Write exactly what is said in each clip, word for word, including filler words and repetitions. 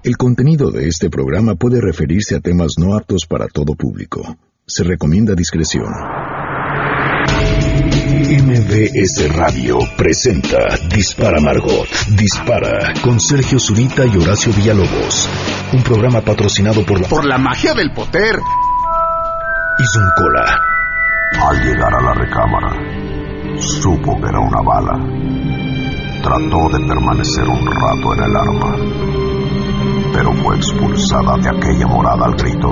El contenido de este programa puede referirse a temas no aptos para todo público. Se recomienda discreción. M B S Radio presenta Dispara Margot, Dispara, con Sergio Zurita y Horacio Villalobos. Un programa patrocinado por la... Por la magia del poder. Y Zuncola. Al llegar a la recámara, supo que era una bala. Trató de permanecer un rato en el arma, pero fue expulsada de aquella morada al grito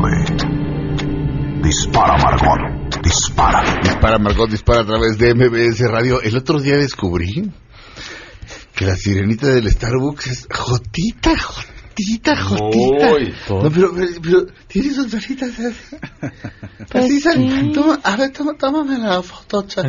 de... Dispara, Margot, dispara. Dispara, Margot, dispara a través de M B S Radio. El otro día descubrí que la sirenita del Starbucks es Jotita, Jotita, Jotita. Uy, no, pero, pero, pero tiene sus orejitas así. Pues así, sí. toma, a ver, toma, tómame la foto, cha.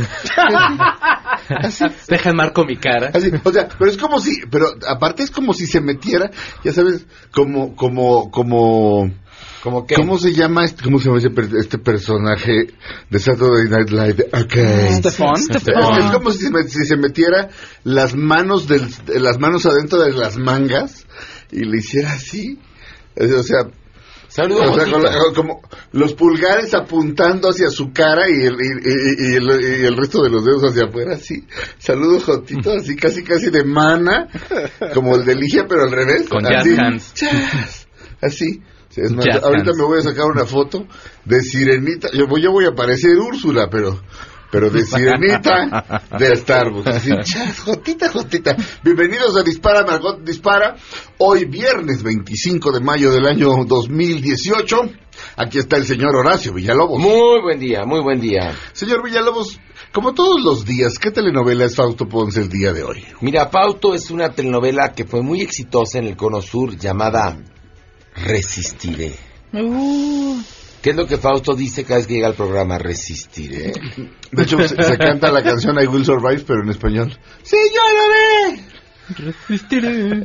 Así. Deja en marco mi cara. Así, o sea, pero es como si, pero aparte es como si se metiera, ya sabes, como, como, como... ¿Cómo qué? ¿Cómo se llama este, cómo se llama este, este personaje de Saturday Night Live? Okay. Stefan. Es, es como si se, met, si se metiera las manos del, las manos adentro de las mangas y le hiciera así, o sea, saludos, o sea, con la, como los pulgares apuntando hacia su cara y el, y, y, y, el, y el resto de los dedos hacia afuera, así. Saludos, Jotito, así casi casi de mana, como el de Ligia, pero al revés. Con así, jazz hands. Chas, así. Es más, Jazz ahorita hands. me voy a sacar una foto de Sirenita. Yo voy, yo voy a parecer Úrsula, pero pero de Sirenita de Starbucks. Así, chas, Jotita, Jotita. Bienvenidos a Dispara, Margot Dispara. Hoy viernes veinticinco de mayo del año dos mil dieciocho. Aquí está el señor Horacio Villalobos. Muy buen día, muy buen día. Señor Villalobos, como todos los días, ¿qué telenovela es Fausto Ponce el día de hoy? Mira, Fausto es una telenovela que fue muy exitosa en el Cono Sur llamada Resistiré. Uh. ¿Qué es lo que Fausto dice cada vez que llega al programa? Resistiré. De hecho, se, se canta la canción I Will Survive, pero en español. ¡Sí, yo lo ve! Resistiré.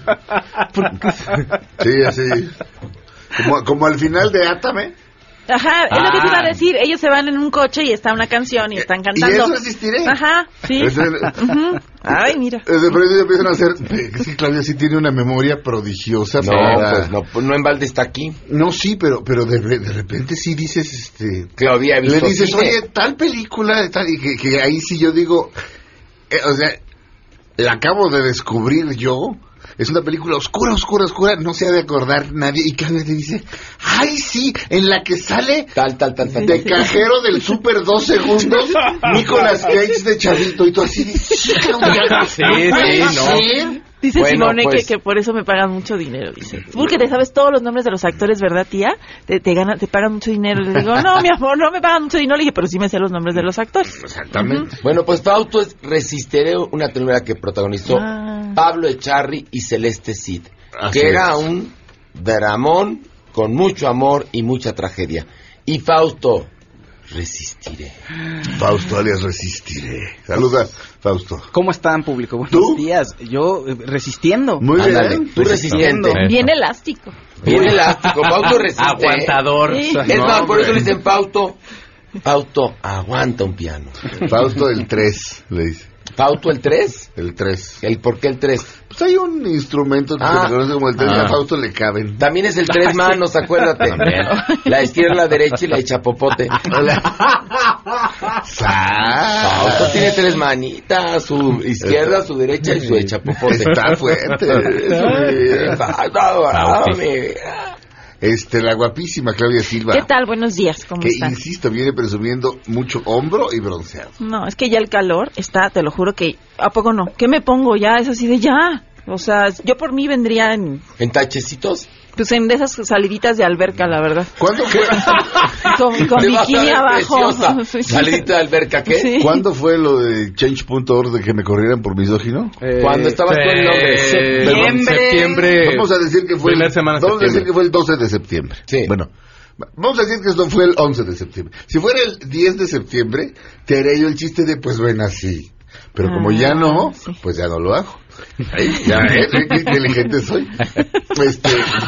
Sí, así. Como, como al final de Átame. Ajá, es Ah. lo que te iba a decir. Ellos se van en un coche y está una canción y están cantando. Y eso resistiré. Ajá, sí. Es el- Ujú. Ay, mira. De pronto empiezan a hacer. Es que Claudia sí tiene una memoria prodigiosa. No, para... pues no, pues no en balde está aquí. No, sí, pero pero de, de repente sí dices, este. Claudia, he Le visto dices, cine. oye, tal película, tal, y que, que ahí sí yo digo, eh, o sea, la acabo de descubrir yo. Es una película oscura, oscura, oscura, no se ha de acordar nadie. Y Claudia te dice, ay, sí, en la que sale Tal, tal, tal, tal. de cajero del Super dos segundos, Nicolas Cage de chavito, y tú así dices, sí, Claudia, Sí, no puede sí, no. ser. Dice Bueno, Simone pues. que, que por eso me pagan mucho dinero, dice. Porque te sabes todos los nombres de los actores, ¿verdad, tía? Te, te, gana, te pagan mucho dinero. Le digo, no, mi amor, no me pagan mucho dinero. Le dije, pero sí me sé los nombres de los actores. Exactamente. Bueno, pues Fausto es Resistiré, una telenovela que protagonizó Ah. Pablo Echarri y Celeste Cid, Así que era es. un dramón con mucho amor y mucha tragedia. Y Fausto, Resistiré. Fausto alias Resistiré. Saluda, Fausto. ¿Cómo están, público? Buenos ¿Tú? días. Yo, eh, resistiendo. Muy Ándale, bien. tú resistente. Bien elástico. Bien elástico, Fausto resiste. Aguantador. Sí. Es No, más, por hombre. eso le dicen Fausto, Fausto, aguanta un piano. Fausto el tres, le dice. Fausto el tres, El tres. ¿el por qué el tres? Pues hay un instrumento que Ah. se conoce como el tres, y Ah. a Fausto le caben. También es el tres manos, acuérdate. La izquierda, la derecha y la echapopote. Fausto tiene tres manitas, su izquierda, su derecha y su echapopote. Está fuerte. Fausto, Este, la guapísima Claudia Silva. ¿Qué tal? Buenos días, ¿cómo Que, están? insisto, viene presumiendo mucho hombro y bronceado. No, es que ya el calor está, te lo juro que... ¿A poco no? ¿Qué me pongo ya? Es así de ya. O sea, yo por mí vendría en... ¿En tachecitos? Pues en de esas saliditas de alberca, la verdad. ¿Cuándo fue, Con, con Te vas a bikini ver abajo. preciosa. Sí, sí. Salidita de alberca, ¿qué? Sí. ¿Cuándo fue lo de change punto org de que me corrieran por misógino? Eh, Cuando estabas tú en Londres. Septiembre. septiembre. Vamos a decir que fue Primera el, semana de vamos a decir septiembre. que fue el doce de septiembre. Sí. Bueno, vamos a decir que esto fue el once de septiembre. Si fuera el diez de septiembre, te haré yo el chiste de pues ven así. Pero como Ah, ya no, sí. pues ya no lo hago. Ay, ya, ¿eh? Qué inteligente soy. Este,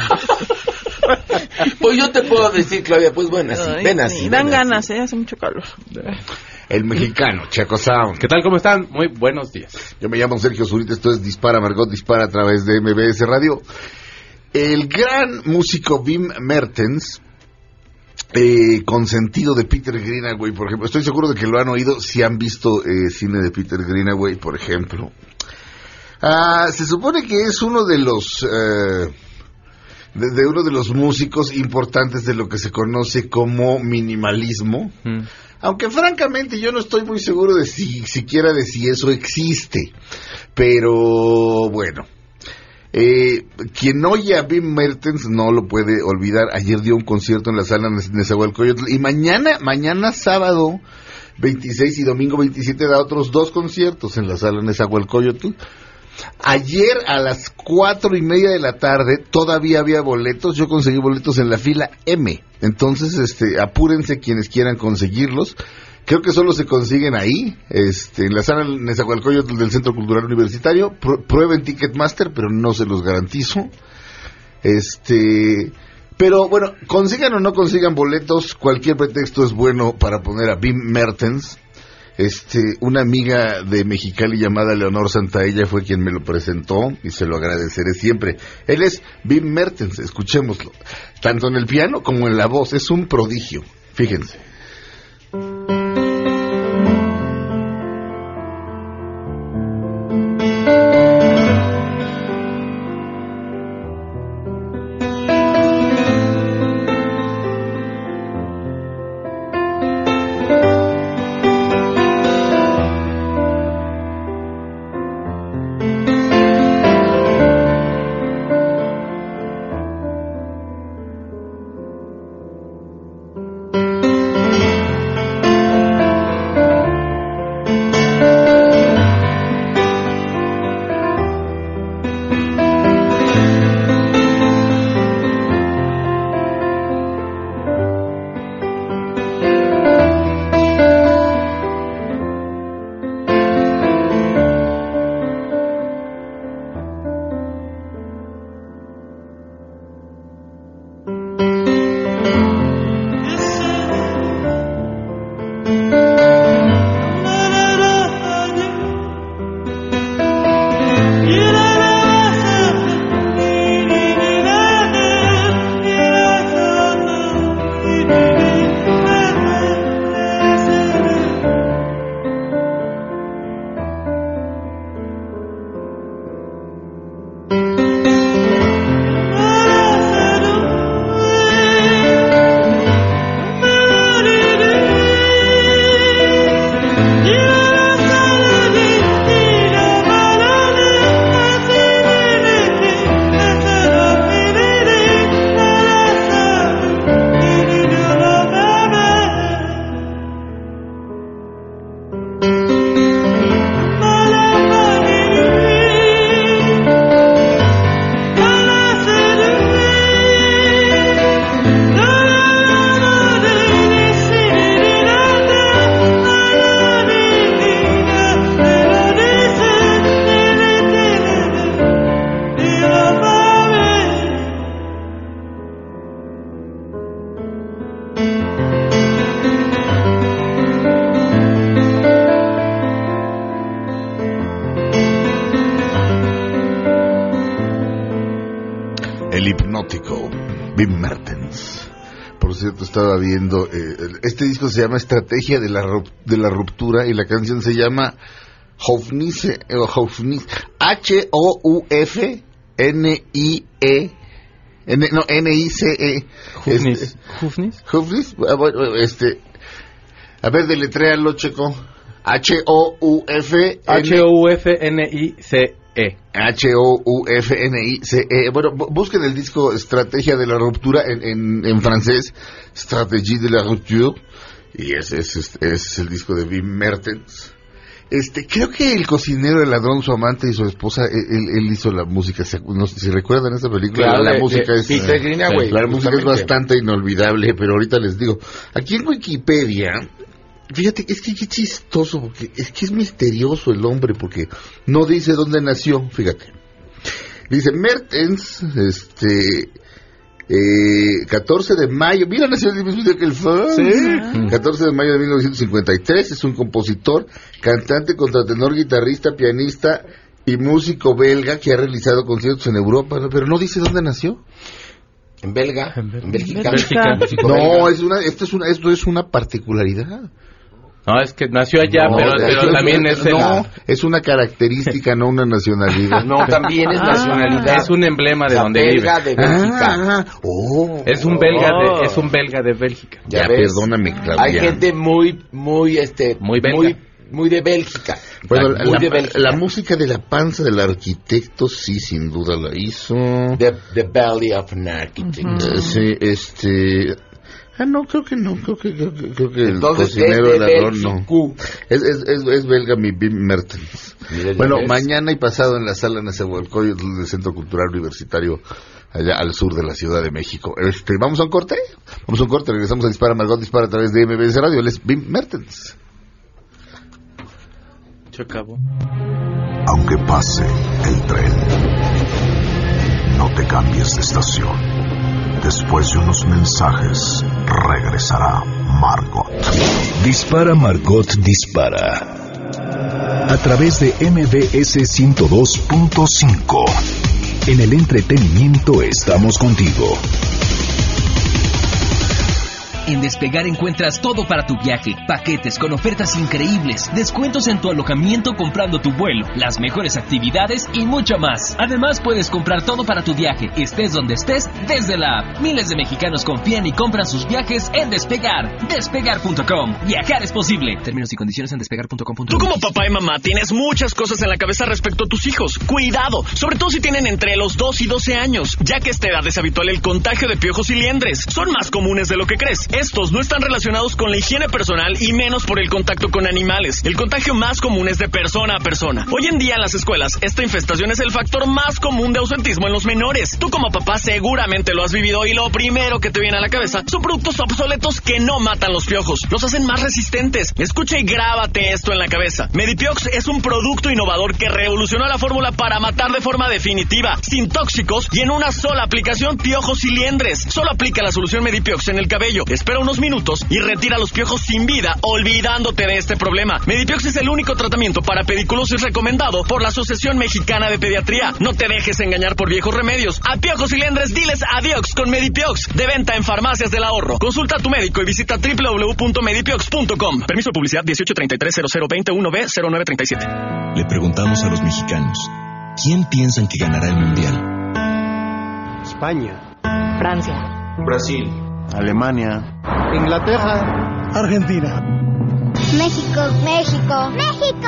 Pues yo te puedo decir, Claudia, pues bueno, así, Ay, ven así. sí, dan ven ganas, así. ¿eh? Hace mucho calor. el mexicano, Chaco Sound. ¿Qué tal? ¿Cómo están? Muy buenos días. Yo me llamo Sergio Zurita, esto es Dispara Margot, Dispara a través de M B S Radio. el gran músico Wim Mertens, eh, consentido de Peter Greenaway, por ejemplo, estoy seguro de que lo han oído si han visto eh, cine de Peter Greenaway, por ejemplo. Ah, se supone que es uno de los eh, de, de uno de los músicos importantes de lo que se conoce como minimalismo, mm. aunque francamente yo no estoy muy seguro de si siquiera de si eso existe, pero bueno. Eh, quien oye a Wim Mertens no lo puede olvidar. Ayer dio un concierto en la sala Nezahualcóyotl y mañana, mañana sábado veintiséis y domingo veintisiete da otros dos conciertos en la sala Nezahualcóyotl. Ayer a las cuatro y media de la tarde todavía había boletos. Yo conseguí boletos en la fila M. Entonces, este, apúrense quienes quieran conseguirlos. Creo que solo se consiguen ahí, este, en la sala Nezahualcóyotl del Centro Cultural Universitario. Pr- prueben Ticketmaster, pero no se los garantizo. Este, pero bueno, consigan o no consigan boletos, cualquier pretexto es bueno para poner a Wim Mertens. Este, una amiga de Mexicali llamada Leonor Santaella fue quien me lo presentó y se lo agradeceré siempre. Él es Wim Mertens, escuchémoslo, tanto en el piano como en la voz, es un prodigio, fíjense. Wim Mertens. Por cierto, estaba viendo, eh, este disco se llama Estrategia de la, de la Ruptura y la canción se llama Houfnice, eh, Houfnice, H O U F N I E, N, no, N I C E. Houfnice. Houfnice. Houfnice, este, a ver, deletréalo, Checo. H O U F H O U F N I C E. H O U F N I C E. Bueno, busquen el disco Estrategia de la Ruptura en, en, en francés, Stratégie de la Rupture, y ese es, es, es el disco de Wim Mertens. Este, creo que El cocinero, el ladrón, su amante y su esposa, él, él hizo la música. No sé si recuerdan esa película. Claro, la de, música de es Peter Greenaway, la música es bastante inolvidable, pero ahorita les digo. Aquí en Wikipedia, fíjate, es que qué chistoso, porque es que es misterioso el hombre, porque no dice dónde nació, fíjate. Dice Mertens, este, eh, catorce de mayo, mira, nació el mismo día que el fan. ¿Sí? catorce de mayo de mil novecientos cincuenta y tres, es un compositor, cantante, contratenor, guitarrista, pianista y músico belga que ha realizado conciertos en Europa, ¿no? Pero no dice dónde nació. En belga, en, en Bélgica. Bélgica. No, es una, esto es una, esto es una particularidad. No, es que nació allá, No, pero, de pero hecho, también es, el- no, es una característica, no una nacionalidad. No, también es Ah. nacionalidad. es un emblema de La donde vive. belga de Bélgica. Ah, oh, Es un belga Oh. de, es un belga de Bélgica. ya, ¿Ya ves? perdóname, Claudia. Hay gente muy, muy, este, Muy belga. muy, muy de Bélgica. Bueno, Muy la, de Bélgica. la música de la panza del arquitecto, sí, sin duda la hizo. The, the belly of an architect. Eh, sí, este... Ah, no, creo que no, creo que, creo que, creo que el Entonces, cocinero es del de arroz no. Bélgica. Es, es, es, es belga mi Bim Mertens. Mira, ya Bueno, ves. mañana y pasado en la sala Nezahualcóyotl del Centro Cultural Universitario, allá al sur de la Ciudad de México. Este, ¿vamos a un corte? Vamos a un corte, regresamos a Dispara Margot Dispara a través de M B S Radio. Él es Bim Mertens. Se acabó. Aunque pase el tren, no te cambies de estación. Después de unos mensajes, regresará Margot. Dispara Margot Dispara. A través de M B S ciento dos punto cinco. En el entretenimiento estamos contigo. En Despegar encuentras todo para tu viaje, paquetes con ofertas increíbles, descuentos en tu alojamiento comprando tu vuelo, las mejores actividades y mucho más. Además puedes comprar todo para tu viaje, estés donde estés, desde la app. Miles de mexicanos confían y compran sus viajes en Despegar. Despegar punto com. Viajar es posible. Términos y condiciones en despegar punto com punto m x. Tú como papá y mamá tienes muchas cosas en la cabeza respecto a tus hijos. Cuidado, sobre todo si tienen entre los dos y doce años, ya que a esta edad es habitual el contagio de piojos y liendres. Son más comunes de lo que crees. Estos no están relacionados con la higiene personal y menos por el contacto con animales. El contagio más común es de persona a persona. Hoy en día en las escuelas, esta infestación es el factor más común de ausentismo en los menores. Tú como papá seguramente lo has vivido y lo primero que te viene a la cabeza son productos obsoletos que no matan los piojos, los hacen más resistentes. Escucha y grábate esto en la cabeza. Medipiox es un producto innovador que revolucionó la fórmula para matar de forma definitiva, sin tóxicos y en una sola aplicación piojos y liendres. Solo aplica la solución Medipiox en el cabello. Espera unos minutos y retira los piojos sin vida, olvidándote de este problema. Medipiox es el único tratamiento para pediculosis recomendado por la Asociación Mexicana de Pediatría. No te dejes engañar por viejos remedios. A piojos y liendres diles adiós con Medipiox, de venta en farmacias del ahorro. Consulta a tu médico y visita doble u doble u doble u punto medipiox punto com. Permiso de publicidad dieciocho treinta y tres cero cero veintiuno B cero nueve treinta y siete. Le preguntamos a los mexicanos, ¿quién piensan que ganará el mundial? España, Francia, Brasil, Alemania, Inglaterra, Argentina, México, México, México,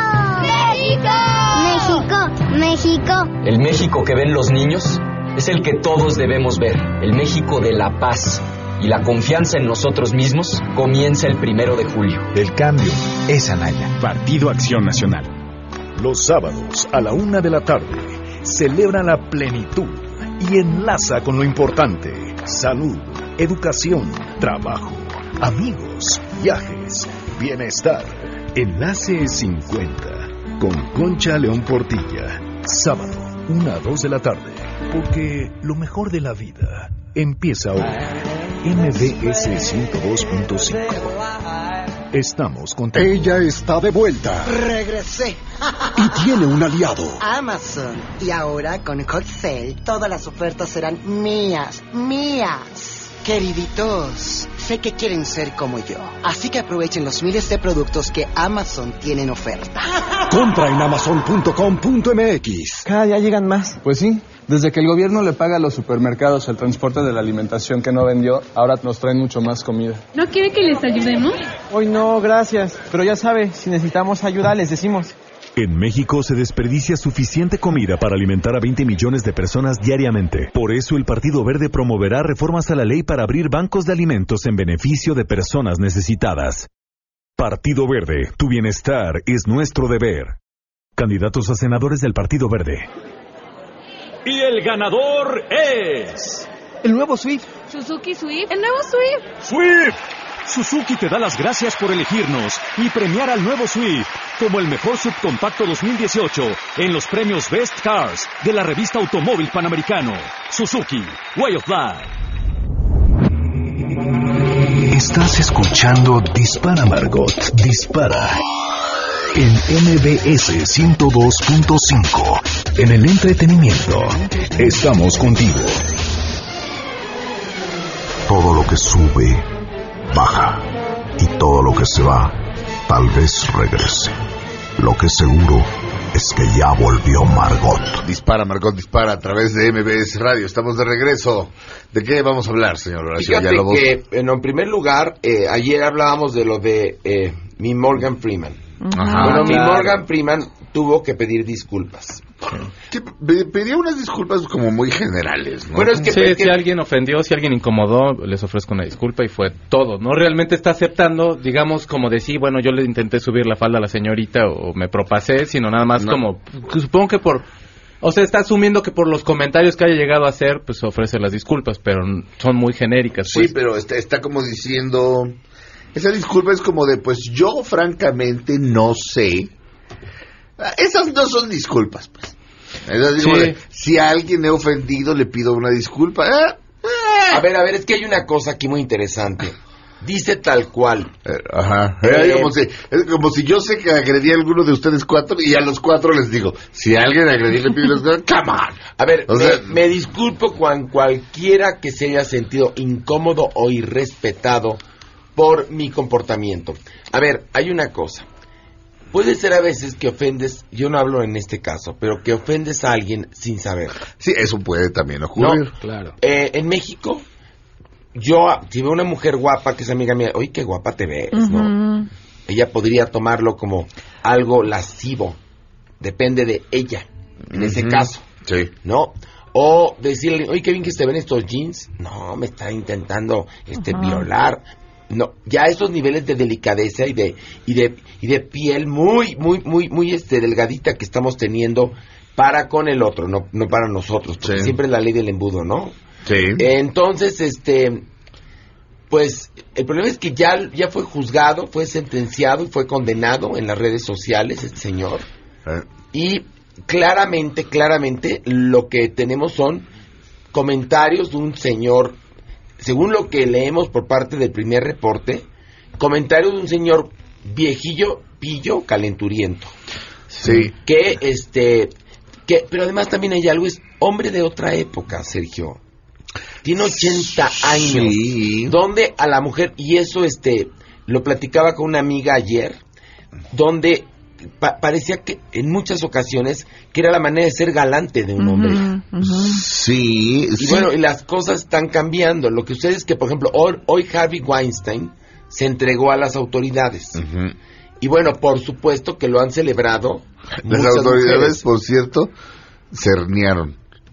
México, México, México. El México que ven los niños es el que todos debemos ver, el México de la paz. Y la confianza en nosotros mismos comienza el primero de julio. El cambio es Anaya. Partido Acción Nacional. Los sábados a la una de la tarde celebra la plenitud y enlaza con lo importante: salud, educación, trabajo, amigos, viajes, bienestar. Enlace cincuenta con Concha León Portilla. Sábado, una a dos de la tarde. Porque lo mejor de la vida empieza hoy. M B S ciento dos punto cinco. Estamos contigo. Ella está de vuelta Regresé. y tiene un aliado. Amazon. Y ahora con Hot Sale todas las ofertas serán mías, mías. Queriditos, sé que quieren ser como yo, así que aprovechen los miles de productos que Amazon tiene en oferta. Compra en amazon punto com punto m x. Cada día llegan más. Pues sí, desde que el gobierno le paga a los supermercados el transporte de la alimentación que no vendió, ahora nos traen mucho más comida. ¿No quiere que les ayudemos? Hoy no, gracias. Pero ya sabe, si necesitamos ayuda, les decimos. En México se desperdicia suficiente comida para alimentar a veinte millones de personas diariamente. Por eso el Partido Verde promoverá reformas a la ley para abrir bancos de alimentos en beneficio de personas necesitadas. Partido Verde, tu bienestar es nuestro deber. Candidatos a senadores del Partido Verde. Y el ganador es... El nuevo Swift. Suzuki Swift. El nuevo Swift. ¡Swift! Suzuki te da las gracias por elegirnos y premiar al nuevo Swift como el mejor subcompacto dos mil dieciocho en los premios Best Cars de la revista Automóvil Panamericano. Suzuki, Way of Life. Estás escuchando Dispara Margot, Dispara. en M B S ciento dos punto cinco. En el entretenimiento, estamos contigo. Todo lo que sube, baja. Y todo lo que se va, tal vez regrese. Lo que seguro es que ya volvió Margot. Dispara, Margot, dispara a través de M B S Radio. Estamos de regreso. ¿De qué vamos a hablar, señor Horacio Fíjate Villalobos? que, bueno, en primer lugar, eh, ayer hablábamos de lo de eh, mi Morgan Freeman. Ajá, bueno, mi claro. Morgan Freeman tuvo que pedir disculpas. Sí, pedía unas disculpas como muy generales, ¿no? Bueno, es que, sí, es que si alguien ofendió, si alguien incomodó, les ofrezco una disculpa y fue todo. No realmente está aceptando, digamos, como decir, bueno, yo le intenté subir la falda a la señorita o me propasé, sino nada más no. como, supongo que por, o sea, está asumiendo que por los comentarios que haya llegado a hacer, pues ofrece las disculpas, pero son muy genéricas. Pues. Sí, pero está, está como diciendo, esa disculpa es como de, pues yo francamente no sé. Esas no son disculpas, pues. Es sí. de, si a alguien he ofendido, le pido una disculpa. ¿Eh? ¿Eh? A ver, a ver, es que hay una cosa aquí muy interesante. Dice tal cual. Eh, ajá. Eh, como si, es como si yo sé que agredí a alguno de ustedes cuatro y a los cuatro les digo, si a alguien agredí, le pido disculpas. Come on. A ver, o me, sea, me disculpo con cualquiera que se haya sentido incómodo o irrespetado por mi comportamiento. A ver, hay una cosa. Puede ser a veces que ofendes, yo no hablo en este caso, pero que ofendes a alguien sin saber. Sí, eso puede también ocurrir. No, claro. Eh, en México, yo, si veo una mujer guapa que es amiga mía, oye, qué guapa te ves, uh-huh. ¿no? Ella podría tomarlo como algo lascivo. Depende de ella, en uh-huh. ese caso. Sí. ¿No? O decirle, oye, qué bien que se ven estos jeans. No, me está intentando este uh-huh. violar. No, ya esos niveles de delicadeza y de y de y de piel muy muy muy muy este delgadita que estamos teniendo para con el otro, no no para nosotros, porque sí. siempre es la ley del embudo, ¿no? Sí. Entonces, este pues el problema es que ya ya fue juzgado, fue sentenciado y fue condenado en las redes sociales este señor. ¿Eh? Y claramente, claramente lo que tenemos son comentarios de un señor, según lo que leemos por parte del primer reporte, comentario de un señor viejillo, pillo, calenturiento. Sí. Que, este, que, pero además también hay algo, es hombre de otra época, Sergio. Tiene ochenta años. Sí. Donde a la mujer, y eso, este, lo platicaba con una amiga ayer, donde pa- parecía que en muchas ocasiones que era la manera de ser galante de un hombre. Uh-huh, uh-huh. Sí, y sí. bueno, y las cosas están cambiando. Lo que sucede es que, por ejemplo, hoy, hoy Harvey Weinstein se entregó a las autoridades. Uh-huh. Y bueno, por supuesto que lo han celebrado. Las autoridades, mujeres. Por cierto, cernearon.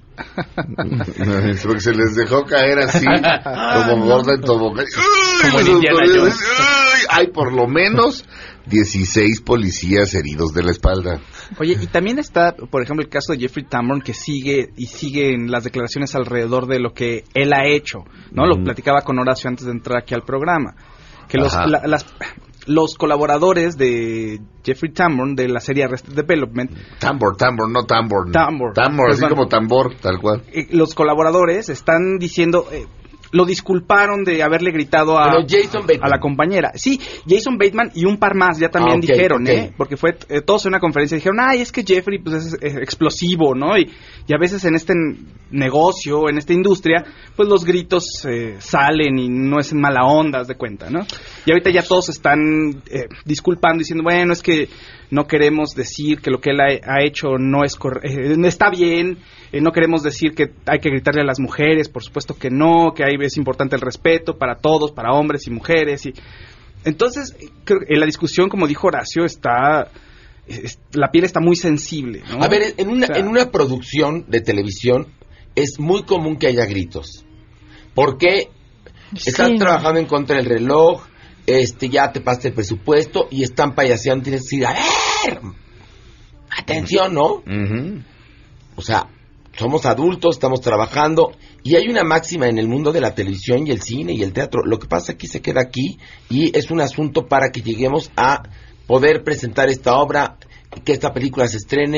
Porque se les dejó caer así, como gorda en tobogán. Como en Indiana Jones. Hay por lo menos dieciséis policías heridos de la espalda. Oye, y también está, por ejemplo, el caso de Jeffrey Tambor, que sigue y sigue en las declaraciones alrededor de lo que él ha hecho, ¿no? Mm. Lo platicaba con Horacio antes de entrar aquí al programa. Que los, la, las, los colaboradores de Jeffrey Tambor, de la serie Arrested Development... Tambor, Tambor, no Tambor. Tambor. Tambor, así como tambor, tal cual. Eh, los colaboradores están diciendo... Eh, lo disculparon de haberle gritado a, a la compañera. Sí, Jason Bateman y un par más ya también ah, okay, dijeron, okay. ¿eh? Porque fue eh, todos en una conferencia dijeron, ay, es que Jeffrey pues es, es explosivo, ¿no? Y, y a veces en este negocio, en esta industria, pues los gritos eh, salen y no es en mala onda, haz de cuenta, ¿no? Y ahorita ya todos están eh, disculpando, diciendo, bueno, es que no queremos decir que lo que él ha, ha hecho no es cor- eh, está bien, eh, no queremos decir que hay que gritarle a las mujeres, por supuesto que no, que hay es importante el respeto para todos, para hombres y mujeres. Y entonces, creo que en la discusión, como dijo Horacio, está es, la piel está muy sensible, ¿no? A ver, en una, o sea, en una producción de televisión es muy común que haya gritos. Porque sí. están trabajando en contra del reloj, este ya te pasaste el presupuesto y están payaseando, tienes que decir, a ver, atención, ¿no? Uh-huh. O sea, somos adultos, estamos trabajando y hay una máxima en el mundo de la televisión y el cine y el teatro. Lo que pasa aquí se queda aquí y es un asunto para que lleguemos a poder presentar esta obra, que esta película se estrene, que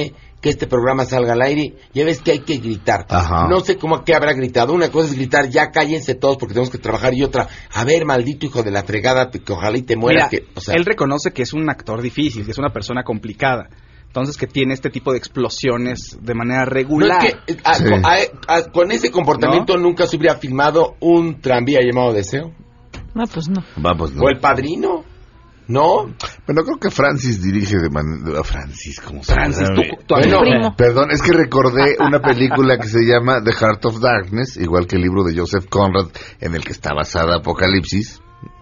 que este programa salga al aire, ya ves que hay que gritar. Ajá. No sé cómo que habrá gritado. Una cosa es gritar, ya cállense todos porque tenemos que trabajar, y otra, a ver, maldito hijo de la fregada, que ojalá y te mueras. Mira, que, o sea, él reconoce que es un actor difícil, que es una persona complicada. Entonces, que tiene este tipo de explosiones de manera regular. No es que, a, Sí. a, a, con ese comportamiento, ¿no?, nunca se hubiera filmado un tranvía llamado Deseo. No, pues no. Vamos, no. O El Padrino. ¿No? Bueno, creo que Francis dirige de manera... Francis, ¿cómo se llama? Francis, tu, tu Bueno, primo. Perdón, es que recordé una película que se llama The Heart of Darkness, igual que el libro de Joseph Conrad, en el que está basada Apocalipsis,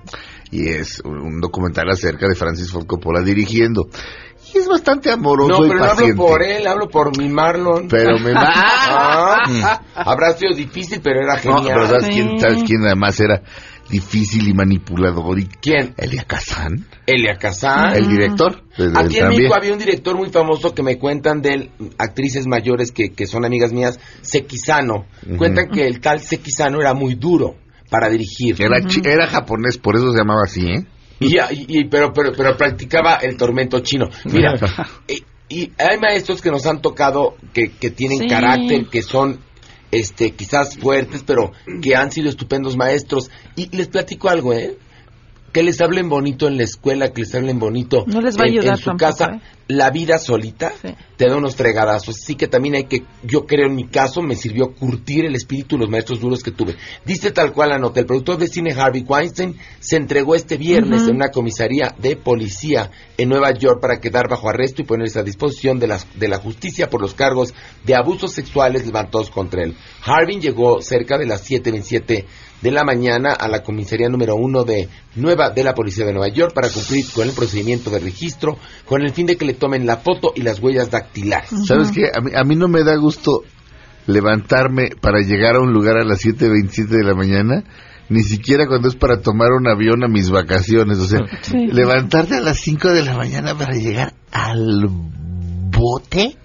y es un documental acerca de Francis Ford Coppola dirigiendo. Y es bastante amoroso No, y pero no paciente. hablo por él, hablo por mi Marlon. Pero me va... Ah, habrá sido difícil, pero era No, genial. pero ¿sabes quién, ¿sabes quién además era difícil y manipulador? Y ¿Quién? Elia Kazan. Elia Kazan. El director. del- del Aquí en tranvía. México había un director muy famoso que me cuentan de él, actrices mayores que, que son amigas mías, Sekizano. Ujú. Cuentan que el tal Sekizano era muy duro para dirigir. Era, chi- era japonés, por eso se llamaba así, ¿eh? Y, y- y- pero, pero, pero practicaba el tormento chino. Mira, y, y hay maestros que nos han tocado que, que tienen Sí. carácter, que son este quizás fuertes, pero que han sido estupendos maestros. Y les platico algo, ¿eh? Que les hablen bonito en la escuela, que les hablen bonito No les va a en, ayudar en su tampoco, casa. ¿eh? La vida solita te da unos fregadazos. Así que también hay que, yo creo en mi caso, me sirvió curtir el espíritu de los maestros duros que tuve. Dice tal cual la nota, el productor de cine Harvey Weinstein se entregó este viernes Ujú. en una comisaría de policía en Nueva York para quedar bajo arresto y ponerse a disposición de, las, de la justicia por los cargos de abusos sexuales levantados contra él. Harvey llegó cerca de las siete veintisiete de la mañana a la comisaría número uno de Nueva de la Policía de Nueva York para cumplir con el procedimiento de registro con el fin de que le tomen la foto y las huellas dactilares. ¿Sabes qué? A mí, a mí no me da gusto levantarme para llegar a un lugar a las siete veintisiete de la mañana, ni siquiera cuando es para tomar un avión a mis vacaciones. O sea, Sí. levantarte a las cinco de la mañana para llegar al bote.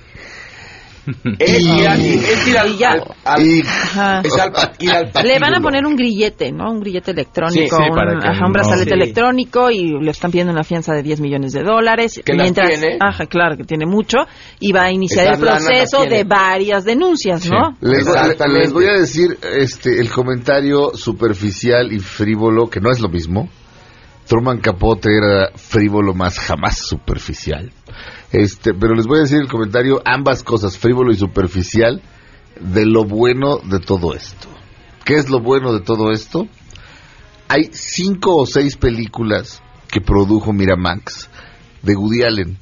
Es ir, a- es ir al, Y ya. al- al- Y- Ajá. es al pa- ir al Le van a patíbulo. poner un grillete, ¿no? Un grillete electrónico, Sí, sí, un, para que ajá, un no- brazalete sí. electrónico, y le están pidiendo una fianza de diez millones de dólares. ¿Que las mientras, tiene? Ajá, claro, que tiene mucho, y va a iniciar Esas el lanas las proceso tiene. de varias denuncias, ¿no? Les, Exactamente. les voy a decir este el comentario superficial y frívolo, que no es lo mismo. Truman Capote era frívolo más jamás superficial. Este, pero les voy a decir el comentario, ambas cosas, frívolo y superficial, de lo bueno de todo esto. ¿Qué es lo bueno de todo esto? Hay cinco o seis películas que produjo Miramax de Woody Allen.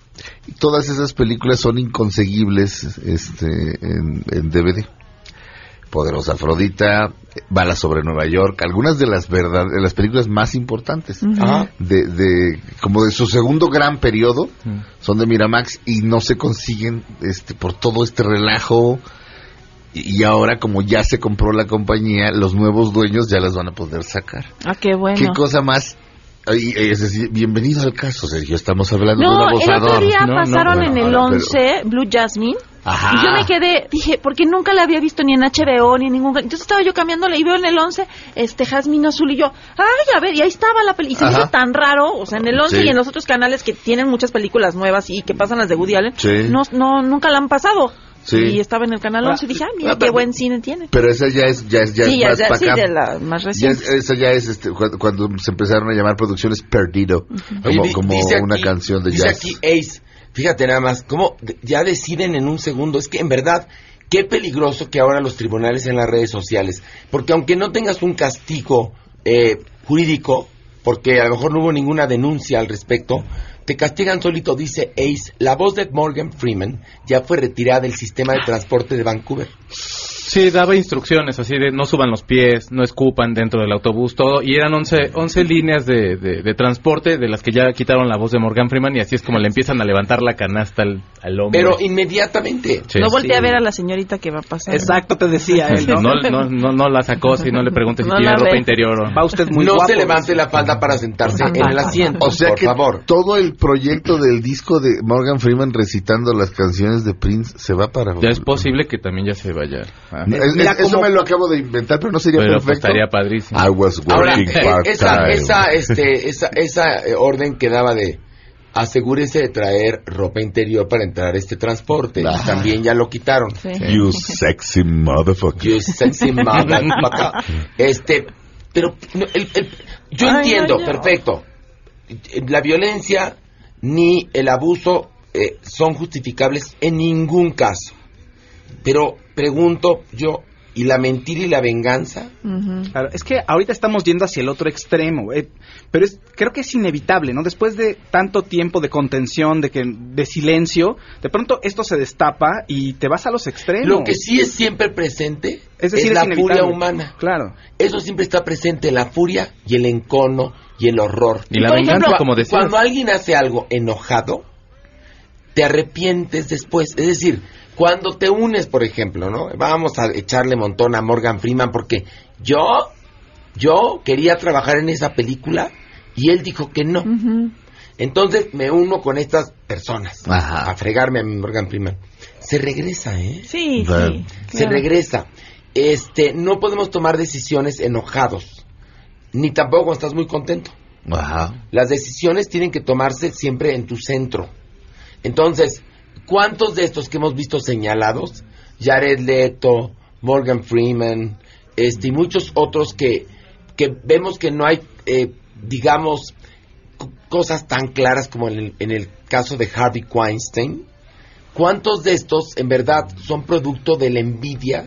Y todas esas películas son inconseguibles este, en, en D V D. Poderosa Afrodita, Balas sobre Nueva York, algunas de las verdad, de las películas más importantes Ajá. de, de como de su segundo gran periodo son de Miramax y no se consiguen este por todo este relajo, y, y ahora como ya se compró la compañía, los nuevos dueños ya las van a poder sacar. Ah, qué bueno. Qué cosa más. Ay, es decir, bienvenido al caso, Sergio. Estamos hablando de No, un el abusador. otro día No, no, pasaron bueno, en el ahora, pero- once Blue Jasmine. Ajá. Y yo me quedé, dije, porque nunca la había visto ni en H B O ni en ningún... Entonces estaba yo cambiándole y veo en el once este Jasmine Azul y yo, ay, a ver, y ahí estaba la película. Y se me Ajá. hizo tan raro, o sea, en el once Sí. y en los otros canales que tienen muchas películas nuevas y que pasan las de Woody Allen, Sí. no, no, nunca la han pasado. Sí. Y estaba en el canal once y dije, ah, mira, Ah, qué pero- buen cine tiene. Pero esa ya es ya es ya Sí, es ya- más ya- pa' sí, acá. de las más Ya recientes. es- esa ya es este cuando, cuando se empezaron a llamar producciones Perdido, Oye, como, di- como dice una aquí- canción de dice jazz. aquí Ace, fíjate nada más, cómo de- ya deciden en un segundo. Es que en verdad, qué peligroso que ahora los tribunales en las redes sociales, porque aunque no tengas un castigo eh, jurídico, porque a lo mejor no hubo ninguna denuncia al respecto, te castigan solito. Dice Ace, la voz de Morgan Freeman ya fue retirada del sistema de transporte de Vancouver. Sí, daba instrucciones así de no suban los pies, no escupan dentro del autobús, todo. Y eran once, once líneas de, de, de transporte de las que ya quitaron la voz de Morgan Freeman y así es como le empiezan a levantar la canasta al, al hombre. Pero inmediatamente. Sí. No volteé Sí. a ver a la señorita que va a pasar. Exacto, te decía él, ¿no? No, no, no, no la sacó, si no le preguntes si No tiene la ropa ve. interior o... Va usted muy no guapo. se levante la falda para sentarse en el asiento, O sea por que favor. todo el proyecto del disco de Morgan Freeman recitando las canciones de Prince se va para... Ya es posible que también ya se vaya. Ah. Es- Mira es- eso cómo- me lo acabo de inventar, pero no sería Pero pues perfecto. estaría padrísimo. I was Ahora, working eh, esa, part-time. esa, este, esa, esa eh, orden que daba de asegúrese de traer ropa interior para entrar a este transporte. Ah. También ya lo quitaron. Sí. You sexy motherfucker. You sexy motherfucker. Este, pero no, el, el, yo Ay, entiendo, no, no. perfecto. La violencia ni el abuso eh, son justificables en ningún caso. Pero pregunto yo, ¿y la mentira y la venganza? Uh-huh. Claro, es que ahorita estamos yendo hacia el otro extremo, eh, pero es, creo que es inevitable, ¿no? Después de tanto tiempo de contención, de que de silencio, de pronto esto se destapa y te vas a los extremos. Lo que sí es siempre presente es, decir, es la es furia humana. Claro. Eso siempre está presente, la furia y el encono y el horror. Y, y la venganza, ejemplo, como decías. Cuando alguien hace algo enojado, te arrepientes después. Es decir, cuando te unes, por ejemplo, ¿no? Vamos a echarle montón a Morgan Freeman porque yo, yo quería trabajar en esa película y él dijo que no. Uh-huh. Entonces me uno con estas personas Ajá. a fregarme a mi Morgan Freeman. Se regresa, ¿eh? Sí, claro. sí. Se claro. regresa. Este, no podemos tomar decisiones enojados, ni tampoco cuando estás muy contento. Ajá. Las decisiones tienen que tomarse siempre en tu centro. Entonces, ¿cuántos de estos que hemos visto señalados, Jared Leto, Morgan Freeman, este, y muchos otros que, que vemos que no hay, eh, digamos, c- cosas tan claras como en el, en el caso de Harvey Weinstein? ¿Cuántos de estos en verdad son producto de la envidia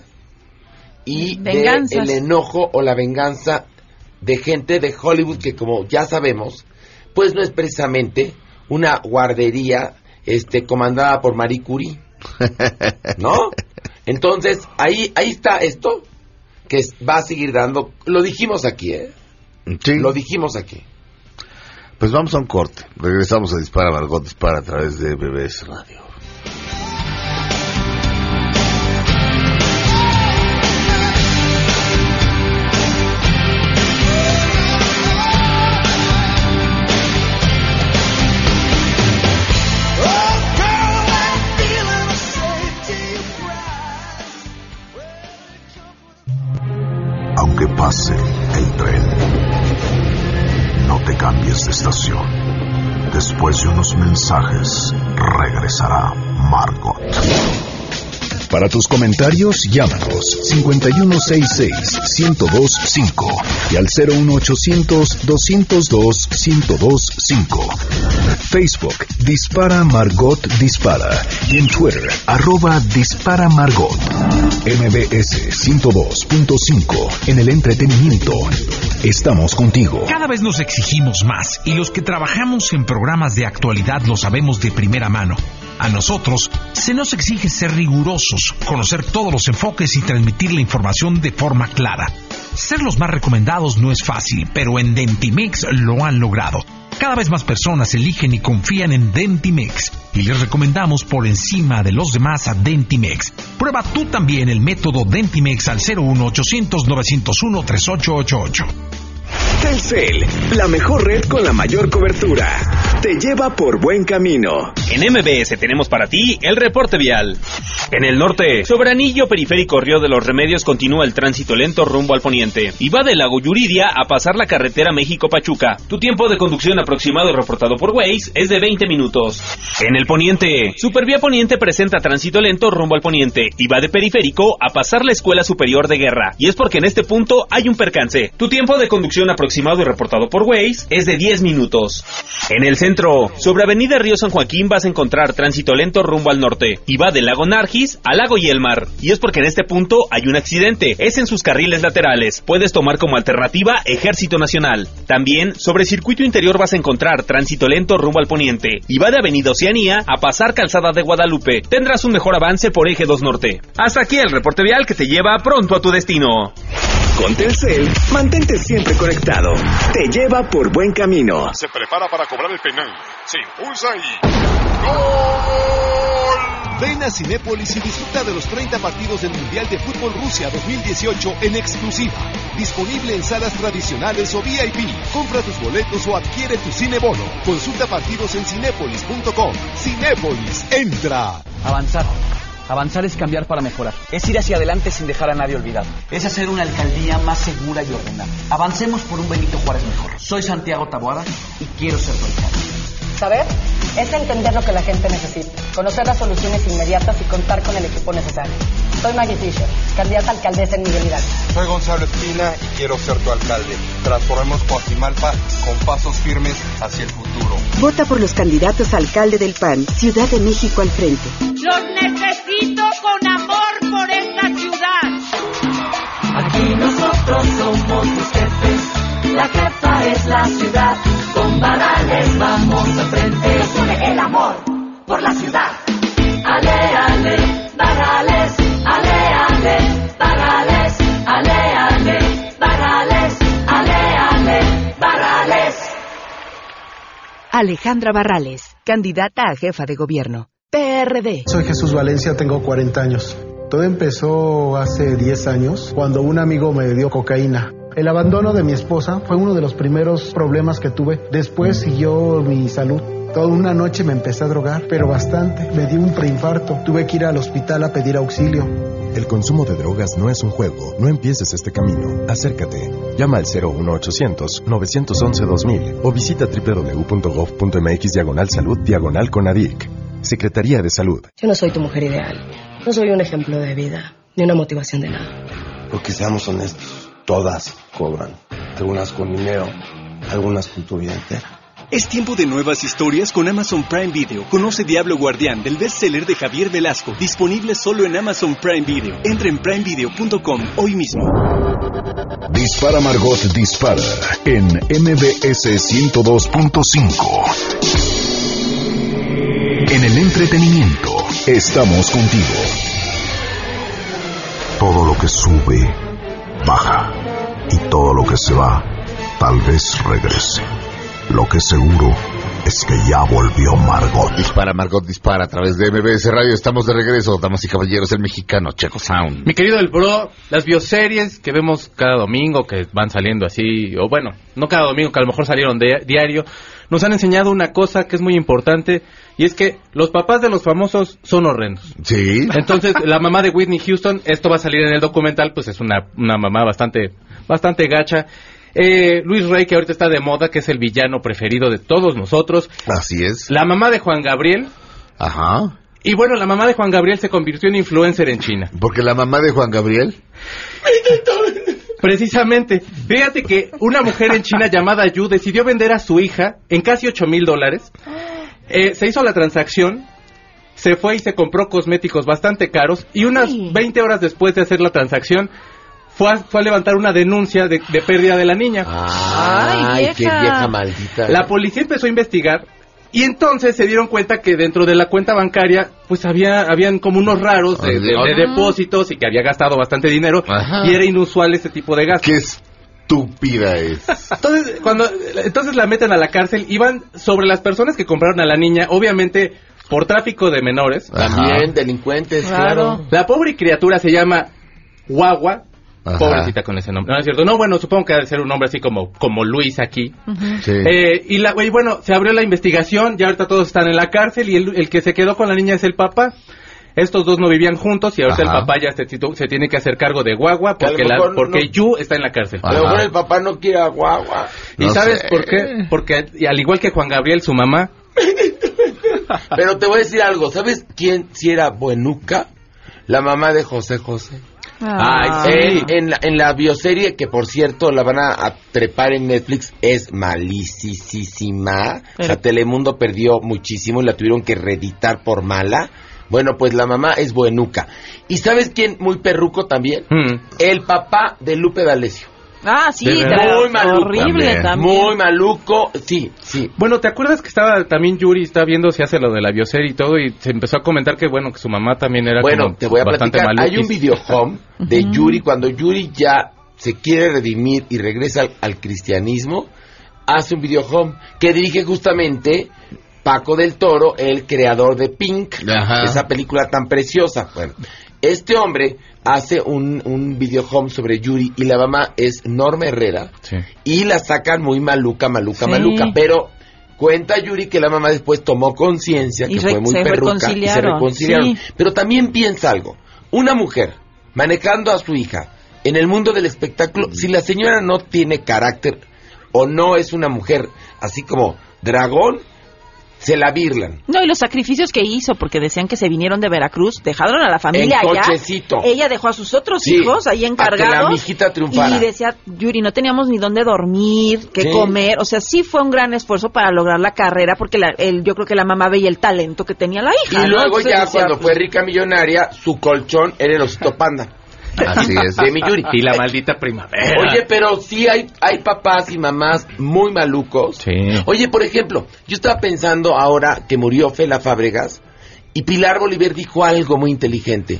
y del enojo o la venganza de gente de Hollywood que, como ya sabemos, pues no es precisamente una guardería este comandada por Marie Curie, ¿no? Entonces, ahí ahí está esto que es, va a seguir dando, lo dijimos aquí, ¿eh? Sí. Lo dijimos aquí. Pues vamos a un corte. Regresamos a Dispara, Margot Dispara a través de B B S Radio. Aunque pase el tren, no te cambies de estación. Después de unos mensajes, regresará Margot. Para tus comentarios, llámanos cincuenta y uno sesenta y seis, ciento dos cinco y al cero uno ochocientos, doscientos dos, ciento dos cinco. Facebook, Dispara Margot Dispara. Y en Twitter, arroba Dispara Margot. M B S ciento dos punto cinco, en el entretenimiento. Estamos contigo. Cada vez nos exigimos más y los que trabajamos en programas de actualidad lo sabemos de primera mano. A nosotros se nos exige ser rigurosos, conocer todos los enfoques y transmitir la información de forma clara. Ser los más recomendados no es fácil, pero en Dentimix lo han logrado. Cada vez más personas eligen y confían en Dentimix y les recomendamos por encima de los demás a Dentimix. Prueba tú también el método Dentimix al cero uno ochocientos, novecientos uno, treinta y ocho ochenta y ocho. Telcel, la mejor red con la mayor cobertura. Te lleva por buen camino. En M B S tenemos para ti el reporte vial. En el norte, sobre Anillo Periférico Río de los Remedios continúa el tránsito lento rumbo al poniente. Y va del Lago Yuridia a pasar la carretera México-Pachuca. Tu tiempo de conducción aproximado y reportado por Waze es de veinte minutos. En el poniente, Supervía Poniente presenta tránsito lento rumbo al poniente. Y va de Periférico a pasar la Escuela Superior de Guerra. Y es porque en este punto hay un percance. Tu tiempo de conducción aproximado y reportado por Waze es de diez minutos. En el centro, sobre Avenida Río San Joaquín vas a encontrar tránsito lento rumbo al norte. Y va del Lago Nargis al Lago Yelmar. Y es porque en este punto hay un accidente. Es en sus carriles laterales. Puedes tomar como alternativa Ejército Nacional. También, sobre Circuito Interior vas a encontrar tránsito lento rumbo al poniente. Y va de Avenida Oceanía a pasar Calzada de Guadalupe. Tendrás un mejor avance por Eje dos Norte. Hasta aquí el reporte vial que te lleva pronto a tu destino. Con Telcel, mantente siempre conectado. Te lleva por buen camino. Se prepara para cobrar el penal. Se impulsa y... ¡Gol! Ven a Cinépolis y disfruta de los treinta partidos del Mundial de Fútbol Rusia dos mil dieciocho en exclusiva. Disponible en salas tradicionales o V I P. Compra tus boletos o adquiere tu cinebono. Consulta partidos en cinépolis punto com. Cinépolis, entra. Avanzar. Avanzar es cambiar para mejorar. Es ir hacia adelante sin dejar a nadie olvidado. Es hacer una alcaldía más segura y ordenada. Avancemos por un Benito Juárez mejor. Soy Santiago Taboada y quiero ser volcán. Saber es entender lo que la gente necesita, conocer las soluciones inmediatas y contar con el equipo necesario. Soy Maggie Fisher, candidata a alcaldesa en Miguel Hidalgo. Soy Gonzalo Espina y quiero ser tu alcalde. Transformemos Coajimalpa con pasos firmes hacia el futuro. Vota por los candidatos a alcalde del P A N, Ciudad de México al frente. Los necesito con amor por esta ciudad. Aquí nosotros somos los jefes, la jefa es la ciudad. Con Barrales vamos al frente, une el amor por la ciudad. Ale, ale, Barrales, ale, ale, Barrales, ale, ale, Barrales, ale, ale, Barrales. Alejandra Barrales, candidata a jefa de gobierno, P R D. Soy Jesús Valencia, tengo cuarenta años. Todo empezó hace diez años, cuando un amigo me dio cocaína. El abandono de mi esposa fue uno de los primeros problemas que tuve. Después siguió mi salud. Toda una noche me empecé a drogar, pero bastante. Me dio un preinfarto. Tuve que ir al hospital a pedir auxilio. El consumo de drogas no es un juego. No empieces este camino. Acércate. Llama al cero uno ochocientos, novecientos once, dos mil o visita doble u doble u doble u punto gov punto mx diagonal salud diagonal Conadic. Secretaría de Salud. Yo no soy tu mujer ideal. No soy un ejemplo de vida, ni una motivación de nada. Porque seamos honestos, todas cobran. Algunas con dinero, algunas con tu vida entera. Es tiempo de nuevas historias con Amazon Prime Video. Conoce Diablo Guardián del bestseller de Javier Velasco, disponible solo en Amazon Prime Video. Entra en prime video punto com hoy mismo. Dispara Margot Dispara en M B S ciento dos punto cinco. En el entretenimiento estamos contigo. Todo lo que sube, baja. Y todo lo que se va, tal vez regrese. Lo que seguro es que ya volvió Margot. Dispara, Margot Dispara a través de M B S Radio. Estamos de regreso, damas y caballeros, el mexicano Checo Sound. Mi querido El Bro, las bioseries que vemos cada domingo, que van saliendo así, o bueno, no cada domingo, que a lo mejor salieron de, diario, nos han enseñado una cosa que es muy importante, y es que los papás de los famosos son horrendos. Sí. Entonces, la mamá de Whitney Houston, esto va a salir en el documental, pues es una, una mamá bastante, bastante gacha. Eh, Luis Rey, que ahorita está de moda, que es el villano preferido de todos nosotros. Así es. La mamá de Juan Gabriel. Ajá. Y bueno, la mamá de Juan Gabriel se convirtió en influencer en China. ¿Porque la mamá de Juan Gabriel? Precisamente. Fíjate que una mujer en China llamada Yu decidió vender a su hija en casi ocho mil dólares. Eh, se hizo la transacción, se fue y se compró cosméticos bastante caros, y unas Ay. veinte horas después de hacer la transacción, Fue a, fue a levantar una denuncia de, de pérdida de la niña. Ay, Ay qué vieja maldita. La policía empezó a investigar y entonces se dieron cuenta que dentro de la cuenta bancaria pues había habían como unos raros de, de, de depósitos y que había gastado bastante dinero. Ajá. Y era inusual este tipo de gastos. ¿Qué estúpida es? Entonces, cuando entonces la meten a la cárcel y van sobre las personas que compraron a la niña, obviamente por tráfico de menores. Ajá. También delincuentes, claro. claro. La pobre criatura se llama Guagua. Ajá. Pobrecita con ese nombre. No, es cierto. No, bueno, supongo que debe ser un nombre así como, como Luis aquí. Uh-huh. Sí. Eh, y, la, y bueno, se abrió la investigación, ya ahorita todos están en la cárcel y el, el que se quedó con la niña es el papá. Estos dos no vivían juntos y ahorita Ajá. el papá ya se, se tiene que hacer cargo de Guagua porque, la, porque no, Yu está en la cárcel. A lo mejor el papá no quiere a Guagua. ¿Y no sabes sé. por qué? Porque al igual que Juan Gabriel, su mamá... Pero te voy a decir algo, ¿sabes quién si era buenuca? La mamá de José José. Ah. Ay, sí. en, la, en la bioserie, que por cierto la van a, a trepar en Netflix, es malísima. O sea, Telemundo perdió muchísimo y la tuvieron que reeditar por mala. Bueno, pues la mamá es buenuca. ¿Y sabes quién muy perruco también? Hmm. El papá de Lupe D'Alessio. Ah, sí, muy maluco, horrible también. también. Muy maluco, sí, sí. Bueno, ¿te acuerdas que estaba también Yuri, está viendo si hace lo de la bioserie y todo, y se empezó a comentar que, bueno, que su mamá también era bueno, como te voy a bastante platicar. maluquis. Hay un video home de uh-huh. Yuri, cuando Yuri ya se quiere redimir y regresa al, al cristianismo, hace un video home que dirige justamente Paco del Toro, el creador de Pink, Ajá. esa película tan preciosa. Bueno, este hombre hace un, un video home sobre Yuri y la mamá es Norma Herrera sí. y la sacan muy maluca, maluca, sí. maluca, pero cuenta Yuri que la mamá después tomó conciencia, que re- fue muy perruca y se reconciliaron. Sí. Pero también piensa algo, una mujer manejando a su hija en el mundo del espectáculo, mm. si la señora no tiene carácter o no es una mujer así como dragón, se la birlan. No, y los sacrificios que hizo, porque decían que se vinieron de Veracruz, dejaron a la familia en allá. Cochecito. Ella dejó a sus otros Sí, hijos ahí encargados. a que la mijita triunfara. Y decía, Yuri, no teníamos ni dónde dormir, qué Sí. comer. O sea, sí fue un gran esfuerzo para lograr la carrera, porque la, el, yo creo que la mamá veía el talento que tenía la hija. Y ¿no? luego Entonces ya decía, cuando pues, fue rica millonaria, su colchón era el osito panda. Así es. De mi Yuri. Y la maldita primavera. Oye, pero sí hay, hay papás y mamás muy malucos. Sí. Oye, por ejemplo, yo estaba pensando ahora que murió Fela Fábregas y Pilar Bolívar dijo algo muy inteligente.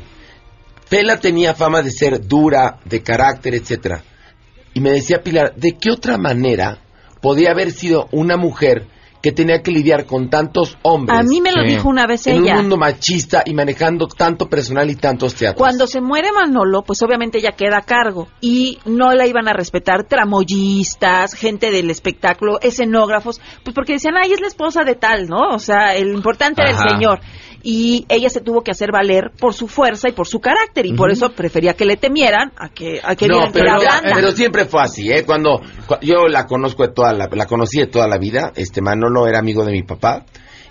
Fela tenía fama de ser dura, de carácter, etcétera. Y me decía Pilar, ¿de qué otra manera podía haber sido una mujer que tenía que lidiar con tantos hombres? A mí me lo Sí. dijo una vez en ella. un mundo machista y manejando tanto personal y tantos teatros. Cuando se muere Manolo, pues obviamente ella queda a cargo y no la iban a respetar tramoyistas, gente del espectáculo, escenógrafos, pues porque decían, ay, es la esposa de tal, ¿no? O sea, el importante era Ajá. el señor. Y ella se tuvo que hacer valer por su fuerza y por su carácter, y Ujú. por eso prefería que le temieran a que, a que No, vieran que pero, era ya- blanda. pero siempre fue así, ¿eh? Cuando, cu- yo la conozco de toda la, la conocí de toda la vida, este Manolo era amigo de mi papá,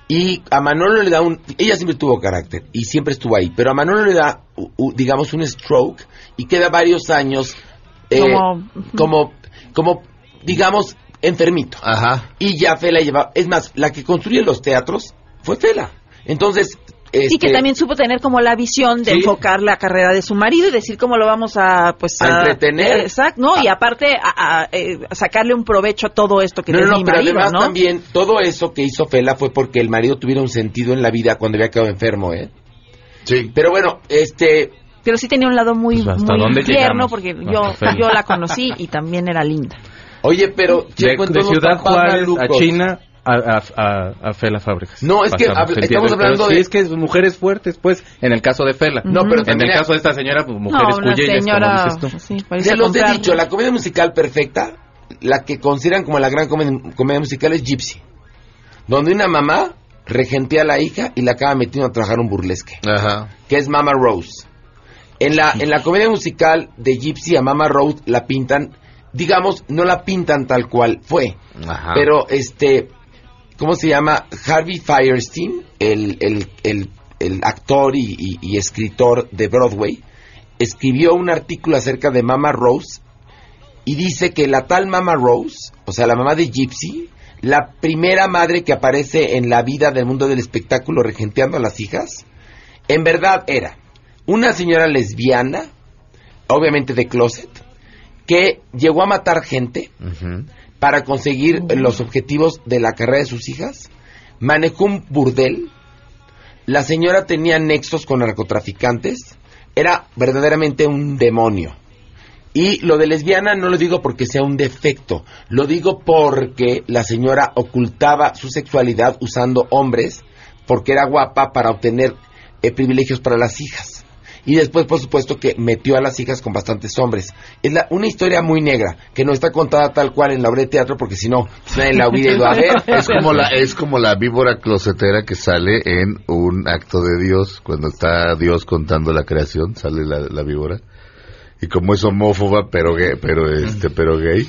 y a Manolo le da un, ella siempre tuvo carácter, y siempre estuvo ahí, pero a Manolo le da, u- u- digamos, un stroke, y queda varios años, eh, Como- como, como, digamos, enfermito. Ajá. Y ya Fela lleva, es más, la que construye los teatros fue Fela. Entonces, Y que este, también supo tener como la visión de Sí. enfocar la carrera de su marido y decir cómo lo vamos a, pues, A entretener. eh, Exacto, ¿no? Y aparte a, a, eh, a sacarle un provecho a todo esto que No, es no, no, mi pero marido, además ¿no? también todo eso que hizo Fela fue porque el marido tuviera un sentido en la vida cuando había quedado enfermo, ¿eh? Sí. Pero bueno, este... Pero sí tenía un lado muy, Pues, ¿hasta muy dónde tierno, llegamos? porque Hasta yo, Fela. yo la conocí y también era linda. Oye, pero... De, checo en de todos los Ciudad papás Juárez malucos. a China a, a, a, a Fela Fábregas. No, es que Pasamos, habl- ¿entiendes? estamos Pero hablando sí, de- es que mujeres fuertes, pues, en el caso de Fela. No, pero en también el hay- caso de esta señora, pues, mujeres No, una cuyellas, señora, como dices tú. sí, para irse Se a los he comprar. dicho, la comedia musical perfecta, la que consideran como la gran comedia, comedia musical es Gypsy. Donde una mamá regentea a la hija y la acaba metiendo a trabajar un burlesque. Ajá. Que es Mama Rose. En la, en la comedia musical de Gypsy a Mama Rose la pintan, digamos, no la pintan tal cual fue. Ajá. Pero este, ¿cómo se llama? Harvey Fierstein, el, el, el, el actor y, y- y escritor de Broadway, escribió un artículo acerca de Mama Rose y dice que la tal Mama Rose, o sea, la mamá de Gypsy, la primera madre que aparece en la vida del mundo del espectáculo regenteando a las hijas, en verdad era una señora lesbiana, obviamente de closet, que llegó a matar gente Ujú. para conseguir los objetivos de la carrera de sus hijas, manejó un burdel, la señora tenía nexos con narcotraficantes, era verdaderamente un demonio. Y lo de lesbiana no lo digo porque sea un defecto, lo digo porque la señora ocultaba su sexualidad usando hombres, porque era guapa para obtener eh, privilegios para las hijas. Y después, por supuesto, que metió a las hijas con bastantes hombres. Es la, una historia muy negra, que no está contada tal cual en la obra de teatro, porque si no, nadie la hubiera ido a ver. Es como la es como la víbora closetera que sale en un acto de Dios, cuando está Dios contando la creación, sale la, la víbora. Y como es homófoba, pero gay, pero este, pero gay,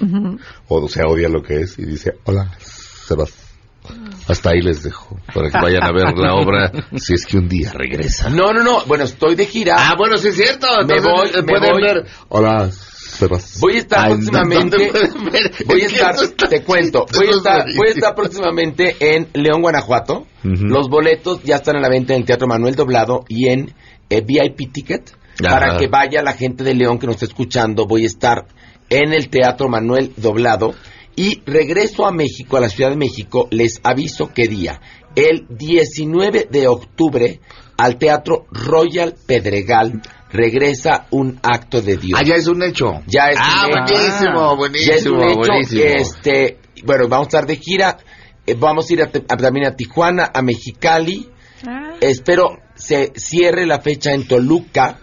o sea, odia lo que es y dice, "Hola, Sebas." Hasta ahí les dejo, para que vayan a ver la obra si es que un día regresa. No, no, no, bueno, estoy de gira. Ah, bueno, sí es cierto. Me entonces, voy, eh, me pueden voy. ver. Hola, Sebas. Voy a estar Ay, próximamente, ¿dónde pueden ver? voy a Es que estar, eso está- te cuento, voy a eso es estar, voy a buenísimo. estar próximamente en León, Guanajuato. Ujú. Los boletos ya están a la venta en el Teatro Manuel Doblado y en eh, V I P Ticket. Ajá. Para que vaya la gente de León que nos está escuchando, voy a estar en el Teatro Manuel Doblado. Y regreso a México, a la Ciudad de México, les aviso qué día. El diecinueve de octubre, al Teatro Royal Pedregal, regresa un acto de Dios. Ah, ya es un hecho. Ya es Ah, un hecho. buenísimo, buenísimo, Ya es un hecho. buenísimo. Este, bueno, vamos a estar de gira. eh, vamos a ir a, te- a- también a Tijuana, a Mexicali. Espero se cierre la fecha en Toluca.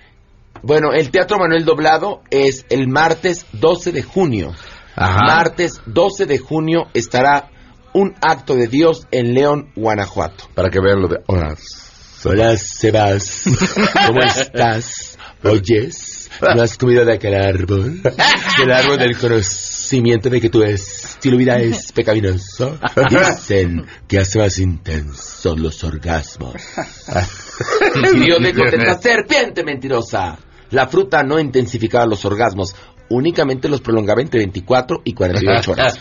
Bueno, el Teatro Manuel Doblado es el martes doce de junio. Ajá. Martes doce de junio estará un acto de Dios en León, Guanajuato. Para que vean lo de hola. Hola, Sebas. ¿Cómo estás? ¿Oyes? ¿No has comido de aquel árbol? Del árbol del conocimiento. Si mienten de que tu estilo de vida es pecaminoso, dicen que hace más intensos los orgasmos. Y Dios le contesta, serpiente mentirosa. La fruta no intensificaba los orgasmos, únicamente los prolongaba entre veinticuatro y cuarenta y ocho horas.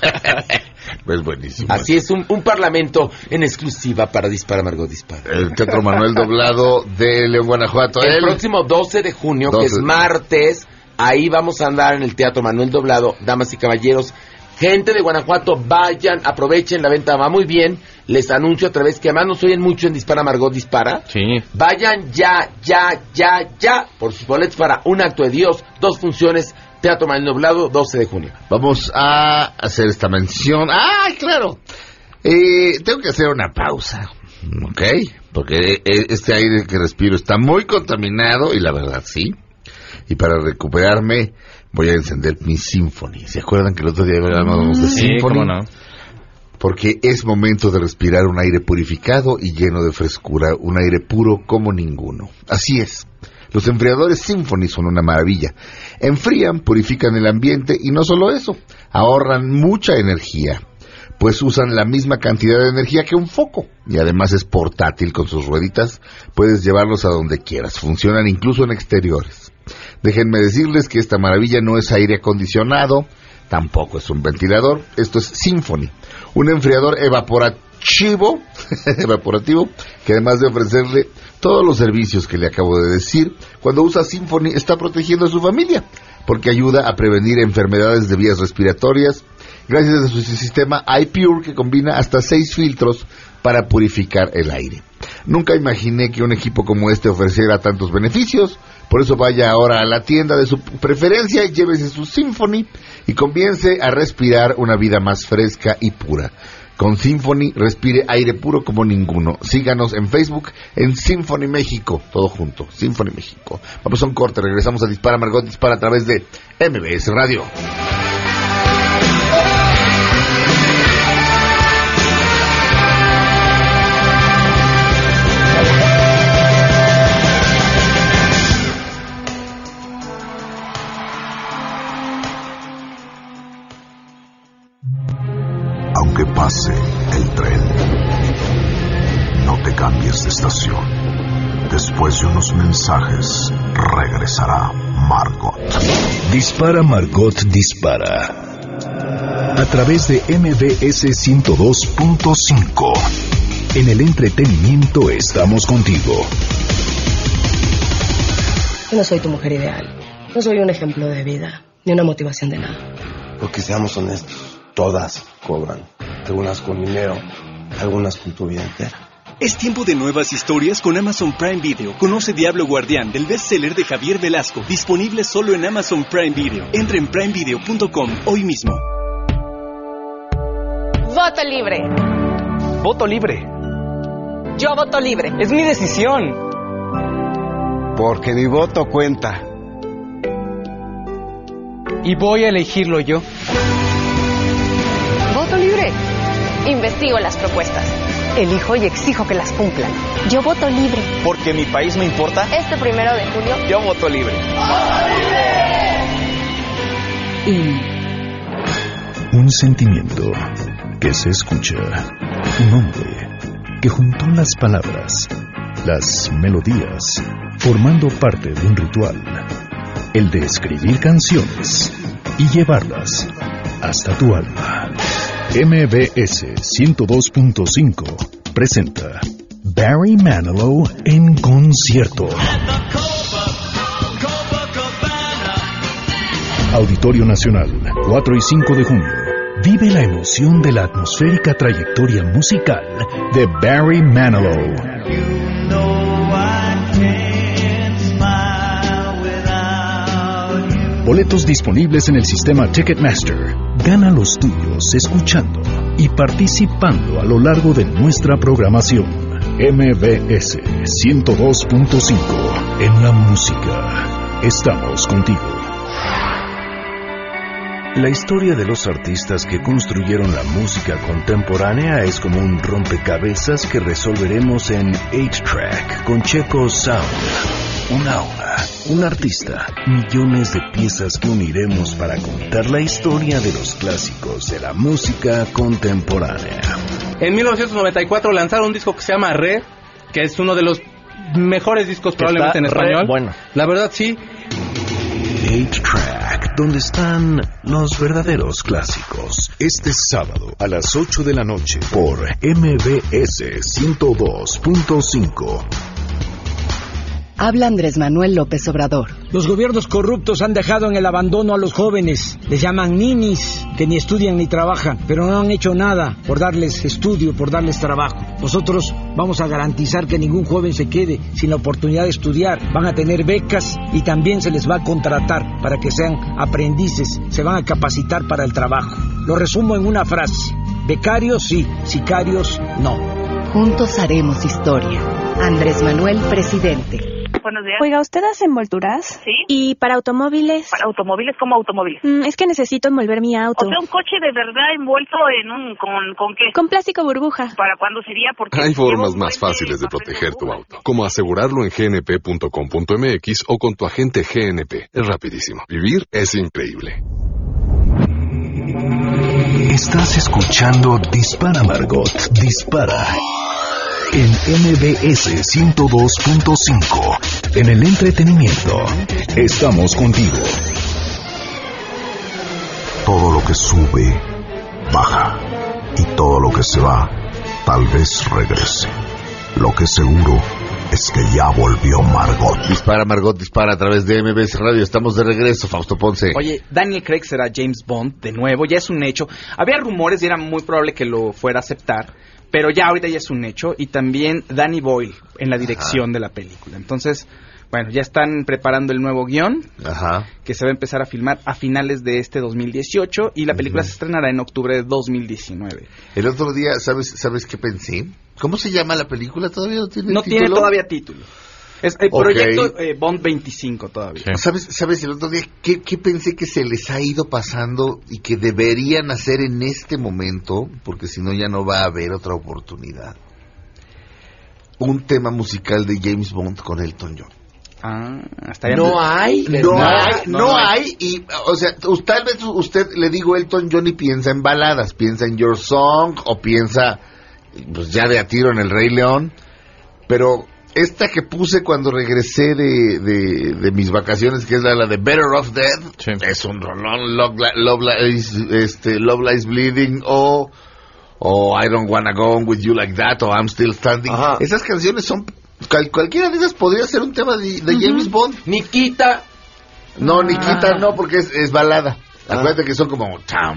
Pues buenísimo. Así es, un, un parlamento en exclusiva para Dispara, Margot Dispara. El Teatro Manuel Doblado de León, Guanajuato. El, el próximo doce de junio, doce. Que es martes, ahí vamos a andar en el Teatro Manuel Doblado, damas y caballeros. Gente de Guanajuato, vayan, aprovechen, la venta va muy bien. Les anuncio otra vez que además nos oyen mucho en Dispara, Margot Dispara. Sí. Vayan ya, ya, ya, ya por sus boletos para Un Acto de Dios, dos funciones, Teatro Manuel Doblado, doce de junio. Vamos a hacer esta mención. ¡Ay, claro! Eh, tengo que hacer una pausa, ¿ok? Porque este aire que respiro está muy contaminado, y la verdad sí. Y para recuperarme voy a encender mi Symphony. ¿Se acuerdan que el otro día hablábamos de sí, Symphony? ¿Cómo no? Porque es momento de respirar un aire purificado y lleno de frescura, un aire puro como ninguno. Así es. Los enfriadores Symphony son una maravilla. Enfrían, purifican el ambiente y no solo eso, ahorran mucha energía, pues usan la misma cantidad de energía que un foco. Y además es portátil con sus rueditas, puedes llevarlos a donde quieras, funcionan incluso en exteriores. Déjenme decirles que esta maravilla no es aire acondicionado, tampoco es un ventilador, esto es Symphony, un enfriador evaporativo, evaporativo, que además de ofrecerle todos los servicios que le acabo de decir, cuando usa Symphony está protegiendo a su familia, porque ayuda a prevenir enfermedades de vías respiratorias, gracias a su sistema iPure que combina hasta seis filtros para purificar el aire. Nunca imaginé que un equipo como este ofreciera tantos beneficios, por eso vaya ahora a la tienda de su preferencia y llévese su Symphony y comience a respirar una vida más fresca y pura. Con Symphony, respire aire puro como ninguno. Síganos en Facebook, en Symphony México, todo junto, Symphony México. Vamos a un corte, regresamos a Dispara, Margot Dispara a través de M B S Radio. Aunque pase el tren, no te cambies de estación. Después de unos mensajes, regresará Margot. Dispara, Margot Dispara. A través de M B S ciento dos punto cinco. En el entretenimiento estamos contigo. Yo no soy tu mujer ideal. No soy un ejemplo de vida, ni una motivación de nada. Porque seamos honestos, todas cobran. Algunas con dinero, algunas con tu vida entera. Es tiempo de nuevas historias con Amazon Prime Video. Conoce Diablo Guardián, del bestseller de Javier Velasco, disponible solo en Amazon Prime Video. Entra en prime video punto com hoy mismo. Voto libre. Voto libre. Yo voto libre. Es mi decisión. Porque mi voto cuenta. Y voy a elegirlo yo. Voto libre. Investigo las propuestas. Elijo y exijo que las cumplan. Yo voto libre. Porque mi país me importa. Este primero de julio. Yo voto libre. ¡Voto libre! Y un sentimiento que se escucha. Un hombre que juntó las palabras, las melodías, formando parte de un ritual. El de escribir canciones y llevarlas hasta tu alma. M B S ciento dos punto cinco presenta Barry Manilow en concierto. Auditorio Nacional, cuatro y cinco de junio. Vive la emoción de la atmosférica trayectoria musical de Barry Manilow. Boletos disponibles en el sistema Ticketmaster. Gana los tuyos escuchando y participando a lo largo de nuestra programación. M B S ciento dos punto cinco. En la música, estamos contigo. La historia de los artistas que construyeron la música contemporánea es como un rompecabezas que resolveremos en ocho track con Checo Sound. Una hora Un artista, millones de piezas que uniremos para contar la historia de los clásicos de la música contemporánea. En mil novecientos noventa y cuatro lanzaron un disco que se llama Red, que es uno de los mejores discos probablemente en español. Bueno. La verdad sí. Eight Track, donde están los verdaderos clásicos. Este sábado a las ocho de la noche por M B S ciento dos punto cinco. Habla Andrés Manuel López Obrador. Los gobiernos corruptos han dejado en el abandono a los jóvenes. Les llaman ninis, que ni estudian ni trabajan, pero no han hecho nada por darles estudio, por darles trabajo. Nosotros vamos a garantizar que ningún joven se quede sin la oportunidad de estudiar. Van a tener becas y también se les va a contratar para que sean aprendices. Se van a capacitar para el trabajo. Lo resumo en una frase. Becarios sí, sicarios no. Juntos haremos historia. Andrés Manuel, presidente. Buenos días. Oiga, ¿usted hace envolturas? Sí. ¿Y para automóviles? ¿Para automóviles? ¿Cómo automóviles? Mm, es que necesito envolver mi auto. O sea, un coche de verdad envuelto en un... ¿Con, con qué? Con plástico burbuja. ¿Para cuándo sería? Porque hay formas más fáciles de proteger tu auto, como asegurarlo en g n p punto com punto m x o con tu agente G N P. Es rapidísimo. Vivir es increíble. Estás escuchando Dispara, Margot. Dispara. En M B S ciento dos punto cinco. En el entretenimiento. Estamos contigo. Todo lo que sube, baja. Y todo lo que se va, tal vez regrese. Lo que seguro es que ya volvió Margot. Dispara, Margot, dispara a través de M B S Radio. Estamos de regreso, Fausto Ponce. Oye, Daniel Craig será James Bond de nuevo, ya es un hecho. Había rumores y era muy probable que lo fuera a aceptar, pero ya ahorita ya es un hecho. Y también Danny Boyle en la dirección Ajá. de la película. Entonces, bueno, ya están preparando el nuevo guión, Ajá. que se va a empezar a filmar a finales de este dos mil dieciocho y la película uh-huh. se estrenará en octubre de dos mil diecinueve. El otro día, ¿sabes sabes qué pensé? ¿Cómo se llama la película? ¿Todavía no tiene no título? No tiene todavía título. Es el okay. proyecto eh, Bond veinticinco todavía. Sí. ¿Sabes, ¿Sabes el otro día qué, qué pensé que se les ha ido pasando y que deberían hacer en este momento? Porque si no ya no va a haber otra oportunidad. Un tema musical de James Bond con Elton John. Ah, hasta ya no hay, no hay, no, no hay, hay, y, o sea, tal vez usted le digo Elton John y piensa en baladas, piensa en Your Song, o piensa, pues ya de a tiro en El Rey León, pero esta que puse cuando regresé de, de, de mis vacaciones, que es la, la de Better Off Dead, sí. es un rolón, Love, Love, Lies, este, Love Lies Bleeding, o, o I Don't Wanna Go On With You Like That, o I'm Still Standing. Ajá. Esas canciones son... Cual, cualquiera de esas podría ser un tema de, de uh-huh. James Bond. Nikita. No, ah. Nikita no, porque es, es balada. Ah. Acuérdate que son como... Ah.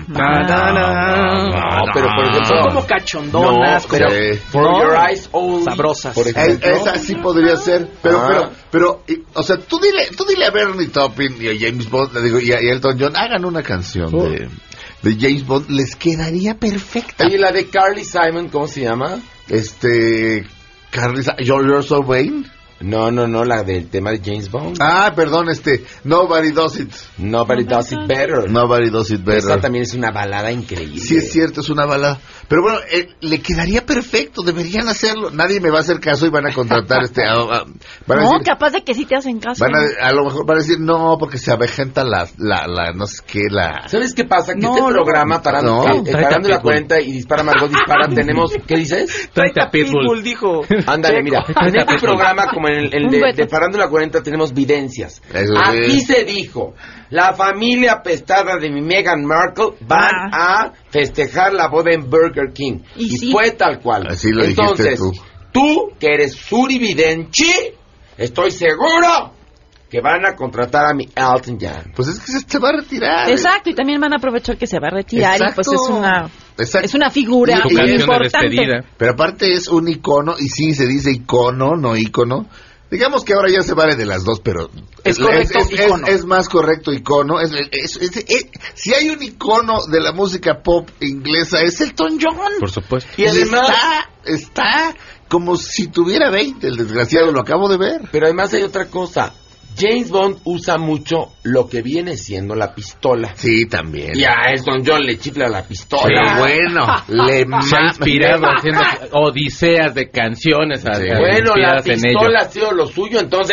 No, no, pero por ejemplo, son como cachondonas, no, pero sí. For no. Your Eyes Only, sabrosas. Por ejemplo. Es, esa sí podría ser, pero, ah. pero, pero, y, o sea, tú dile, tú dile a Bernie Taupin y a James Bond, le digo, y a, y a Elton John, hagan una canción oh. de, de James Bond, les quedaría perfecta. ¿Y la de Carly Simon, cómo se llama? Este... Carly, You're So Vain. No, no, no, la del tema de James Bond. Ah, perdón, este, Nobody Does It. Nobody Does It Better. Nobody Does It Better. Esa también es una balada increíble. Sí, es cierto, es una balada. Pero bueno, eh, le quedaría perfecto, deberían hacerlo. Nadie me va a hacer caso y van a contratar este... A, a, van a no, decir, capaz de que sí te hacen caso. Van a, a lo mejor van a decir, no, porque se avejenta la, la, la, no sé qué, la... ¿Sabes qué pasa? Que no, este programa, parando, no, eh, parando la cuenta y dispara Margot, dispara, tenemos... ¿Qué dices? Tráete a Pitbull, dijo. Ándale, mira, en este programa, como en el, el de, de Parando la cuarenta, tenemos videncias. Eso Aquí es. se dijo, la familia apestada de mi Meghan Markle van ah. a festejar la boda en Burger King. Y, y sí. fue tal cual. Así lo Entonces, tú. tú, que eres Surividenchi, estoy seguro que van a contratar a mi Elton John. Pues es que se, se va a retirar. Exacto, y también van a aprovechar que se va a retirar. Exacto. Y pues es una... Exacto. Es una figura y, y importante. Pero aparte es un icono, y sí se dice icono, no icono. Digamos que ahora ya se vale de las dos, pero es, correcto, es, es, es, es más correcto icono. Es, es, es, es, si hay un icono de la música pop inglesa es Elton John. Por supuesto. Y, y además está, está como si tuviera veinte, el desgraciado, lo acabo de ver. Pero además hay otra cosa. James Bond usa mucho lo que viene siendo la pistola. Sí, también. Y a Elton John le chifla la pistola. Pero bueno, le se ha inspirado haciendo odiseas de canciones. Sí. Bueno, la pistola ha sido lo suyo, entonces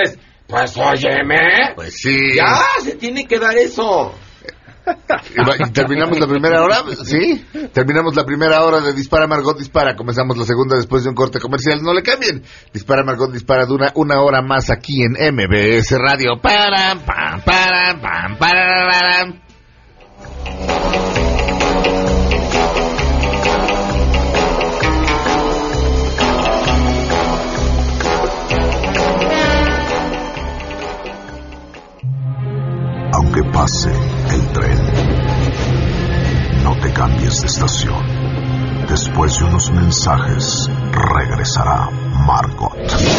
Pues óyeme. Pues sí. Ya, se tiene que dar eso. Y terminamos la primera hora, ¿sí? Terminamos la primera hora de Dispara Margot Dispara. Comenzamos la segunda después de un corte comercial. No le cambien. Dispara Margot Dispara dura una hora más aquí en M B S Radio. Para, pam, para, pam, para, para. Aunque pase el tren, no te cambies de estación. Después de unos mensajes, regresará Margot.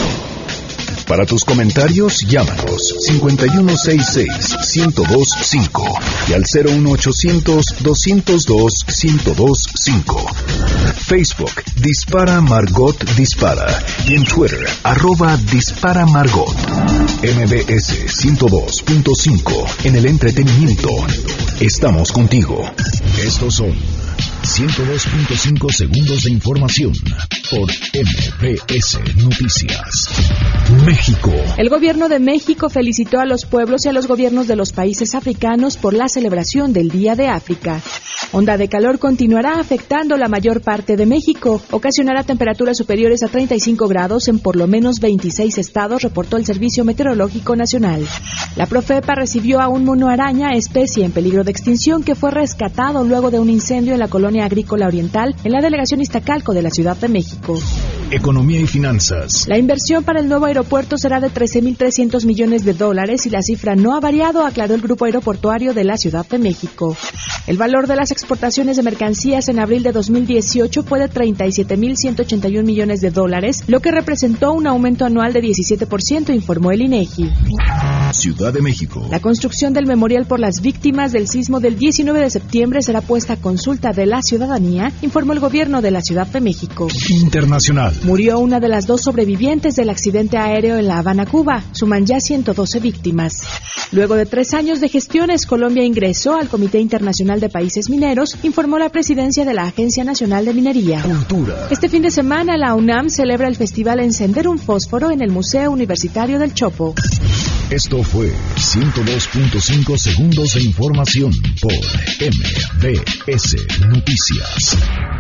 Para tus comentarios, llámanos cincuenta y uno sesenta y seis, ciento dos cinco y al cero uno ochocientos, doscientos dos, ciento dos cinco. Facebook, Dispara Margot Dispara. Y en Twitter, arroba Dispara Margot. M B S ciento dos punto cinco. En el entretenimiento, estamos contigo. Estos son ciento dos punto cinco segundos de información por M B S Noticias. México. El gobierno de México felicitó a los pueblos y a los gobiernos de los países africanos por la celebración del Día de África. Onda de calor continuará afectando la mayor parte de México. Ocasionará temperaturas superiores a treinta y cinco grados en por lo menos veintiséis estados, reportó el Servicio Meteorológico Nacional. La Profepa recibió a un mono araña, especie en peligro de extinción, que fue rescatado luego de un incendio en la colonia agrícola oriental en la delegación Iztacalco de la Ciudad de México. Economía y finanzas. La inversión para el nuevo aeropuerto será de trece mil trescientos millones de dólares y la cifra no ha variado, aclaró el Grupo Aeroportuario de la Ciudad de México. El valor de las exportaciones de mercancías en abril de dos mil dieciocho fue de treinta y siete mil ciento ochenta y un millones de dólares, lo que representó un aumento anual de diecisiete por ciento, informó el INEGI. Ciudad de México. La construcción del memorial por las víctimas del sismo del diecinueve de septiembre será puesta a consulta de la ciudadanía, informó el gobierno de la Ciudad de México. Internacional. Murió una de las dos sobrevivientes del accidente aéreo en La Habana, Cuba. Suman ya ciento doce víctimas. Luego de tres años de gestiones, Colombia ingresó al Comité Internacional de Países Mineros, informó la presidencia de la Agencia Nacional de Minería. Cultura. Este fin de semana, la UNAM celebra el festival Encender un Fósforo en el Museo Universitario del Chopo. Esto fue ciento dos punto cinco segundos de información por M B S Noticias.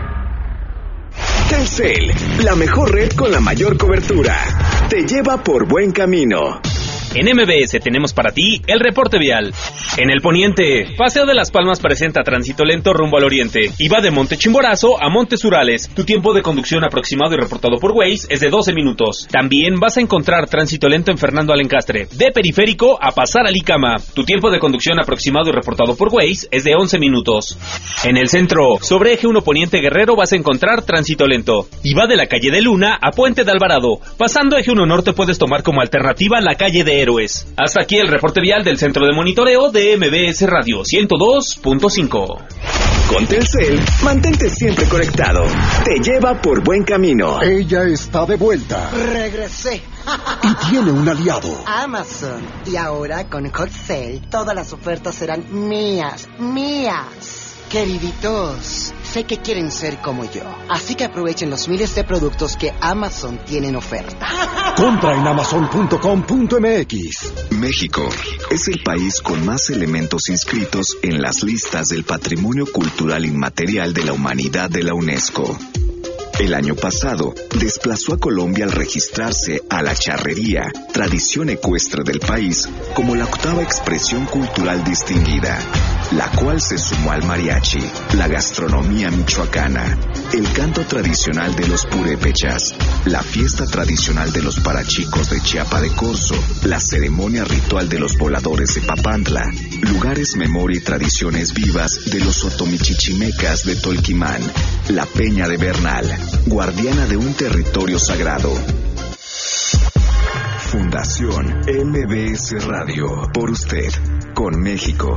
Telcel, la mejor red con la mayor cobertura. Te lleva por buen camino. En M B S tenemos para ti el reporte vial. En el poniente, Paseo de las Palmas presenta tránsito lento rumbo al oriente y va de Monte Chimborazo a Montes Urales. Tu tiempo de conducción aproximado y reportado por Waze es de doce minutos. También vas a encontrar tránsito lento en Fernando Alencastre, de Periférico a pasar a Licama. Tu tiempo de conducción aproximado y reportado por Waze es de once minutos. En el centro, sobre Eje uno Poniente Guerrero vas a encontrar tránsito lento y va de la calle de Luna a Puente de Alvarado. Pasando Eje uno Norte puedes tomar como alternativa la calle de Héroes. Hasta aquí el reporte vial del Centro de Monitoreo de M B S Radio ciento dos punto cinco. Con Telcel, mantente siempre conectado. Te lleva por buen camino. Ella está de vuelta. Regresé. Y tiene un aliado. Amazon. Y ahora con Hot Sale, todas las ofertas serán mías. Mías. Queriditos, sé que quieren ser como yo, así que aprovechen los miles de productos que Amazon tiene en oferta. Compra en amazon punto com punto m x. México es el país con más elementos inscritos en las listas del Patrimonio Cultural Inmaterial de la Humanidad de la UNESCO. El año pasado, desplazó a Colombia al registrarse a la charrería, tradición ecuestre del país, como la octava expresión cultural distinguida, la cual se sumó al mariachi, la gastronomía michoacana, el canto tradicional de los purépechas, la fiesta tradicional de los parachicos de Chiapa de Corzo, la ceremonia ritual de los voladores de Papantla, lugares, memoria y tradiciones vivas de los otomichichimecas de Tolquimán, la Peña de Bernal, guardiana de un territorio sagrado. Fundación M B S Radio, por usted, con México.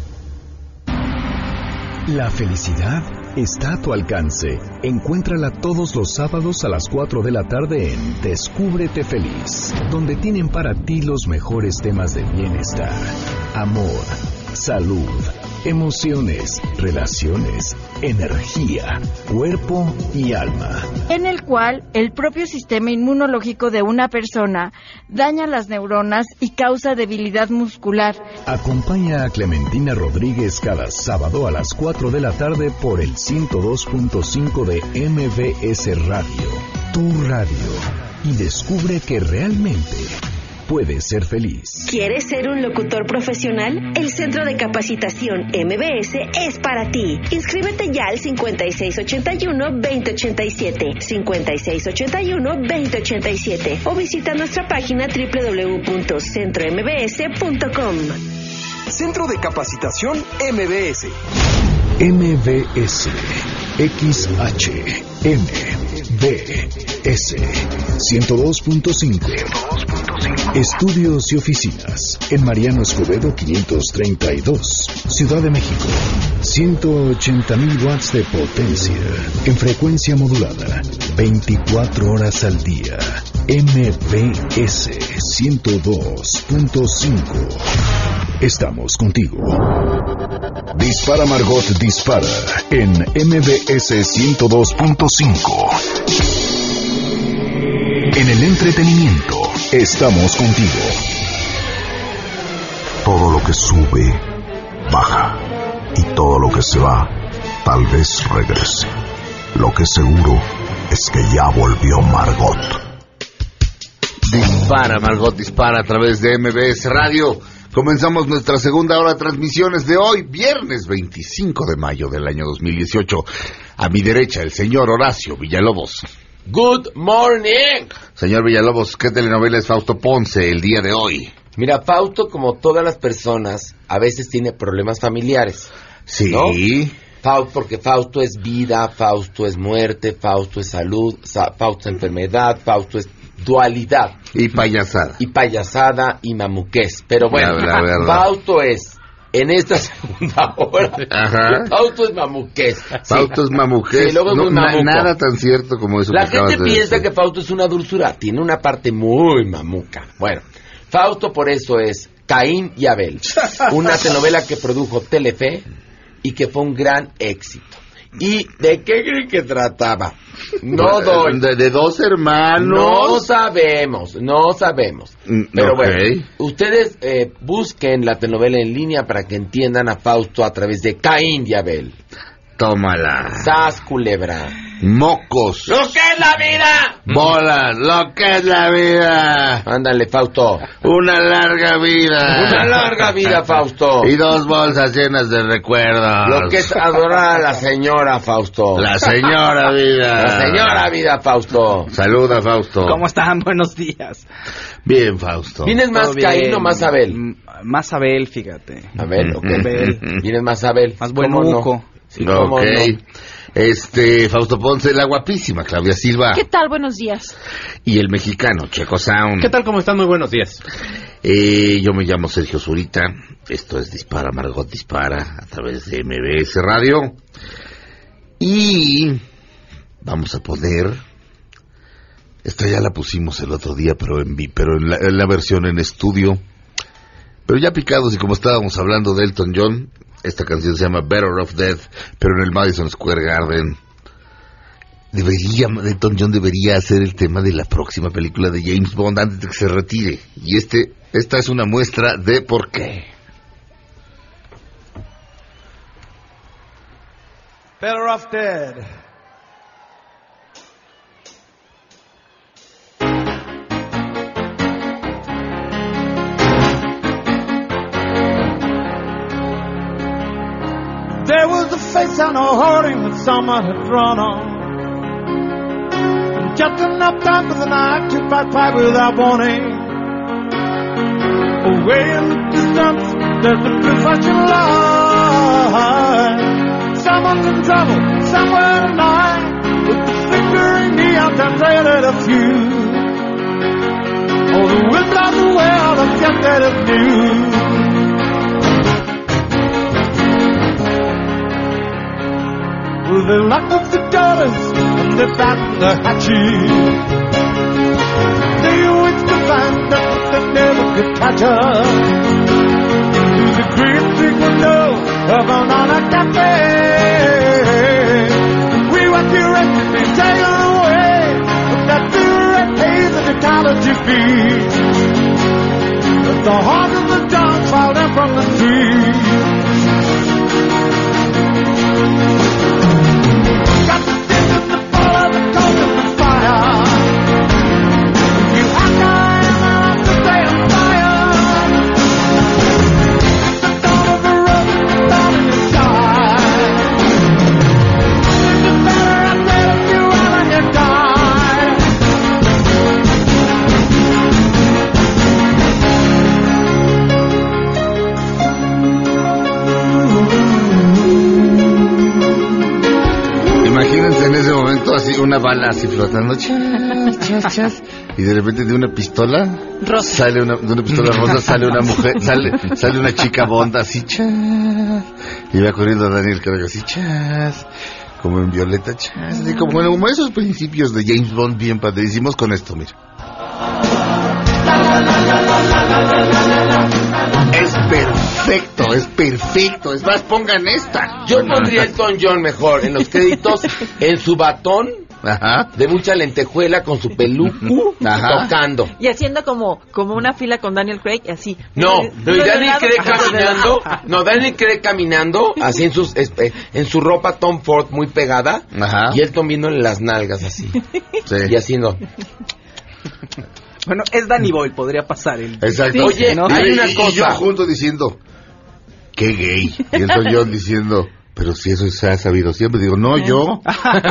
La felicidad está a tu alcance. Encuéntrala todos los sábados a las cuatro de la tarde en Descúbrete Feliz, donde tienen para ti los mejores temas de bienestar, amor, salud, emociones, relaciones, energía, cuerpo y alma. En el cual el propio sistema inmunológico de una persona daña las neuronas y causa debilidad muscular. Acompaña a Clementina Rodríguez cada sábado a las cuatro de la tarde por el ciento dos punto cinco de M B S Radio, tu radio, y descubre que realmente puedes ser feliz. ¿Quieres ser un locutor profesional? El Centro de Capacitación M B S es para ti. Inscríbete ya al cincuenta y seis ochenta y uno, veinte ochenta y siete, cincuenta y seis ochenta y uno, veinte ochenta y siete o visita nuestra página doble u doble u doble u punto centro m b s punto com. Centro de Capacitación M B S. M B S X H M B S ciento dos punto cinco. Estudios y oficinas en Mariano Escobedo quinientos treinta y dos, Ciudad de México. ciento ochenta mil watts de potencia en frecuencia modulada, veinticuatro horas al día. M B S ciento dos punto cinco. Estamos contigo. Dispara Margot Dispara en M B S ciento dos punto cinco. En el entretenimiento, estamos contigo. Todo lo que sube, baja. Y todo lo que se va, tal vez regrese. Lo que seguro es que ya volvió Margot. Dispara, Margot Dispara a través de M B S Radio. Comenzamos nuestra segunda hora de transmisiones de hoy, viernes veinticinco de mayo del año dos mil dieciocho. A mi derecha, el señor Horacio Villalobos. Good morning. Señor Villalobos, ¿qué telenovela es Fausto Ponce el día de hoy? Mira, Fausto, como todas las personas, a veces tiene problemas familiares. Sí. ¿No? Fausto, porque Fausto es vida, Fausto es muerte, Fausto es salud, Fausto es enfermedad, Fausto es dualidad. Y payasada. Y payasada y mamuqués. Pero bueno, la, la Fausto es, en esta segunda hora, ajá, Fausto es mamuqués. Fausto es mamuqués. Sí, luego no, es na, nada tan cierto como eso. La que gente piensa decir. que Fausto es una dulzura, tiene una parte muy mamuca. Bueno, Fausto por eso es Caín y Abel, una telenovela que produjo Telefe y que fue un gran éxito. ¿Y de qué creen que trataba? No doy. De, de dos hermanos. No sabemos, no sabemos. Pero okay. Bueno, ustedes eh, busquen la telenovela en línea para que entiendan a Fausto a través de Caín y Abel. Tómala. Sas culebra. Mocos. ¡Lo que es la vida! Bolas, lo que es la vida. Ándale, Fausto. Una larga vida. Una larga vida, Fausto. Y dos bolsas llenas de recuerdos. Lo que es adorar a la señora, Fausto. La señora vida. La señora vida, Fausto. Saluda, Fausto. ¿Cómo están? Buenos días. Bien, Fausto. ¿Vienes más Caín o más Abel? M- más Abel, fíjate. Abel, ok. Abel. ¿Vienes más Abel? Más buenuco. No? Sí, ¿cómo ok. No? Este, Fausto Ponce, la guapísima Claudia Silva. ¿Qué tal? Buenos días. Y el mexicano Checo Sound. ¿Qué tal? ¿Cómo están? Muy buenos días. Eh, yo me llamo Sergio Zurita. Esto es Dispara, Margot Dispara, a través de M B S Radio. Y vamos a poner... Esta ya la pusimos el otro día, pero en, pero en, la, en la versión en estudio. Pero ya picados, y como estábamos hablando de Elton John, esta canción se llama Better Off Dead, pero en el Madison Square Garden. Debería, Elton John debería hacer el tema de la próxima película de James Bond antes de que se retire. Y este, esta es una muestra de por qué. Better Off Dead. There was a face on a hoarding that someone had drawn on. And just enough time for the night to pass by without warning. Away in the distance, there's a blue flashing light. Someone's in trouble, somewhere tonight. With the flickering neon times rated a few. Oh, the wind blows away all the just that is new. Well, they locked up the doors and they fastened the hatches. They wait to find that they never could catch her. Through the great big window of Banana Cafe. We were curious to be taken away from that cigarette haze and the college beach. The heart of the dawn falling from the trees. Got the stick in the fall of the cold in the fire. You act like I'm to stay on fire. It's the dawn of the road down in the sky. It's better I tell you when you die. Imagínense en ese momento así una bala así flotando, chas, chas, chas, y de repente de una pistola rosa. sale una de una pistola rosa sale una mujer, sale sale una chica bonda así, chas, y va corriendo Daniel Craig así, chas, como en violeta, chas, así como, bueno, como esos principios de James Bond bien padrísimos con esto, mira. Es perfecto, es perfecto. Es más, pongan esta. Yo pondría Elton John mejor en los créditos, en su batón. Ajá. De mucha lentejuela con su peluco. Ajá. Tocando. Y haciendo como como una fila con Daniel Craig y así. No, no, y Daniel Craig Ajá. caminando. No, Daniel Craig caminando así en sus eh, en su ropa Tom Ford muy pegada. Ajá. Y Elton viéndole las nalgas así. Sí. Y haciendo. Bueno, es Danny Boyle, podría pasar. El... Exacto. Sí, Oye, ¿no? hay y, una y, cosa. y yo junto diciendo, qué gay. Y Elton John diciendo, pero si eso se ha sabido siempre. Digo, no, yo.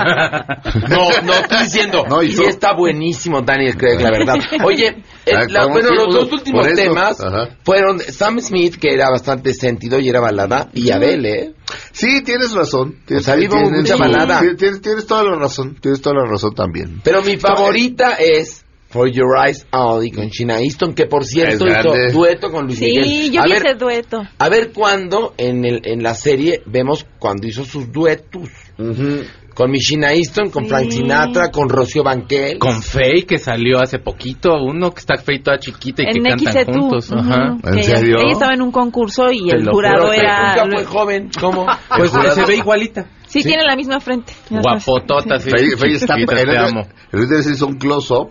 No, no, estoy diciendo. No, y sí está buenísimo Daniel Craig, la verdad. Oye, el, la, bueno, los dos últimos temas Ajá. fueron Sam Smith, que era bastante sentido y era balada, y Adele, ¿eh? Sí, tienes razón. Tienes, o sea, vivo tienes, mucha sí, balada. Tienes, tienes toda la razón. Tienes toda la razón también. Pero mi favorita es For Your Eyes Only con Sheena Easton, que por cierto hizo dueto con Luis sí, Miguel. Sí, yo a vi ver, ese dueto. A ver cuándo en el en la serie vemos cuando hizo sus duetos. Uh-huh. Con mi Sheena Easton, con sí. Frank Sinatra, con Rocío Banquel. Con Faye, que salió hace poquito. Uno que está Faye toda chiquita y en que X cantan E T U, juntos. Uh-huh. Ajá. ¿En serio? Ella, ella estaba en un concurso y el jurado juro, era... Nunca fue joven. ¿Cómo? Pues se ve igualita. Sí, sí, tiene la misma frente. Guapotota, sí. Faye, Faye está... Chiquita, te amo. El video es un close-up.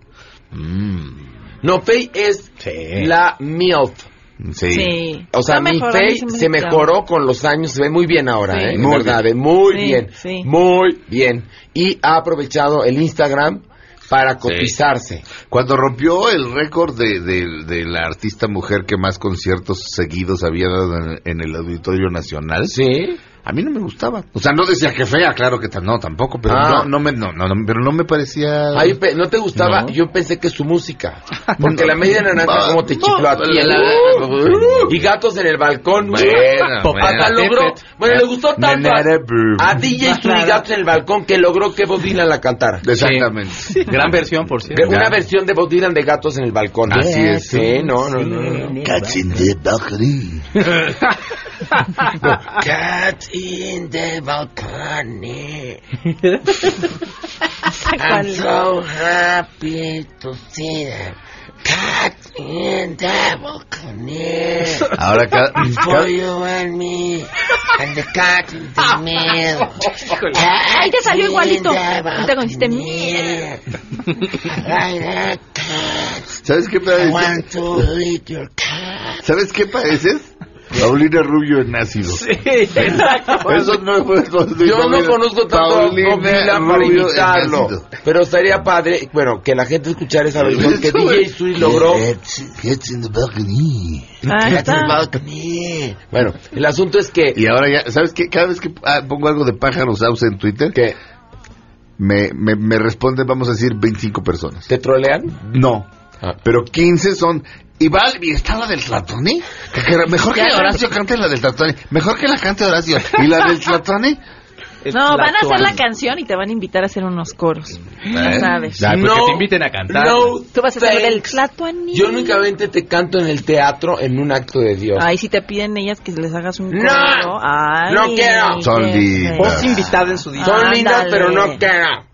Mm. No, Faye es sí. la MILF. Sí. sí. O sea, mi Faye se, se mejoró con los años, se ve muy bien ahora, sí. ¿eh? Muy verdad, bien. muy sí, bien. Sí. Muy bien. Y ha aprovechado el Instagram para cotizarse. Sí. Cuando rompió el récord de, de, de la artista mujer que más conciertos seguidos había dado en, en el Auditorio Nacional. Sí. A mí no me gustaba. O sea, no decía que fea, claro que no, tampoco, pero ah. no, no me, no, no, pero no me parecía. Ay, ¿no te gustaba? No. Yo pensé que su música, porque la media naranja como te chifló a ti. Y Gatos en el Balcón. Bueno, hasta logró. Bueno, le gustó tanto a, a D J Stu y Gatos en el Balcón que logró que Bob Dylan la cantara. Exactamente. Sí. Gran versión, por cierto. Una versión de Bob Dylan de Gatos en el Balcón. Así es. Sí, no, no, no. no. Cats in the balcony. Cats in the balcony. I'm so happy to see them. Cats in the balcony. Ahora cada, For you and me. And the cat in the middle. Ay, te salió igualito. Ahorita consiste en mí. ¿Sabes qué pareces? ¿Sabes qué pareces? Paulina Rubio en ácido. Sí, exacto. Eso no fue. Yo no conozco tanto a Bob Dylan para imitarlo, pero estaría padre, bueno, que la gente escuchara esa versión que D J Sui logró. Gets in the balcony. Gets in the balcony. Bueno, el asunto es que. Y ahora ya, ¿sabes qué? Cada vez que ah, pongo algo de pájaros sauce en Twitter, ¿qué? Me, me, me responden, vamos a decir, veinticinco personas. ¿Te trolean? No. Ah. Pero quince son. ¿Y va y está la del Tlatoni? Mejor que Horacio cante la del Tlatoni. Mejor que la cante Horacio. ¿Y la del Tlatoni? No, van a hacer la canción y te van a invitar a hacer unos coros. ¿Eh? ¿Sabes? Ya, pues no, que te inviten a cantar. No, tú vas a hacer el Tlatuani. Yo únicamente te canto en el teatro en un acto de Dios. Ay, si te piden ellas que les hagas un no, coro. Ay, no quiero. Son lindas. Vos invitada en su día. Son lindas, pero no quiero.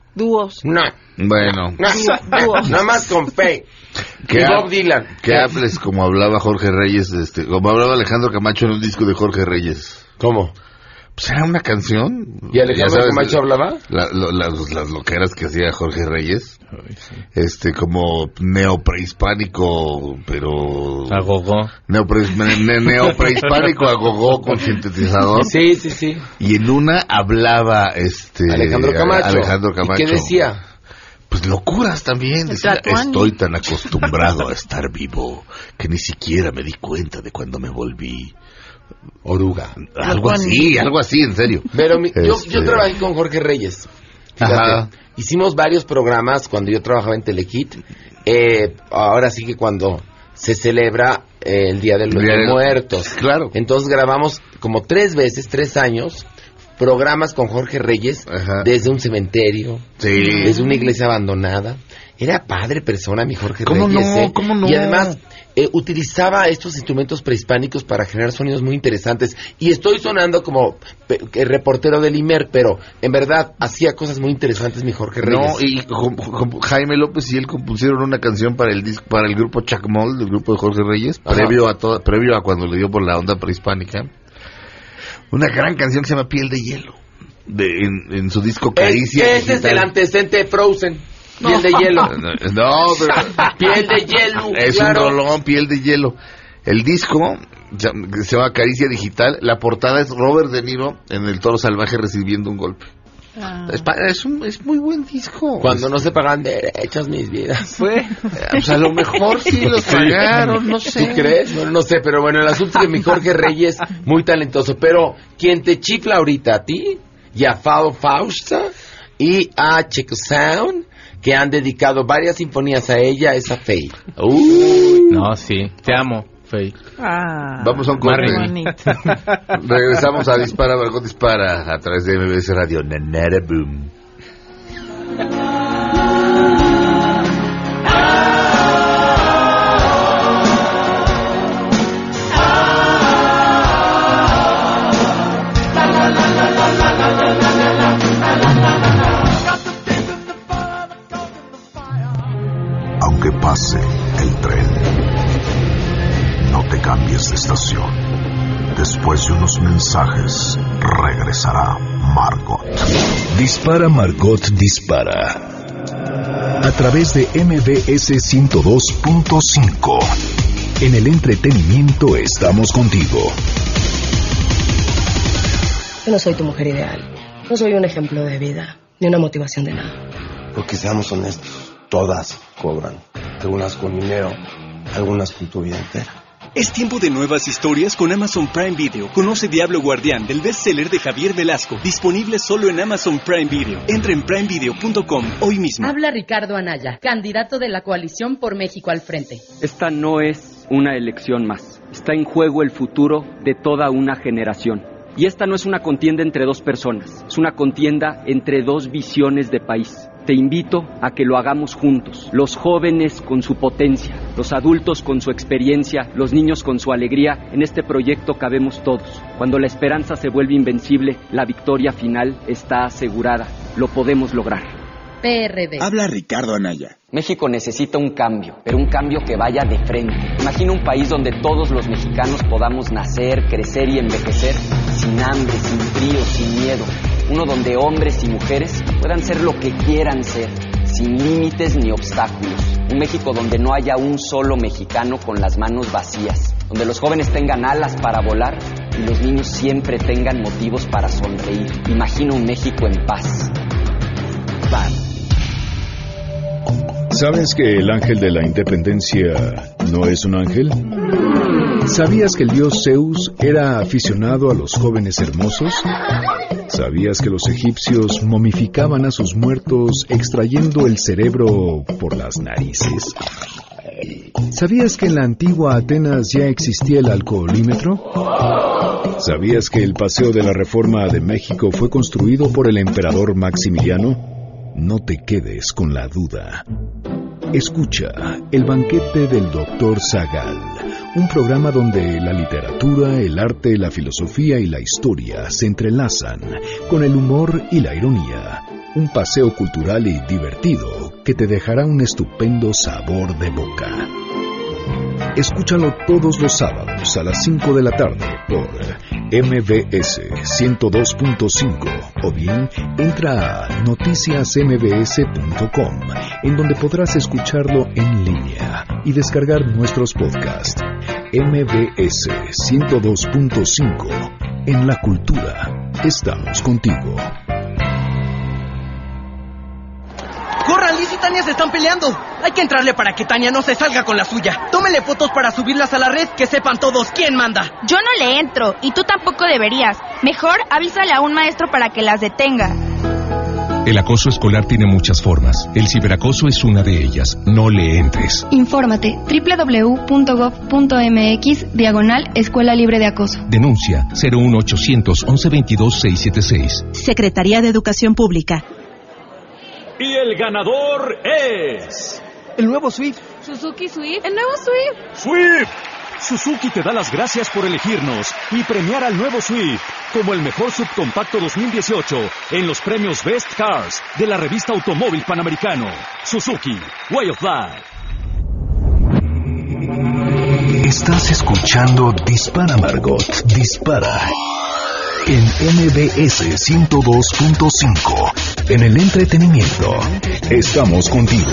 Dúos. No. Bueno. No, nada más con Fe. Que, y ha, Bob Dylan. que hables como hablaba Jorge Reyes, este, como hablaba Alejandro Camacho en un disco de Jorge Reyes. ¿Cómo? Pues era una canción. ¿Y Alejandro Camacho hablaba? La, lo, las, las loqueras que hacía Jorge Reyes. Ay, sí. Este, como neoprehispánico, pero... Agogó. Neopre, ne, neoprehispánico agogó con sintetizador. Sí, sí, sí. Y en una hablaba este... Alejandro Camacho. Alejandro Camacho. ¿Y qué decía? Pues locuras también. Decía, estoy tan acostumbrado a estar vivo que ni siquiera me di cuenta de cuando me volví oruga. Algo así, algo así, en serio. Pero mi, este... yo, yo trabajé con Jorge Reyes. Fíjate, Ajá. Hicimos varios programas cuando yo trabajaba en Telehit. Eh, ahora sí que cuando se celebra eh, el Día de los Día Muertos. De... Claro. Entonces grabamos como tres veces, tres años, programas con Jorge Reyes. Ajá. Desde un cementerio, sí. Desde una iglesia abandonada. Era padre persona mi Jorge ¿Cómo Reyes. No? ¿eh? ¿Cómo no? Y además eh, utilizaba estos instrumentos prehispánicos para generar sonidos muy interesantes. Y estoy sonando como pe- reportero del I M E R, pero en verdad hacía cosas muy interesantes mi Jorge Reyes. No, y con, con Jaime López y él compusieron una canción para el disco, para el grupo Chacmol, del grupo de Jorge Reyes, Ajá. previo a toda, previo a cuando le dio por la onda prehispánica. Una gran canción que se llama Piel de Hielo, de, en, en su disco Caricia. Ese es el antecedente de Frozen. Piel no. de hielo. No, pero... Piel de hielo. Es claro. un rolón, Piel de Hielo. El disco se llama Caricia Digital. La portada es Robert De Niro en El Toro Salvaje recibiendo un golpe. Ah. Es, es, un, es muy buen disco. Cuando no se pagan derechos, mis vidas. Fue. Pues a lo mejor sí los pagaron, no sé. ¿Tú crees? Bueno, no sé, pero bueno, el asunto es que mi Jorge Reyes, muy talentoso. Pero quien te chifla ahorita a ti, y a Fao Fausta, y a Chico Sound, que han dedicado varias sinfonías a ella, es a Faye. Uh. No, sí, te amo, Faye. Ah, vamos a un corte. Regresamos a Dispara, Margot Dispara, a través de M B S Radio. Nanara Boom. Aunque pase el tren, no te cambies de estación. Después de unos mensajes, regresará Margot. Dispara, Margot Dispara. A través de M B S ciento dos punto cinco. En el entretenimiento estamos contigo. Yo no soy tu mujer ideal. No soy un ejemplo de vida, ni una motivación de nada. Porque seamos honestos. Todas cobran, algunas con dinero, algunas con tu vida entera. Es tiempo de nuevas historias con Amazon Prime Video. Conoce Diablo Guardián, del bestseller de Javier Velasco, disponible solo en Amazon Prime Video. Entra en prime video punto com hoy mismo. Habla Ricardo Anaya, candidato de la coalición por México al frente. Esta no es una elección más. Está en juego el futuro de toda una generación. Y esta no es una contienda entre dos personas, es una contienda entre dos visiones de país. Te invito a que lo hagamos juntos, los jóvenes con su potencia, los adultos con su experiencia, los niños con su alegría. En este proyecto cabemos todos. Cuando la esperanza se vuelve invencible, la victoria final está asegurada. Lo podemos lograr. P R D. Habla Ricardo Anaya. México necesita un cambio, pero un cambio que vaya de frente. Imagina un país donde todos los mexicanos podamos nacer, crecer y envejecer sin hambre, sin frío, sin miedo. Uno donde hombres y mujeres puedan ser lo que quieran ser, sin límites ni obstáculos. Un México donde no haya un solo mexicano con las manos vacías. Donde los jóvenes tengan alas para volar y los niños siempre tengan motivos para sonreír. Imagina un México en paz. Paz. ¿Sabes que el ángel de la independencia no es un ángel? ¿Sabías que el dios Zeus era aficionado a los jóvenes hermosos? ¿Sabías que los egipcios momificaban a sus muertos extrayendo el cerebro por las narices? ¿Sabías que en la antigua Atenas ya existía el alcoholímetro? ¿Sabías que el Paseo de la Reforma de México fue construido por el emperador Maximiliano? No te quedes con la duda. Escucha El banquete del doctor Zagal, un programa donde la literatura, el arte, la filosofía y la historia se entrelazan con el humor y la ironía. Un paseo cultural y divertido que te dejará un estupendo sabor de boca. Escúchalo todos los sábados a las cinco de la tarde por M B S ciento dos punto cinco o bien entra a noticias m b s punto com, en donde podrás escucharlo en línea y descargar nuestros podcasts. M B S ciento dos punto cinco. En la cultura estamos contigo. ¡Corran! Liz y Tania se están peleando. Hay que entrarle para que Tania no se salga con la suya. Tómenle fotos para subirlas a la red, que sepan todos quién manda. Yo no le entro, y tú tampoco deberías. Mejor avísale a un maestro para que las detenga. El acoso escolar tiene muchas formas. El ciberacoso es una de ellas. No le entres. Infórmate. doble u doble u doble u punto gob punto m x diagonal Escuela Libre de Acoso. Denuncia cero uno ochocientos once veintidós seiscientos setenta y seis. Secretaría de Educación Pública. Y el ganador es... el nuevo Swift. Suzuki Swift. El nuevo Swift. ¡Swift! Suzuki te da las gracias por elegirnos y premiar al nuevo Swift como el mejor subcompacto dos mil dieciocho en los premios Best Cars de la revista Automóvil Panamericano. Suzuki, Way of Life. Estás escuchando Dispara, Margot, Dispara. En M B S ciento dos punto cinco. En el entretenimiento, estamos contigo.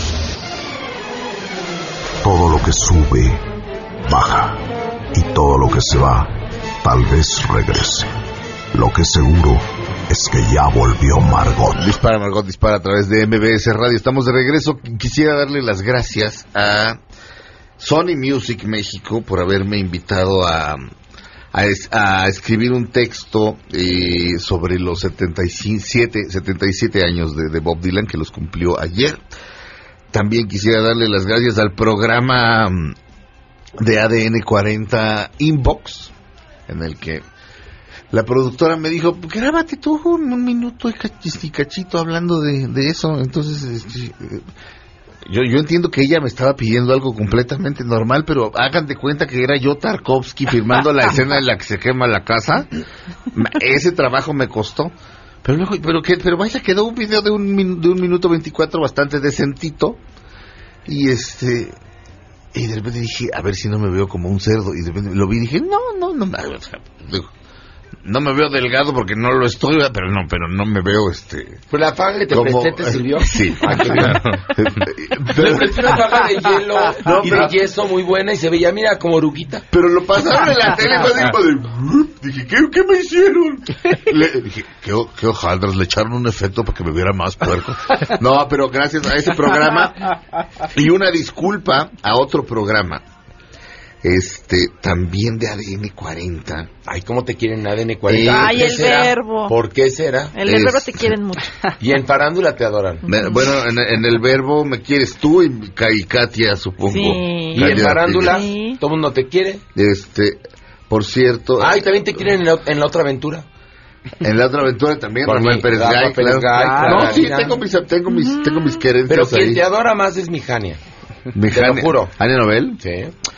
Todo lo que sube, baja. Y todo lo que se va, tal vez regrese. Lo que seguro es que ya volvió Margot. Dispara, Margot, dispara a través de M B S Radio. Estamos de regreso. Quisiera darle las gracias a Sony Music México por haberme invitado a... A, es, a escribir un texto eh, sobre los setenta y siete años de, de Bob Dylan, que los cumplió ayer. También quisiera darle las gracias al programa de A D N cuarenta Inbox, en el que la productora me dijo, grábate tú un, un minuto y cachito hablando de, de eso. Entonces... Este, Yo, yo entiendo que ella me estaba pidiendo algo completamente normal, pero hagan de cuenta que era yo Tarkovsky firmando la escena en la que se quema la casa. Ese trabajo me costó. Pero luego, pero que, pero vaya, quedó un video de un, de un minuto veinticuatro bastante decentito. Y este, y de repente dije, a ver si no me veo como un cerdo. Y de repente lo vi y dije, no, no, no, no, no me veo delgado porque no lo estoy, pero no, pero no me veo este. Pues la faja que te como, presté te sirvió. Sí. Le presté una faja de hielo no, y pero, de yeso muy buena y se veía, mira, como oruguita. Pero lo pasaron en la tele, fue de, dije, ¿qué, ¿qué me hicieron? Le, dije, ¿qué, qué hojaldras? Le echaron un efecto para que me viera más puerco. No, pero gracias a ese programa y una disculpa a otro programa. Este, también de A D N cuarenta. Ay, ¿cómo te quieren en A D N cuarenta? Ay, el será? Verbo. ¿Por qué será? El es... verbo te quieren mucho. Y en Farándula te adoran. Bueno, en, en el verbo me quieres tú y, y Katia, supongo. Sí. Y en Farándula, sí. Todo el mundo te quiere. Este, por cierto. Ay, también te quieren en la, en la otra aventura. En la otra aventura también, por Rafael Pérez Gay, Pérez Gay, claro. No, sí, tengo mis, tengo mis, mm. tengo mis querencias. Pero quien ahí. te adora más es mi Jania. Mi te Jania. Lo juro. ¿Ania Nobel? Sí.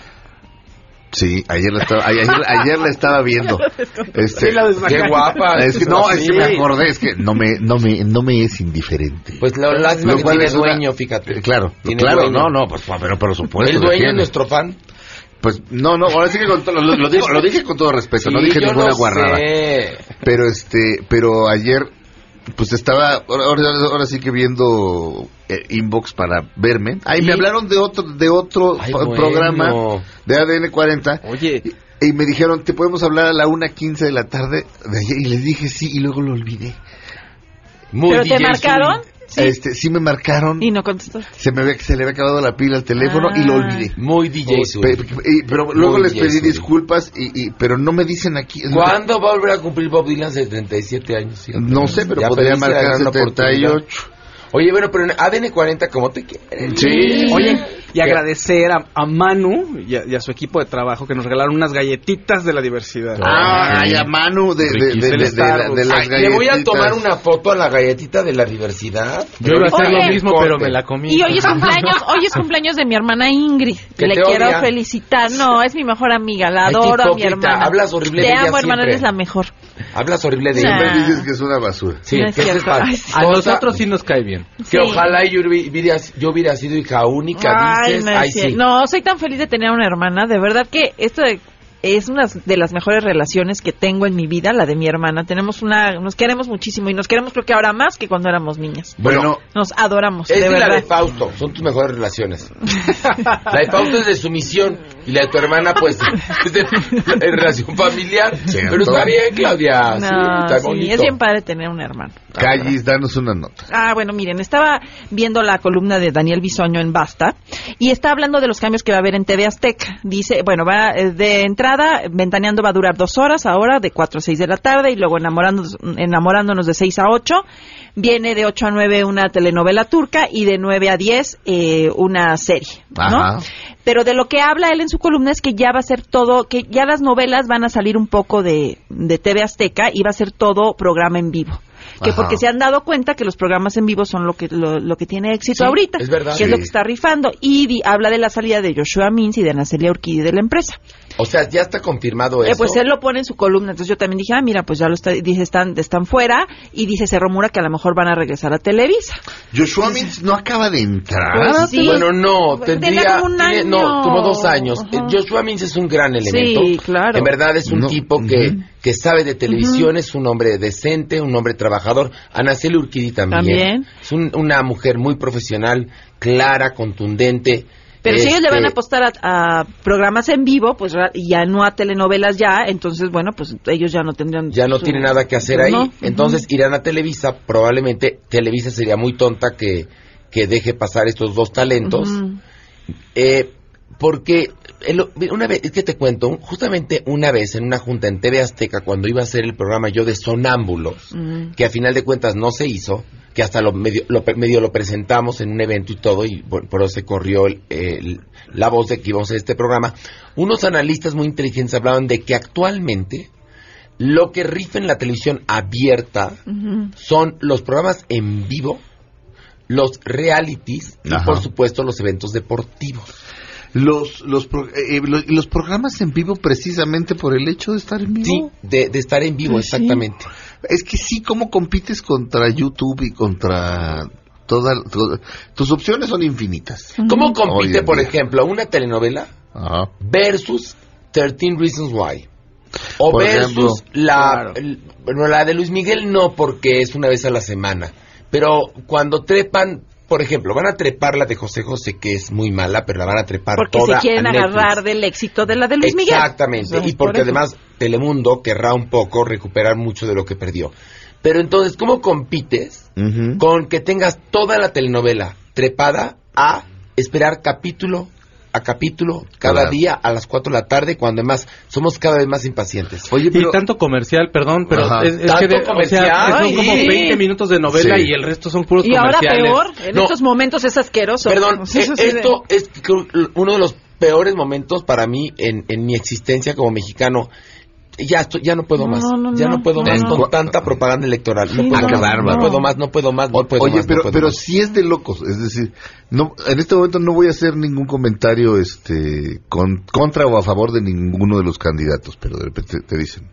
Sí, ayer la estaba, ayer, ayer la estaba viendo. Este, sí, la qué guapa. Es que, no, es que me acordé, es que no me, no me, no me es indiferente. Pues la lástima que tiene dueño, una, fíjate. Claro, tiene claro, dueño. no, no, pues, pero por supuesto. El dueño es nuestro fan. Pues no, no, ahora sí que con todo, lo, lo, digo, lo dije con todo respeto, sí, no dije ninguna guarrada. Sé. Pero este, pero ayer pues estaba ahora, ahora sí que viendo eh, inbox para verme. Ahí ¿sí? Me hablaron de otro de otro Ay, programa bueno. de A D N cuarenta. Oye, y, y me dijeron, "¿Te podemos hablar a la una quince de la tarde?" De ayer, y les dije sí y luego lo olvidé. Muy ¿Pero te marcaron? Sí. Este, sí me marcaron. Y no contestó. Se me ve que se le había acabado la pila al teléfono ah. y lo olvidé. Muy D J. Oh, pe, pe, pero Muy luego les pedí D J disculpas y, y pero no me dicen aquí. ¿Cuándo va a volver a cumplir Bob Dylan setenta y siete años? Fíjate. No sé, pero ya podría marcar setenta y ocho. Oye, bueno, pero en A D N cuarenta, ¿cómo te quieren? Sí. Oye, y agradecer a, a Manu y a, y a su equipo de trabajo que nos regalaron unas galletitas de la diversidad. Ah, ay, a Manu de, de, de, de, de, de, de las ay, galletitas. Le voy a tomar una foto a la galletita de la diversidad. Yo iba a hacer lo mismo, pero me la comí. Y hoy es cumpleaños, hoy es cumpleaños de mi hermana Ingrid. Le quiero odia? felicitar. No, es mi mejor amiga, la adoro ay, a mi hermana. Hablas horrible Te de ella amo, hermana, siempre. eres la mejor. Hablas horrible de Siempre ella. dices que es una basura. Sí, No es que es cierto. espan- Ay, sí. A nosotros sí nos cae bien. Que Sí. ojalá yo hubiera, yo hubiera sido hija única, Ay, dices. no, es Ay, cier- sí. no, soy tan feliz de tener una hermana. De verdad que esto de- es una de las mejores relaciones que tengo en mi vida, la de mi hermana. Tenemos una, nos queremos muchísimo y nos queremos creo que ahora más que cuando éramos niñas. Bueno, Nos adoramos, es de de la verdad. de Fausto, son tus mejores relaciones. La de Fausto es de sumisión y la de tu hermana, pues, es de, de relación familiar. Cierto. Pero está bien, Claudia. sí, No, está sí, bonito. es bien padre tener un hermano. Callis, danos una nota. Ah, bueno, miren, estaba viendo la columna de Daniel Bisoño en Basta y está hablando de los cambios que va a haber en T V Azteca. Dice, bueno, va eh, de entrada, Ventaneando va a durar dos horas ahora, de cuatro a seis de la tarde, y luego enamorándonos, enamorándonos de seis a ocho. Viene de ocho a nueve una telenovela turca y de nueve a diez eh, una serie, ¿no? Ajá. Pero de lo que habla él en su columna es que ya va a ser todo, que ya las novelas van a salir un poco de, de T V Azteca y va a ser todo programa en vivo. Que Ajá. porque se han dado cuenta que los programas en vivo son lo que lo, lo que tiene éxito Sí, ahorita, es verdad. que es Sí. lo que está rifando. Y di- habla de la salida de Joshua Mintz y de Ana Celia Urquidi de la empresa. O sea, ya está confirmado Eh, eso. pues él lo pone en su columna, entonces yo también dije, ah, mira, pues ya lo está, dice, están, están fuera, y dice, se rumora que a lo mejor van a regresar a Televisa. Joshua Mintz no acaba de entrar. Pues sí. Bueno, no, Tenía tendría como un tiene- año. no, como dos años. Ajá. Eh, Joshua Mintz es un gran elemento. Sí, claro. En verdad es un No, tipo que, ujú. que sabe de televisión, es un hombre decente, un hombre trabajador. Ana Celia Urquidi también. También. Es un- una mujer muy profesional, clara, contundente. Pero si ellos le Este, van a apostar a, a programas en vivo, pues ra- ya no a telenovelas ya, entonces, bueno, pues ellos ya no tendrían... ya no su- tiene nada que hacer ahí. ¿no? Entonces irán a Televisa. Probablemente Televisa sería muy tonta que, que deje pasar estos dos talentos. Ujú. Eh, porque el- una vez, es que te cuento, justamente una vez en una junta en T V Azteca, cuando iba a hacer el programa yo de Sonámbulos, Ujú. que a final de cuentas no se hizo, que hasta lo medio lo, medio lo presentamos en un evento y todo, y por, por eso se corrió el- el- la voz de que íbamos a hacer este programa, unos analistas muy inteligentes hablaban de que actualmente lo que rifa en la televisión abierta Ujú. son los programas en vivo, los realities y Ajá. por supuesto los eventos deportivos. Los, los, pro- eh, los, los programas en vivo precisamente por el hecho de estar en vivo. Sí, de, de estar en vivo, Pues sí. exactamente. Es que sí, ¿cómo compites contra YouTube y contra toda, toda- tus opciones son infinitas? ¿Cómo Hoy compite, en por día. ejemplo, una telenovela Ajá. versus trece Reasons Why? O Por versus ejemplo. la, Claro. el- bueno, la de Luis Miguel no, porque es una vez a la semana. Pero cuando trepan, por ejemplo, van a trepar la de José José, que es muy mala, pero la van a trepar Porque toda se quieren a Netflix. agarrar del éxito de la de Luis Miguel. Exactamente, O sea, y porque por eso. además Telemundo querrá un poco recuperar mucho de lo que perdió. Pero entonces, ¿cómo compites Ujú. con que tengas toda la telenovela trepada a esperar capítulo a capítulo cada Claro. día a las cuatro de la tarde, cuando además somos cada vez más impacientes? Oye, pero Y tanto comercial, perdón, pero Ajá. es, es ¿Tanto que de- o sea, comercial? son como Sí. veinte minutos de novela Sí. y el resto son puros Y ahora comerciales. peor, en No. estos momentos es asqueroso. Perdón, O sea, eso eh, sí de- esto es creo, uno de los peores momentos para mí en, en mi existencia como mexicano. Ya estoy, ya no puedo No, más, no, ya no no, puedo no, más no. con tanta propaganda electoral. No Sí, puedo no, más, bárbaro. no puedo más, no puedo más, no puedo Oye, más, no pero, puedo pero más. sí es de locos, es decir, no, en este momento no voy a hacer ningún comentario este con, contra o a favor de ninguno de los candidatos, pero de repente te dicen,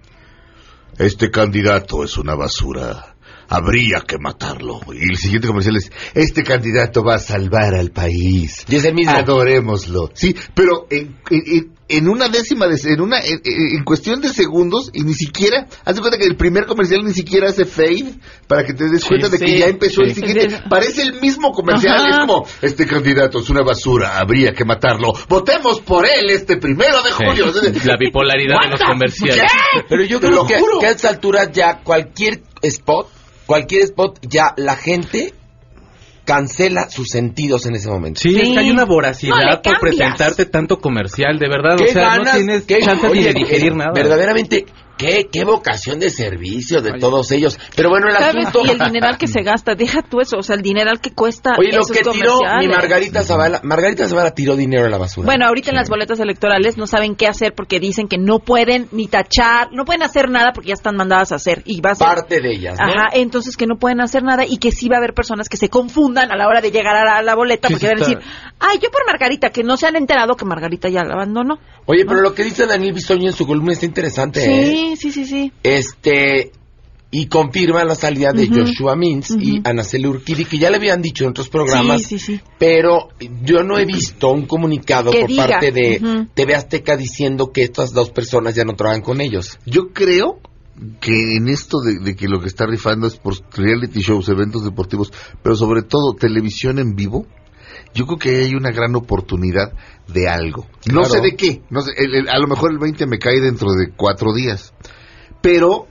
este candidato es una basura, habría que matarlo. Y el siguiente comercial es, este candidato va a salvar al país. Y es el mismo. Adorémoslo. Sí, pero en, en, en una décima, de, en una en, en cuestión de segundos, y ni siquiera, haz de cuenta que el primer comercial ni siquiera hace fade, para que te des cuenta de que sí, ya empezó sí. el siguiente. Parece el mismo comercial, Ajá. es como, este candidato es una basura, habría que matarlo. Votemos por él este primero de Sí. julio. La bipolaridad de los comerciales. Pero yo Te creo lo que, juro. que a esta altura ya cualquier spot, cualquier spot, ya la gente cancela sus sentidos en ese momento. Sí, Sí. es que hay una voracidad No le por cambias. presentarte tanto comercial, de verdad. ¿Qué O sea, ganas? no tienes ¿Qué- chance oye, ni de digerir eh, nada. Verdaderamente, qué, qué vocación de servicio de todos ellos. Pero bueno, el ¿Sabes? asunto... Y el dineral que se gasta, deja tú eso, o sea, el dineral que cuesta Oye, lo esos que tiró mi comerciales. Margarita Zavala, Margarita Zavala tiró dinero a la basura. Bueno, ahorita en las boletas electorales no saben qué hacer porque dicen que no pueden ni tachar, no pueden hacer nada porque ya están mandadas a hacer. Y va a ser... Parte de ellas, ¿no? Ajá, entonces que no pueden hacer nada y que sí va a haber personas que se confundan a la hora de llegar a la, a la boleta Sí, porque sí van a está. decir, ay, yo por Margarita, que no se han enterado que Margarita ya la abandonó. Oye, pero lo que dice Daniel Bisoño en su columna está interesante. Sí, ¿eh? Sí, sí, sí, sí. Este... Y confirma la salida de Uh-huh. Joshua Mintz uh-huh. y Anaceli Urquidi, que ya le habían dicho en otros programas, sí, sí, sí. pero yo no he visto un comunicado que por diga. parte de uh-huh. T V Azteca diciendo que estas dos personas ya no trabajan con ellos. Yo creo que en esto de, de que lo que está rifando es por reality shows, eventos deportivos, pero sobre todo televisión en vivo, yo creo que hay una gran oportunidad de algo. No Claro. sé de qué, no sé, el, el, a lo mejor el veinte me cae dentro de cuatro días, pero...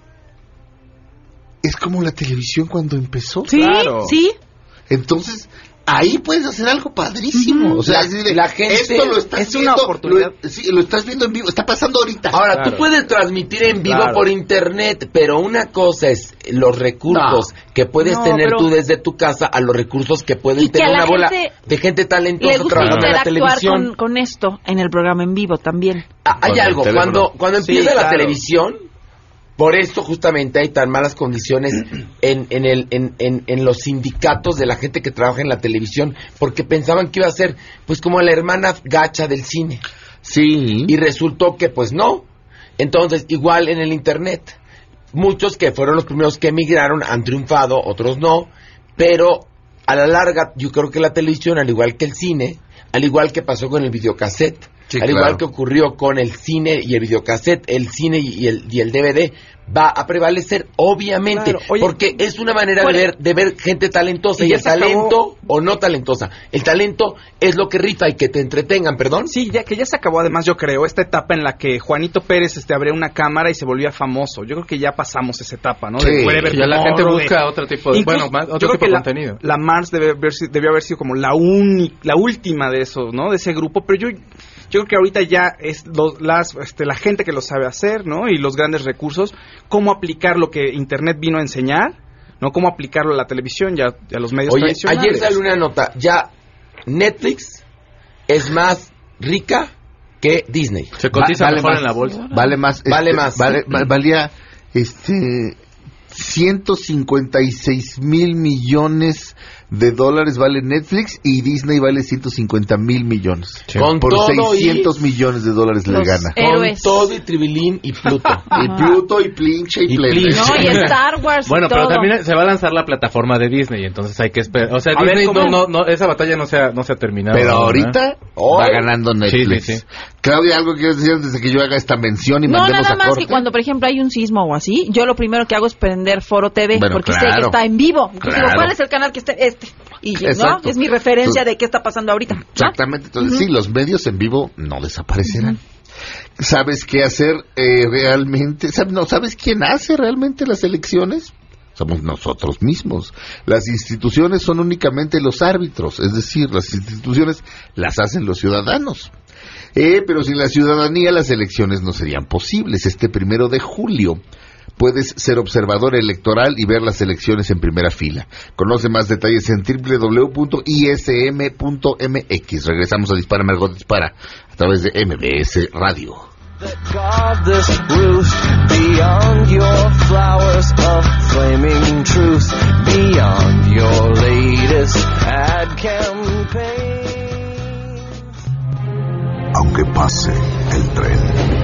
es como la televisión cuando empezó. Sí, claro. sí. Entonces, ahí puedes hacer algo padrísimo. Uh-huh. O sea, la, es decir, la gente esto lo estás es viendo, una oportunidad. Lo, sí, lo estás viendo en vivo, está pasando ahorita. Ahora, claro. tú puedes transmitir en vivo Claro. por internet, pero una cosa es los recursos no. que puedes No, tener pero... tú desde tu casa a los recursos que pueden y que tener a la una bola gente de gente talentosa le gusta trabajando en la televisión. Con, con esto en el programa en vivo también. Ah, hay con algo, cuando, cuando empieza sí, la claro. televisión, por esto justamente hay tan malas condiciones en, en, el, en, en, en los sindicatos de la gente que trabaja en la televisión, porque pensaban que iba a ser pues como la hermana gacha del cine. Sí. Y resultó que pues no. Entonces, igual en el internet, muchos que fueron los primeros que emigraron han triunfado, otros no, pero a la larga yo creo que la televisión, al igual que el cine, al igual que pasó con el videocassette, sí, al claro. igual que ocurrió con el cine y el videocassette, el cine y el, y el D V D va a prevalecer, obviamente, claro. Oye, porque es una manera de ver, de ver gente talentosa, y, y el talento acabó... o no talentosa. El talento es lo que rifa y que te entretengan, ¿perdón? Sí, ya que ya se acabó, además, yo creo, esta etapa en la que Juanito Pérez este, abría una cámara y se volvía famoso. Yo creo que ya pasamos esa etapa, ¿no? Sí, de ver ya la gente busca de... otro tipo de, Incluso, bueno, más, otro yo creo tipo que de la, contenido. La Mars debe haber, debió haber sido como la, uni, la última de esos, ¿no? De ese grupo, pero yo... Yo creo que ahorita ya es los, las, este, la gente que lo sabe hacer, ¿no? Y los grandes recursos, cómo aplicar lo que Internet vino a enseñar, ¿no? Cómo aplicarlo a la televisión y a, y a los medios Oye, tradicionales. Ayer salió una nota, ya Netflix es más rica que Disney. Se cotiza Va, vale mejor más, en la bolsa. Vale más. Vale este, más. Vale, valía este ciento cincuenta y seis mil millones de dólares vale Netflix y Disney vale ciento cincuenta mil millones. Sí. Con por todo seiscientos y millones de dólares le gana. Héroes. Con todo y Tribilín y Pluto. Y Pluto y Plinche y, y Plinche. No, y Star Wars. Bueno, y pero todo. también se va a lanzar la plataforma de Disney, entonces hay que esperar. O sea, a Disney ver, no, no, no, esa batalla no se ha, no se ha terminado. Pero ¿no? ahorita ¿Oh? va ganando Netflix. Sí, sí, sí. Claudia, ¿algo quieres decir antes de que yo haga esta mención y no, mandemos nada a más corte? que cuando, por ejemplo, hay un sismo o así, yo lo primero que hago es prender Foro T V, bueno, porque claro, sé que está en vivo. Entonces claro. digo, ¿cuál es el canal que está? Este. Y Exacto. ¿no? Es mi referencia de qué está pasando ahorita, ¿no? Exactamente. Entonces, Uh-huh. sí, los medios en vivo no desaparecerán. Uh-huh. ¿Sabes qué hacer eh, realmente? ¿Sabes, no, ¿Sabes quién hace realmente las elecciones? Somos nosotros mismos. Las instituciones son únicamente los árbitros, es decir, las instituciones las hacen los ciudadanos. Eh, pero sin la ciudadanía las elecciones no serían posibles. Este primero de julio puedes ser observador electoral y ver las elecciones en primera fila. Conoce más detalles en doble u doble u doble u punto i s m punto m x. Regresamos a Dispara, Margot Dispara, a través de M B S Radio. Aunque pase el tren,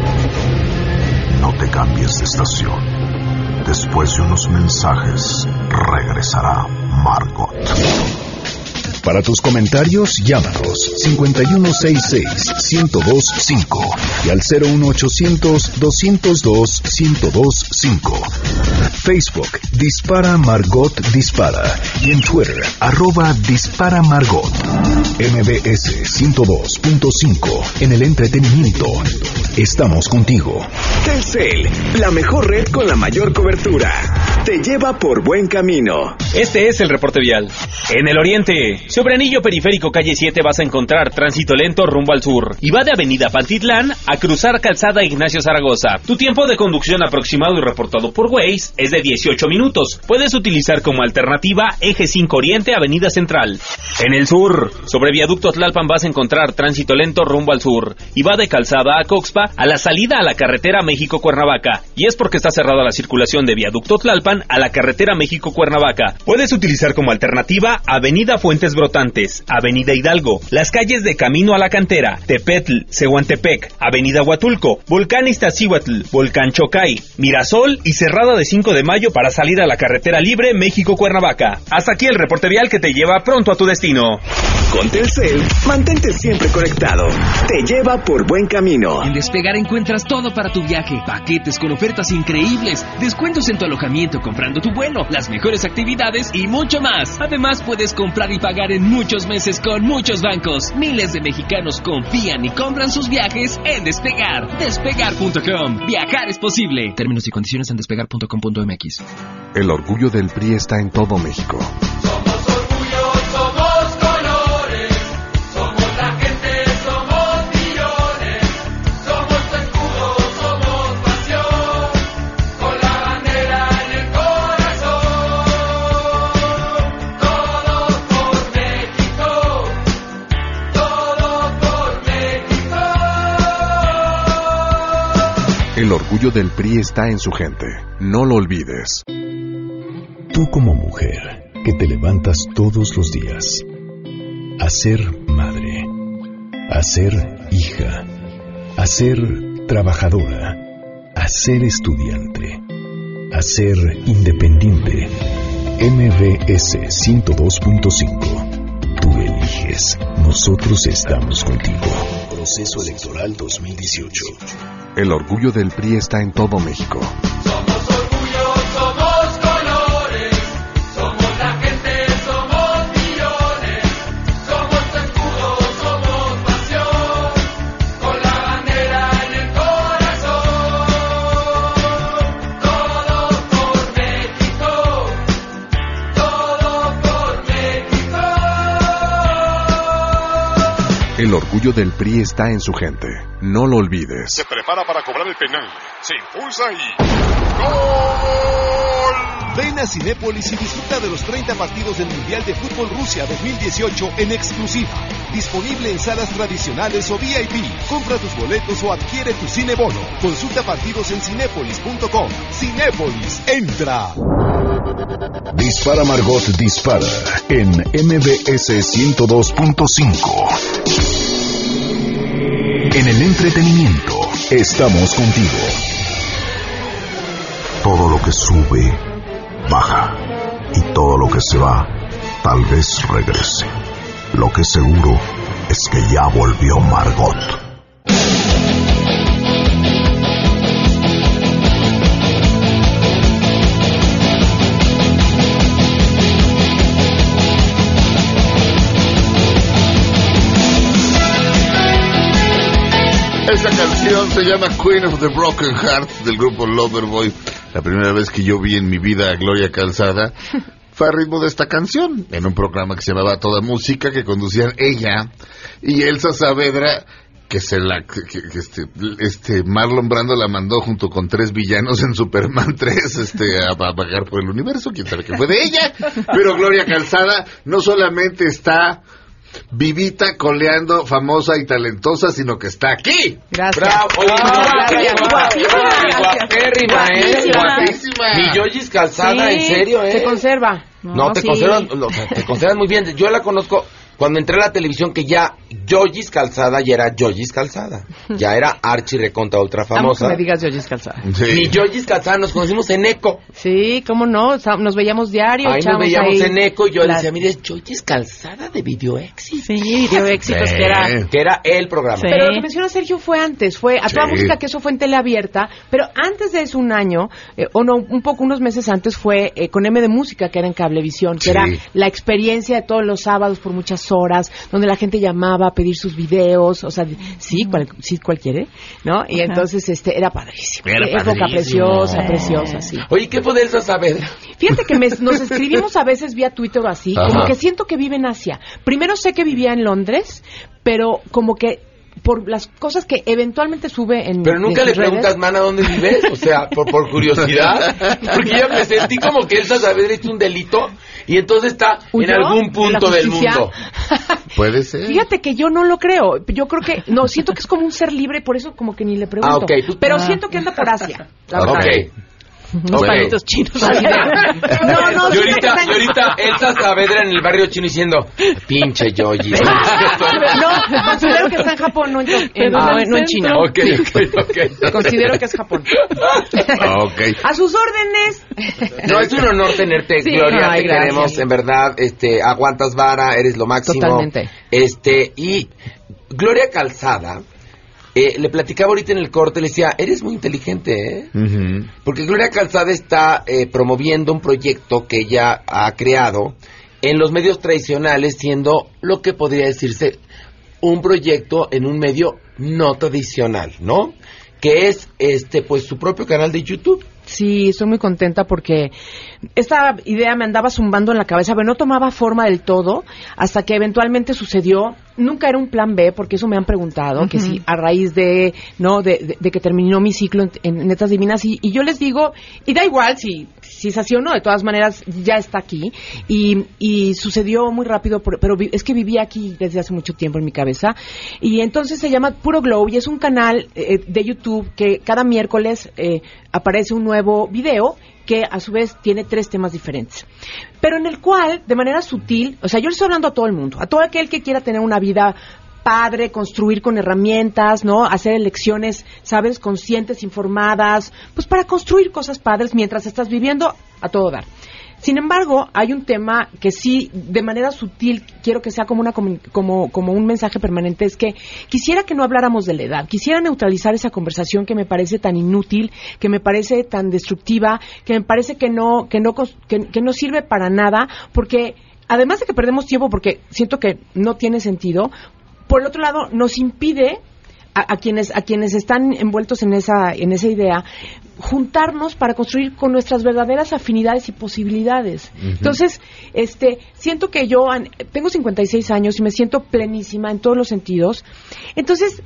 no te cambies de estación. Después de unos mensajes, regresará Margot. Para tus comentarios, llámanos cincuenta y uno sesenta y seis, ciento dos cinco y al cero uno ochocientos, doscientos dos, ciento dos cinco. Facebook, Dispara Margot Dispara. Y en Twitter, arroba Dispara Margot. M B S ciento dos punto cinco, en el entretenimiento. Estamos contigo. Telcel, la mejor red con la mayor cobertura. Te lleva por buen camino. Este es el reporte vial. En el oriente, sobre Anillo Periférico Calle siete vas a encontrar tránsito lento rumbo al sur y va de Avenida Pantitlán a cruzar Calzada Ignacio Zaragoza. Tu tiempo de conducción aproximado y reportado por Waze es de dieciocho minutos. Puedes utilizar como alternativa Eje cinco Oriente Avenida Central. En el sur, sobre Viaducto Tlalpan vas a encontrar tránsito lento rumbo al sur y va de Calzada a Coxpa a la salida a la carretera México-Cuernavaca. Y es porque está cerrada la circulación de Viaducto Tlalpan a la carretera México-Cuernavaca. Puedes utilizar como alternativa Avenida Fuentes Brotantes, Avenida Hidalgo, las calles de Camino a la Cantera, Tepetl, Cehuantepec, Avenida Huatulco, Volcán Iztaccíhuatl, Volcán Chocay, Mirasol y Cerrada de cinco de mayo para salir a la carretera libre México-Cuernavaca. Hasta aquí el reporte vial que te lleva pronto a tu destino. Con Telcel, mantente siempre conectado. Te lleva por buen camino. En Despegar encuentras todo para tu viaje. Paquetes con ofertas increíbles, descuentos en tu alojamiento comprando tu vuelo, las mejores actividades y mucho más. Además, puedes comprar y pagar en muchos meses con muchos bancos. Miles de mexicanos confían y compran sus viajes en Despegar. Despegar punto com. Viajar es posible. Términos y condiciones en despegar punto com punto m x. El orgullo del P R I está en todo México. El orgullo del P R I está en su gente. No lo olvides. Tú como mujer que te levantas todos los días a ser madre, a ser hija, a ser trabajadora, a ser estudiante, a ser independiente. M B S ciento dos punto cinco. Tú eliges. Nosotros estamos contigo. Proceso Electoral dos mil dieciocho. El orgullo del P R I está en todo México. Somos orgullo, somos colores, somos la gente, somos millones, somos tu escudo, somos pasión, con la bandera en el corazón. Todo por México, todo por México. El orgullo del P R I está en su gente. No lo olvides. Se prepara para cobrar el penal. Se impulsa y... ¡Gol! Ven a Cinépolis y disfruta de los treinta partidos del Mundial de Fútbol Rusia dos mil dieciocho en exclusiva. Disponible en salas tradicionales o V I P. Compra tus boletos o adquiere tu cinebono. Consulta partidos en cinépolis punto com. Cinépolis, entra. Dispara Margot Dispara en M B S ciento dos punto cinco. En el entretenimiento, estamos contigo. Todo lo que sube, baja. Y todo lo que se va, tal vez regrese. Lo que seguro es que ya volvió Margot. Esta canción se llama Queen of the Broken Hearts del grupo Loverboy. La primera vez que yo vi en mi vida a Gloria Calzada fue a ritmo de esta canción, en un programa que se llamaba Toda Música, que conducían ella y Elsa Saavedra, que se la que, que este, este Marlon Brando la mandó junto con tres villanos en Superman tres este, a, a vagar por el universo, quién sabe qué fue de ella. Pero Gloria Calzada no solamente está vivita, coleando, famosa y talentosa, sino que está aquí. Gracias. Bravo. Oye, guapérrima, ¿eh? Guapísima. Mi Yoyis Calzada, sí, en serio, ¿eh? Se conserva. No, no te sí. conservan, no, te conservan muy bien. Yo la conozco cuando entré a la televisión, que ya Yoyis Calzada ya era Yoyis Calzada. Ya era archi recontra ultra famosa. No me digas Yoyis Calzada. Sí. Mi Yoyis Calzada, nos conocimos en Eco. Sí, cómo no, nos veíamos diario. Ahí nos veíamos ahí en Eco y yo la... decía, mire, Yoyis Calzada de Video Éxitos. Sí, Video Éxitos, sí. que era... Que era el programa. Sí. Pero lo que menciona Sergio fue antes, fue a toda sí. música, que eso fue en tele abierta, pero antes de eso un año, eh, o no, un poco, unos meses antes fue eh, con M de Música, que era en Cablevisión, que sí. era la experiencia de todos los sábados por muchas horas, donde la gente llamaba a pedir sus videos, o sea, sí, cual, sí, cual quiere, ¿no? Y Ajá. entonces, este, era padrísimo. Era época padrísimo. preciosa, preciosa, sí. Oye, ¿qué poder saber? Fíjate que me, nos escribimos a veces vía Twitter o así, Ajá. como que siento que vive en Asia. Primero sé que vivía en Londres, pero como que por las cosas que eventualmente sube en Pero nunca en le redes. preguntas, mana, ¿dónde vives? O sea, por, por curiosidad. Porque ya me sentí como que Elsa Saavedra hizo un delito y entonces está ¿Huyó? en algún punto del mundo. Puede ser. Fíjate que yo no lo creo. Yo creo que, no, siento que es como un ser libre, por eso como que ni le pregunto. Ah, okay. Tú, Pero ah. siento que anda por Asia. La verdad. Okay. Unos okay. palitos chinos. no, no, y ahorita, y ahorita Elsa Saavedra en el barrio chino diciendo, pinche Yoyi. No, considero que está en Japón, no en, en, ah, no, no en China. Ok, ok, ok. Considero que es Japón. Okay. A sus órdenes. No, es un honor tenerte, sí, Gloria. Ay, te gracias. Queremos, en verdad. Este, aguantas vara, eres lo máximo. Totalmente. Este, y Gloria Calzada, eh, le platicaba ahorita en el corte, le decía, eres muy inteligente, ¿eh? Uh-huh. Porque Gloria Calzada está eh, promoviendo un proyecto que ella ha creado en los medios tradicionales, siendo lo que podría decirse un proyecto en un medio no tradicional, ¿no? Que es este pues su propio canal de YouTube. Sí, estoy muy contenta porque esta idea me andaba zumbando en la cabeza, pero no tomaba forma del todo hasta que eventualmente sucedió. Nunca era un plan B, porque eso me han preguntado, uh-huh. que si a raíz de no de, de, de que terminó mi ciclo en, en Netas Divinas, y, y yo les digo, y da igual si, si es así o no, de todas maneras ya está aquí, y, y sucedió muy rápido, por, pero vi, es que vivía aquí desde hace mucho tiempo en mi cabeza, y entonces se llama Puro Glow, y es un canal eh, de YouTube que cada miércoles eh, aparece un nuevo video, que a su vez tiene tres temas diferentes, pero en el cual, de manera sutil, o sea, yo le estoy hablando a todo el mundo, a todo aquel que quiera tener una vida padre, construir con herramientas, ¿no? Hacer elecciones, ¿sabes? Conscientes, informadas, pues para construir cosas padres mientras estás viviendo a todo dar. Sin embargo, hay un tema que sí, de manera sutil, quiero que sea como una como como un mensaje permanente, es que quisiera que no habláramos de la edad, quisiera neutralizar esa conversación que me parece tan inútil, que me parece tan destructiva, que me parece que no que no que, que no sirve para nada, porque además de que perdemos tiempo, porque siento que no tiene sentido, por el otro lado nos impide A, a quienes a quienes están envueltos en esa en esa idea juntarnos para construir con nuestras verdaderas afinidades y posibilidades. Uh-huh. Entonces, este, siento que yo an, tengo cincuenta y seis años y me siento plenísima en todos los sentidos. Entonces,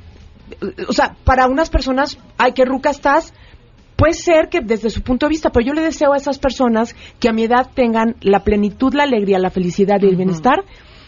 o sea, para unas personas, ay, qué ruca estás. Puede ser que desde su punto de vista, pero yo le deseo a esas personas que a mi edad tengan la plenitud, la alegría, la felicidad y el uh-huh. bienestar.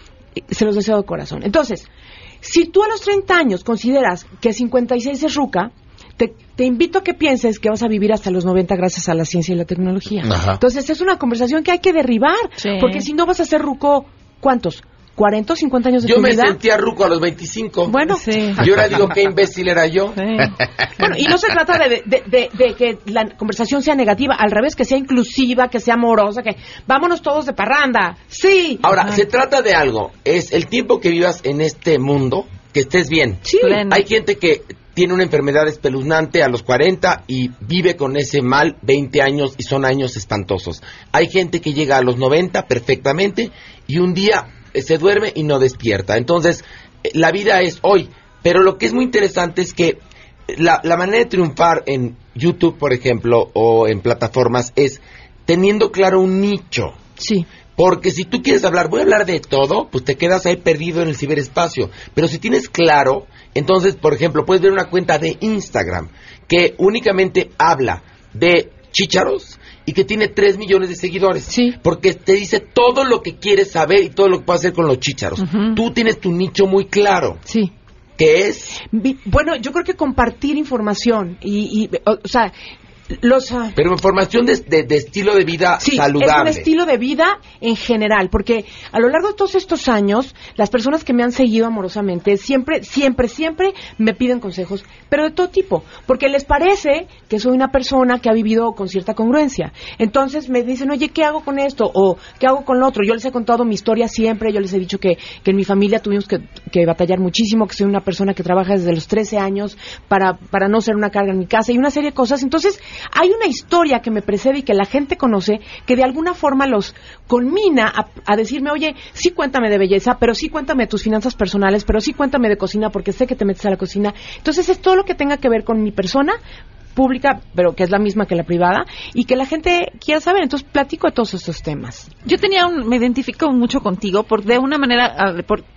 Se los deseo de corazón. Entonces, si tú a los treinta años consideras que cincuenta y seis es ruca, te, te invito a que pienses que vas a vivir hasta los noventa gracias a la ciencia y la tecnología. Ajá. Entonces es una conversación que hay que derribar, sí. porque si no vas a ser ruco, ¿cuántos? ¿cuarenta o cincuenta años de yo tu vida? Yo me sentía ruco a los veinticinco. Bueno, sí. Yo ahora digo, qué imbécil era yo. Sí. Bueno, y no se trata de, de, de, de que la conversación sea negativa, al revés, que sea inclusiva, que sea amorosa, que vámonos todos de parranda. Sí. Ahora, Ajá. se trata de algo, es el tiempo que vivas en este mundo, que estés bien. Sí. Hay gente que tiene una enfermedad espeluznante a los cuarenta y vive con ese mal veinte años y son años espantosos. Hay gente que llega a los noventa perfectamente y un día se duerme y no despierta. Entonces, la vida es hoy. Pero lo que es muy interesante es que la, la manera de triunfar en YouTube, por ejemplo, o en plataformas, es teniendo claro un nicho. Sí. Porque si tú quieres hablar, voy a hablar de todo, pues te quedas ahí perdido en el ciberespacio. Pero si tienes claro, entonces, por ejemplo, puedes ver una cuenta de Instagram que únicamente habla de chícharos y que tiene tres millones de seguidores. Sí. Porque te dice todo lo que quieres saber y todo lo que puedes hacer con los chícharos. Uh-huh. Tú tienes tu nicho muy claro. Sí. ¿Qué es? Bueno, yo creo que compartir información y, y o, o sea... Los, uh, pero información de, de, de estilo de vida sí, saludable. Es un estilo de vida en general, porque a lo largo de todos estos años, las personas que me han seguido amorosamente siempre, siempre, siempre me piden consejos, pero de todo tipo, porque les parece que soy una persona que ha vivido con cierta congruencia. Entonces me dicen, oye, ¿qué hago con esto? O ¿qué hago con lo otro? Yo les he contado mi historia siempre, yo les he dicho que, que en mi familia tuvimos que, que batallar muchísimo, que soy una persona que trabaja desde los trece años para, para no ser una carga en mi casa y una serie de cosas. Entonces, hay una historia que me precede y que la gente conoce que de alguna forma los culmina a, a decirme, oye, sí cuéntame de belleza, pero sí cuéntame de tus finanzas personales, pero sí cuéntame de cocina porque sé que te metes a la cocina. Entonces es todo lo que tenga que ver con mi persona pública, pero que es la misma que la privada, y que la gente quiera saber. Entonces platico de todos estos temas. Yo tenía un, me identifico mucho contigo, por de una manera, por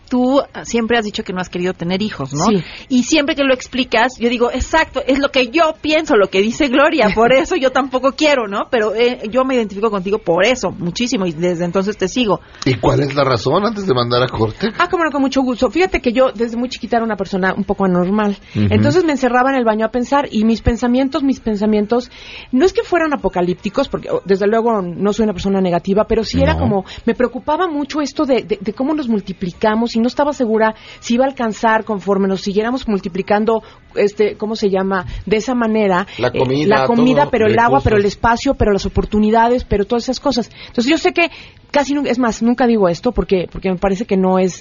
tú siempre has dicho que no has querido tener hijos, ¿no? Sí. Y siempre que lo explicas, yo digo, exacto, es lo que yo pienso, lo que dice Gloria, por eso yo tampoco quiero, ¿no? Pero eh, yo me identifico contigo por eso, muchísimo, y desde entonces te sigo. ¿Y cuál es la razón antes de mandar a corte? Ah, como no, con mucho gusto. Fíjate que yo desde muy chiquita era una persona un poco anormal. Ujú. Entonces me encerraba en el baño a pensar y mis pensamientos, mis pensamientos, no es que fueran apocalípticos, porque oh, desde luego no soy una persona negativa, pero sí era No. como, me preocupaba mucho esto de, de, de cómo nos multiplicamos y no estaba segura si iba a alcanzar conforme nos siguiéramos multiplicando, este, ¿cómo se llama? De esa manera. La eh, comida, la comida, todo, pero el agua, recursos. pero el espacio, pero las oportunidades, pero todas esas cosas. Entonces yo sé que casi nunca, es más, nunca digo esto porque, porque me parece que no es,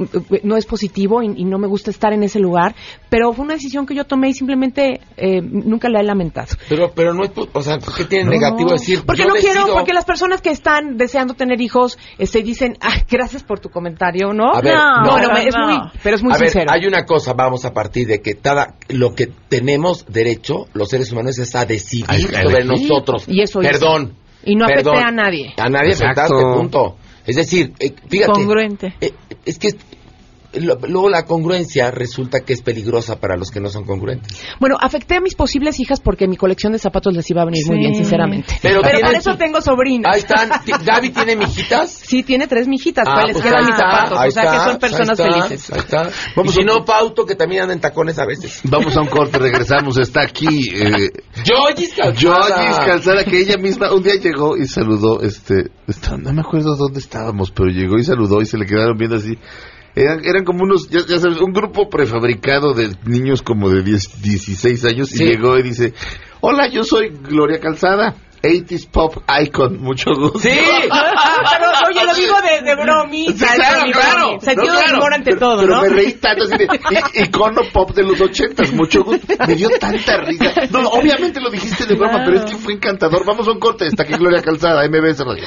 no es positivo y, y no me gusta estar en ese lugar, pero fue una decisión que yo tomé y simplemente eh, nunca la he lamentado. Pero, pero no es, pu- o sea, ¿qué tiene No. negativo decir? Porque yo no quiero, decido? porque las personas que están deseando tener hijos, este, dicen, ah, gracias por tu comentario, ¿no? A ver, no, no, no, me- es no. muy, pero es muy a ver, sincero. hay una cosa, vamos a partir de que cada, lo que tenemos derecho, los seres humanos, es a decidir Ay, sobre elegir. nosotros. Y eso hice. Perdón. Y no perdón. afecté a nadie. A nadie Exacto. afectaste, punto. Es decir, eh, fíjate. Congruente. eh, es que lo- luego la congruencia resulta que es peligrosa para los que no son congruentes. Bueno, afecté a mis posibles hijas porque mi colección de zapatos les iba a venir muy Sí. bien, sinceramente. Pero Pero, tienen por eso su- tengo sobrinas. Ahí están. Ti- ¿Gaby tiene mijitas? Sí, tiene tres mijitas, Ah, pues les pues quedan ahí mis está, zapatos, ahí o sea está, que son personas ahí está, felices. Ahí está. Vamos y si a- no, Pauto, que también anda en tacones a veces. Vamos a un corte, regresamos. Está aquí eh, Georgis Calzada. Georgis Calzada, que ella misma un día llegó y saludó. este está- No me acuerdo dónde estábamos, pero llegó y saludó y se le quedaron viendo así. Eran, eran como unos, ya, ya sabes, un grupo prefabricado de niños como de diez, dieciséis años. Sí. Y llegó y dice: hola, yo soy Gloria Calzada, ochenta pop icon, mucho gusto. Sí. Pero, oye, lo digo de, de bromita. Sí, claro, mi claro. bromi. Sentido No, de claro. humor ante Pero- todo, pero ¿no? me reí tanto así de i- icono pop de los ochentas, mucho gusto. Me dio tanta risa. No, obviamente lo dijiste de broma, Claro. pero es que fue encantador. Vamos a un corte. Está aquí Gloria Calzada, M B S Radio.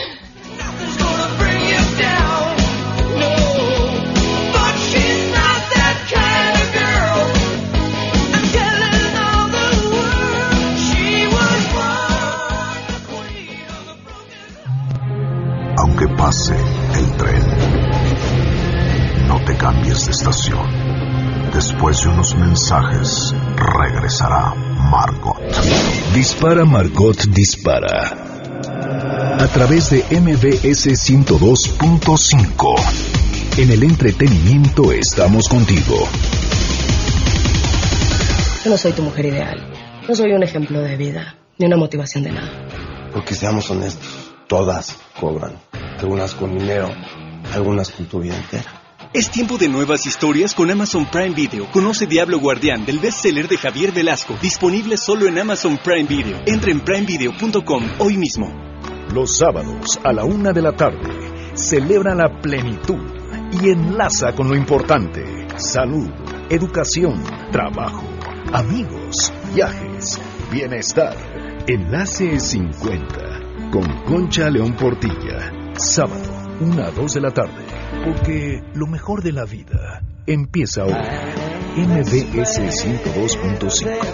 Aunque pase el tren, no te cambies de estación. Después de unos mensajes, regresará Margot. Dispara Margot Dispara. A través de M B S ciento dos punto cinco. En el entretenimiento estamos contigo. Yo no soy tu mujer ideal. No soy un ejemplo de vida, ni una motivación de nada. Porque seamos honestos, todas cobran. Algunas con dinero, algunas con tu vida entera. Es tiempo de nuevas historias con Amazon Prime Video. Conoce Diablo Guardián, del bestseller de Javier Velasco, disponible solo en Amazon Prime Video. Entra en prime video punto com hoy mismo. Los sábados a la una de la tarde, celebra la plenitud y enlaza con lo importante: salud, educación, trabajo, amigos, viajes, bienestar. Enlace cincuenta con Concha León Portilla. Sábado, una a dos de la tarde. Porque lo mejor de la vida empieza hoy. M B S ciento dos punto cinco.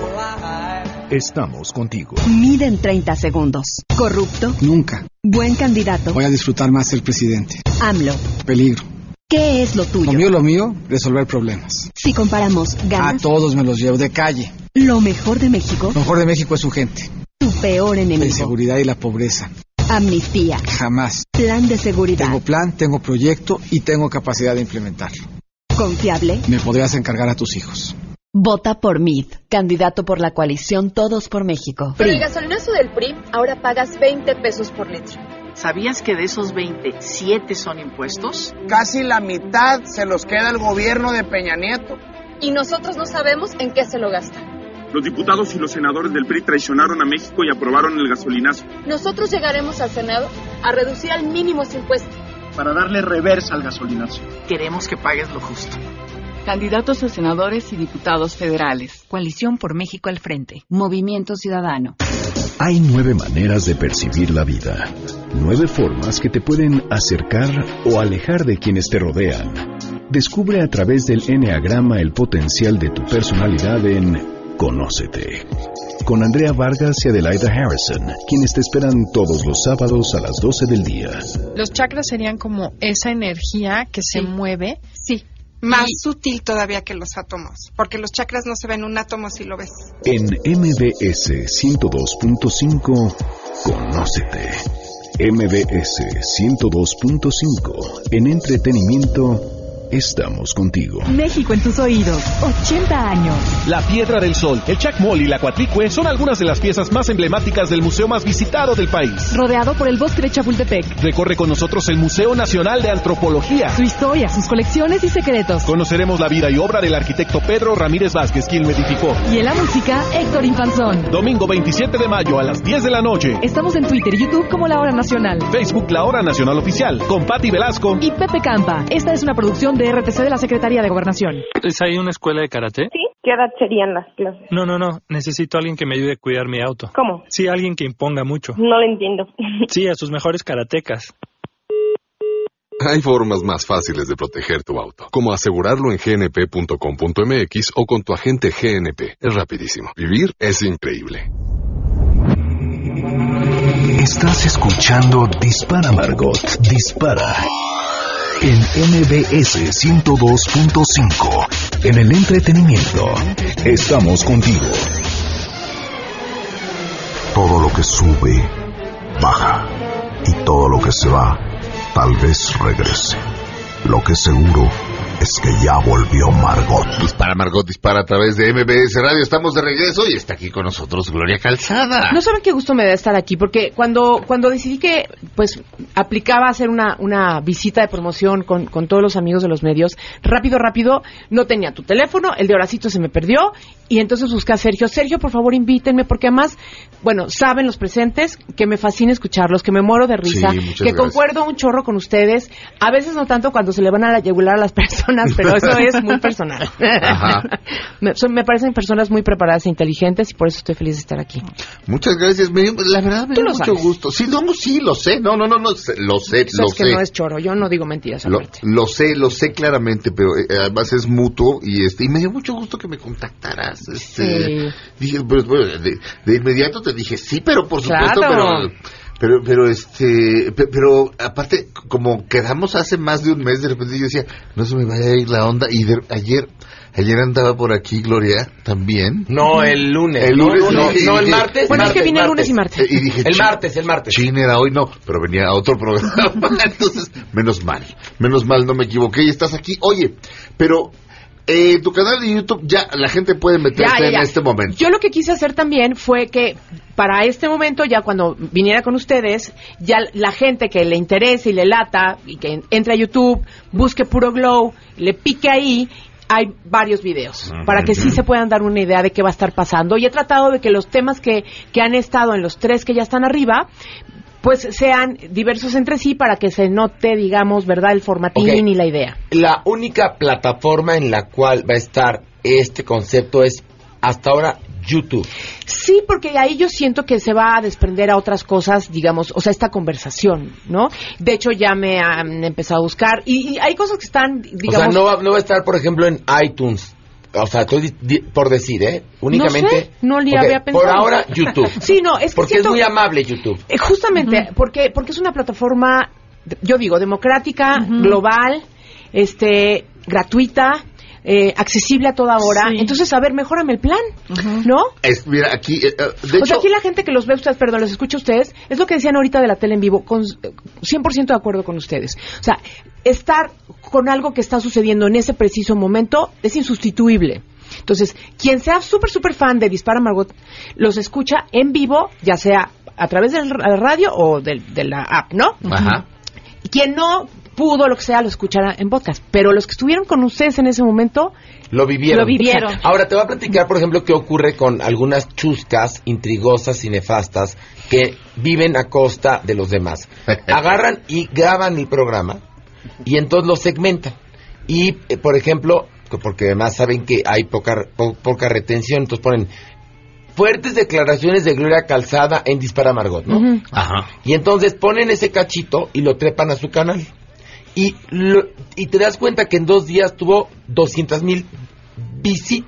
Estamos contigo. Mide en treinta segundos. ¿Corrupto? Nunca. ¿Buen candidato? Voy a disfrutar más ser presidente. AMLO. Peligro. ¿Qué es lo tuyo? Lo mío, lo mío, resolver problemas. Si comparamos A ganas, todos me los llevo de calle. lo mejor de México, Lo mejor de México es su gente. tu peor La enemigo. inseguridad y la pobreza. Amnistía. Jamás. Plan de seguridad. Tengo plan, tengo proyecto y tengo capacidad de implementarlo. Confiable. Me podrías encargar a tus hijos. Vota por M I D, candidato por la coalición Todos por México. Por el gasolinazo del P R I, ahora pagas veinte pesos por litro. ¿Sabías que de esos veinte, siete son impuestos? Casi la mitad se los queda el gobierno de Peña Nieto. Y nosotros no sabemos en qué se lo gastan. Los diputados y los senadores del P R I traicionaron a México y aprobaron el gasolinazo. Nosotros llegaremos al Senado a reducir al mínimo ese impuesto. Para darle reversa al gasolinazo. Queremos que pagues lo justo. Candidatos a senadores y diputados federales. Coalición por México al frente. Movimiento Ciudadano. Hay nueve maneras de percibir la vida. Nueve formas que te pueden acercar o alejar de quienes te rodean. Descubre a través del eneagrama el potencial de tu personalidad en Conócete. con Andrea Vargas y Adelaida Harrison, quienes te esperan todos los sábados a las doce del día. Los chakras serían como esa energía que se sí. mueve. Sí. Más y... sutil todavía que los átomos, porque los chakras no se ven un átomo si lo ves. En M B S ciento dos punto cinco, conócete. M B S ciento dos punto cinco, en entretenimiento, estamos contigo. México en tus oídos, ochenta años. La Piedra del Sol, el Chac Mall y la Cuatlicue son algunas de las piezas más emblemáticas del museo más visitado del país. Rodeado por el bosque de Chapultepec. Recorre con nosotros el Museo Nacional de Antropología. Su historia, sus colecciones y secretos. Conoceremos la vida y obra del arquitecto Pedro Ramírez Vázquez, quien lo edificó. Y en la música, Héctor Infanzón. Domingo veintisiete de mayo a las diez de la noche. Estamos en Twitter y YouTube como La Hora Nacional. Facebook La Hora Nacional Oficial, con Patti Velasco y Pepe Campa. Esta es una producción de R T C de la Secretaría de Gobernación. ¿Es ahí una escuela de karate? Sí. ¿Qué edad serían las clases? No, no, no. Necesito a alguien que me ayude a cuidar mi auto. ¿Cómo? Sí, alguien que imponga mucho. No lo entiendo. Sí, a sus mejores karatecas. Hay formas más fáciles de proteger tu auto, como asegurarlo en g n p punto com punto m x o con tu agente G N P. Es rapidísimo. Vivir es increíble. Estás escuchando Dispara, Margot. Dispara. En M B S ciento dos punto cinco. En el entretenimiento, estamos contigo. Todo lo que sube, baja. Y todo lo que se va, tal vez regrese. Lo que seguro es que ya volvió Margot. Dispara, Margot, dispara a través de M B S Radio. Estamos de regreso y está aquí con nosotros Gloria Calzada. No saben qué gusto me da estar aquí, porque cuando cuando decidí que pues aplicaba a hacer una, una visita de promoción con, con todos los amigos de los medios, rápido, rápido, no tenía tu teléfono, el de Horacito se me perdió, y entonces busqué a Sergio. Sergio, por favor, invítenme, porque además, bueno, saben los presentes que me fascina escucharlos, que me muero de risa, sí, que gracias. Concuerdo un chorro con ustedes, a veces no tanto cuando se le van a la yugular a las personas, pero eso es muy personal. Ajá. me, son, me parecen personas muy preparadas e inteligentes, y por eso estoy feliz de estar aquí. Muchas gracias. Me, la verdad me dio mucho sabes. gusto. Sí, no, no, sí, lo sé. No, no, no, no lo sé, lo sé. Sabes que no es choro, yo no digo mentiras. Lo, lo sé, lo sé claramente, pero eh, además es mutuo, y este y me dio mucho gusto que me contactaras. Este, sí. Dije, pues, bueno, de, de inmediato te dije, sí, pero por supuesto, claro. pero... Pero, pero, este, pero, aparte, como quedamos hace más de un mes, de repente yo decía, no se me vaya a ir la onda, y de, ayer, ayer andaba por aquí, Gloria, también. No, el lunes. El lunes, no, no, no, no, no el martes. Bueno, martes, es que vine martes. el lunes y martes. Y dije, el martes, el martes. Chin era hoy, no, pero venía a otro programa, entonces, menos mal, menos mal, no me equivoqué, y estás aquí. Oye, pero... Eh, tu canal de YouTube, ya la gente puede meterse ya, ya, ya. en este momento. Yo lo que quise hacer también fue que para este momento, ya cuando viniera con ustedes, ya la gente que le interese y le lata y que entre a YouTube, busque Puro Glow, le pique ahí, hay varios videos uh-huh. para que sí se puedan dar una idea de qué va a estar pasando. Y he tratado de que los temas que, que han estado en los tres que ya están arriba, pues sean diversos entre sí, para que se note, digamos, ¿verdad?, el formatín okay. y la idea. La única plataforma en la cual va a estar este concepto es, hasta ahora, YouTube. Sí, porque ahí yo siento que se va a desprender a otras cosas, digamos, o sea, esta conversación, ¿no? De hecho, ya me han empezado a buscar, y, y hay cosas que están, digamos... O sea, no va, no va a estar, por ejemplo, en iTunes. O sea, estoy di- por decir, ¿eh? Únicamente... No sé, no le okay, había pensado. Por ahora, YouTube. Sí, no, es que Porque siento, es muy amable YouTube. Eh, justamente, uh-huh. porque porque es una plataforma, yo digo, democrática, uh-huh. global, este, gratuita, eh, accesible a toda hora. Sí. Entonces, a ver, mejórame el plan, uh-huh. ¿no? Es, mira, aquí, eh, de o hecho... sea, aquí la gente que los ve ustedes, perdón, los escucha ustedes, es lo que decían ahorita de la tele en vivo, con cien por ciento de acuerdo con ustedes. O sea, estar con algo que está sucediendo en ese preciso momento es insustituible. Entonces, quien sea súper, súper fan de Dispara, Margot, los escucha en vivo, ya sea a través de la radio o de, de la app, ¿no? Ajá. Quien no pudo, lo que sea, lo escuchará en podcast. Pero los que estuvieron con ustedes en ese momento... Lo vivieron. Lo vivieron. Ahora, te voy a platicar, por ejemplo, qué ocurre con algunas chuscas, intrigosas y nefastas que viven a costa de los demás. Agarran y graban el programa y entonces lo segmentan. Y, eh, por ejemplo, porque además saben que hay poca, po- poca retención, entonces ponen fuertes declaraciones de Gloria Calzada en Dispara Margot, ¿no? Uh-huh. Ajá. Y entonces ponen ese cachito y lo trepan a su canal. Y, lo, y te das cuenta que en dos días tuvo doscientas mil visitas.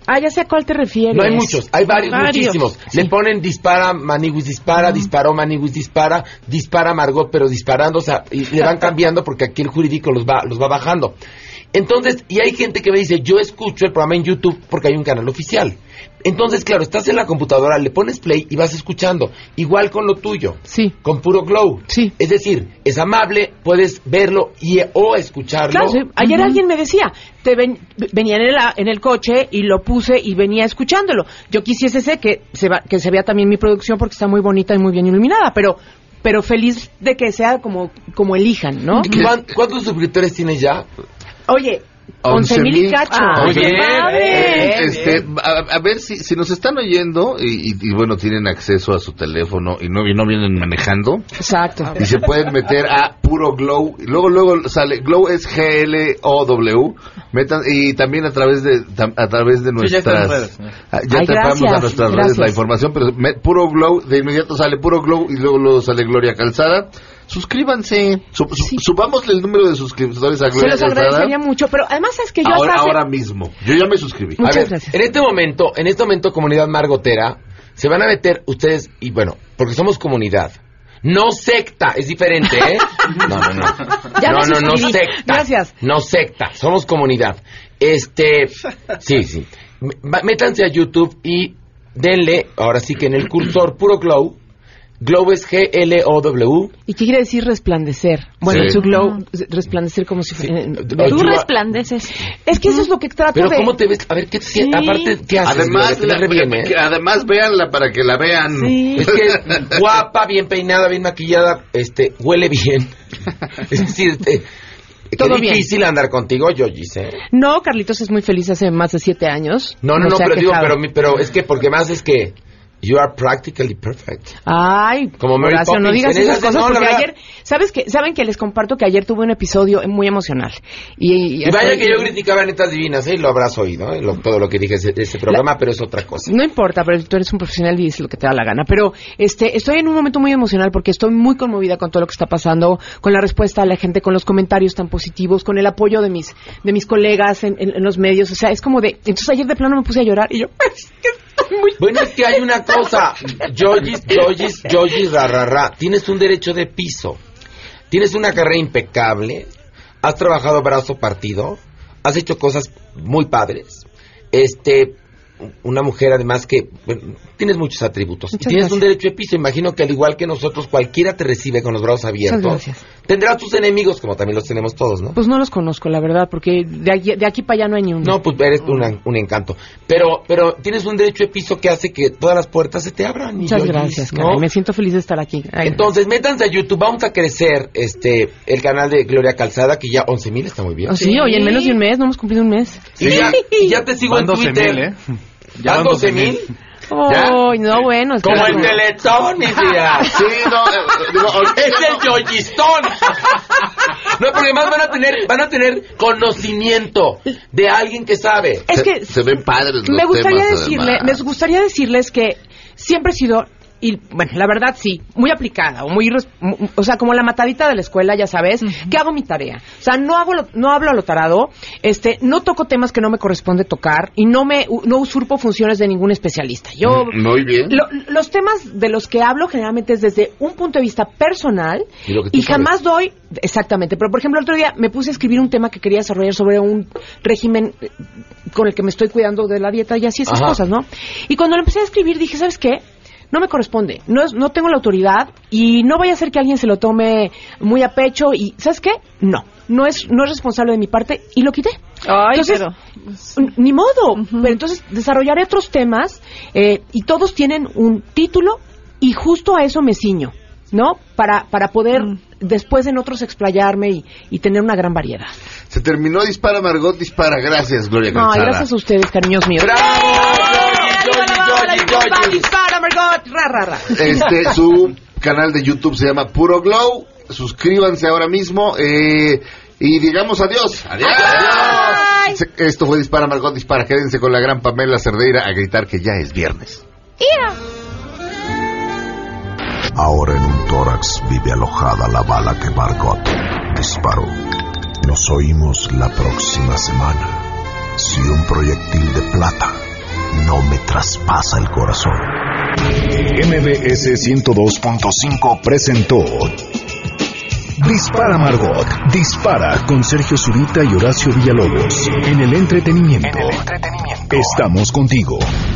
Ah, ya sé a cuál te refieres. No hay muchos, hay varios, varios. muchísimos. Sí. Le ponen dispara, Maniguis dispara, Mm. disparó, Maniguis dispara, dispara Margot, pero disparando, o sea, y le van cambiando porque aquí el jurídico los va, los va bajando. Entonces, y hay gente que me dice, yo escucho el programa en YouTube porque hay un canal oficial. Entonces, claro, estás en la computadora, le pones play y vas escuchando. Igual con lo tuyo. Sí. Con Puro Glow. Sí. Es decir, es amable, puedes verlo y o escucharlo. Claro, sí. Ayer Uh-huh. alguien me decía, te ven, venía en el, en el coche y lo puse y venía escuchándolo. Yo quisiese ser que se, va, que se vea también mi producción porque está muy bonita y muy bien iluminada, pero pero feliz de que sea como, como elijan, ¿no? ¿Cuán- ¿Cuántos suscriptores tienes ya? Oye, once mil y cacho. Ah, Oye, bien, padre. este, a, a ver si, si nos están oyendo y, y, y, bueno, tienen acceso a su teléfono y no, y no vienen manejando. Exacto. Y se pueden meter a Puro Glow. Y luego, luego sale, Glow es G L O W. Metan, y también a través de, tam- a través de Sí, ya está en nuestras, redes, ¿no? ah, ya Ay, tapamos gracias, a nuestras gracias. redes la información, pero me- Puro Glow, de inmediato sale Puro Glow y luego, luego sale Gloria Calzada. Suscríbanse, Sub- sub- subámosle el número de suscriptores a Se Gloria los Calzada. agradecería mucho, pero además es que yo Ahora, hasta hace- ahora mismo. Yo ya me suscribí. Muchas a ver, gracias. en este momento, en este momento, comunidad margotera, se van a meter ustedes, y bueno, porque somos comunidad. No secta, es diferente, ¿eh? No, no, no. Ya no, me no, no suscribí. secta. Gracias. No secta, somos comunidad. Este, sí, sí. M- Métanse a YouTube y denle, ahora sí que en el cursor Puro Glow, Glow es G L O W. ¿Y qué quiere decir resplandecer? Bueno, Sí. su glow, resplandecer como si fuera... Tú resplandeces. Es que eso es lo que trato Pero de... ¿cómo te ves? A ver, ¿qué, qué- aparte, ¿qué haces? Además, Gloria? Que te la- re bien, ¿eh? que- además véanla para que la vean. Sí. Es que guapa, bien peinada, bien maquillada, este, huele bien. Es decir, eh, qué Todo bien. difícil andar contigo, Yoyis, ¿eh? No, Carlitos es muy feliz hace más de siete años. No, no, no, se ha pero digo, quejado. pero, mi- pero es que porque más es que you are practically perfect. Ay, Como Mary Horacio, no Poppins. digas En esas esas- cosas no, la porque verdad. ayer, ¿sabes qué? ¿Saben que les comparto que ayer tuve un episodio muy emocional? Y, Y vaya que yo criticaba a Netas Divinas, ¿eh? Lo habrás oído, ¿eh? Lo- todo lo que dije de ese programa, pero es otra cosa. No importa, pero tú eres un profesional y dices lo que te da la gana. Pero este, estoy en un momento muy emocional porque estoy muy conmovida con todo lo que está pasando, con la respuesta de la gente, con los comentarios tan positivos, con el apoyo de mis de mis colegas en, en- en los medios. O sea, es como de... Entonces ayer de plano me puse a llorar y yo... "Es que estoy muy-". Bueno, es que hay una cosa, Yoyis, Yoyis, Yoyis, ra, ra, ra. Tienes un derecho de piso, tienes una carrera impecable, has trabajado brazo partido, has hecho cosas muy padres, este, una mujer además que, bueno, tienes muchos atributos, y Muchas tienes gracias. un derecho de piso. Imagino que al igual que nosotros, cualquiera te recibe con los brazos abiertos. Muchas gracias. Tendrás tus enemigos, como también los tenemos todos, ¿no? Pues no los conozco, la verdad, porque de aquí, de aquí para allá no hay ni uno. No, pues eres una- un encanto. Pero pero tienes un derecho de piso que hace que todas las puertas se te abran. Muchas Yoyis, gracias, ¿no? Karen. Me siento feliz de estar aquí. Ay, Entonces, métanse a YouTube, vamos a crecer este el canal de Gloria Calzada, que ya once mil está muy bien. Oh, sí, oye, en menos de un mes, no hemos cumplido un mes. Y, ya, y ya te sigo en Van doce Twitter. mil, ¿eh? Ya van doce doce mil. mil. Oh, no, bueno. Es que Como la- el Teletón, mis días. Sí, no, eh, digo, ahorita Es ya el Yoyistón. No, porque además van a tener, van a tener conocimiento de alguien que sabe. Es se, que se ven padres los me gustaría temas, decirle, además. me gustaría decirles que siempre he sido, y bueno, la verdad sí, muy aplicada o muy, res- mu- o sea, como la matadita de la escuela, ya sabes, que hago mi tarea. O sea, no hago, lo- no hablo a lo tarado, este, no toco temas que no me corresponde tocar y no me, u- no usurpo funciones de ningún especialista. Yo Mm, Muy bien. Lo- los temas de los que hablo generalmente es desde un punto de vista personal Y lo que tú y jamás doy, exactamente, pero por ejemplo el otro día me puse a escribir un tema que quería desarrollar sobre un régimen eh, con el que me estoy cuidando de la dieta y así esas Ajá. cosas, ¿no? Y cuando lo empecé a escribir dije, ¿sabes qué? No me corresponde, no es, no tengo la autoridad y no vaya a ser que alguien se lo tome muy a pecho y ¿sabes qué? No, no es no es responsable de mi parte y lo quité. Ay, Entonces, pero... N- Ni modo, pero entonces desarrollaré otros temas eh, y todos tienen un título y justo a eso me ciño, ¿no? Para, para poder después en otros explayarme y, y tener una gran variedad. Se terminó Dispara Margot, dispara. Gracias, Gloria Ay, Calzada. gracias a ustedes, cariños míos. Dispara, Margot, ra, ra, ra. Este, su canal de YouTube se llama Puro Glow. Suscríbanse ahora mismo eh, y digamos adiós. Adiós. Ay. Se- Esto fue Dispara Margot, dispara. Quédense con la gran Pamela Cerdeira a gritar que ya es viernes. Ahora en un tórax vive alojada la bala que Margot disparó. Nos oímos la próxima semana. Si un proyectil de plata no me traspasa el corazón. M B S ciento dos punto cinco presentó Dispara Margot, dispara con Sergio Zurita y Horacio Villalobos. En el entretenimiento. En el entretenimiento. Estamos contigo.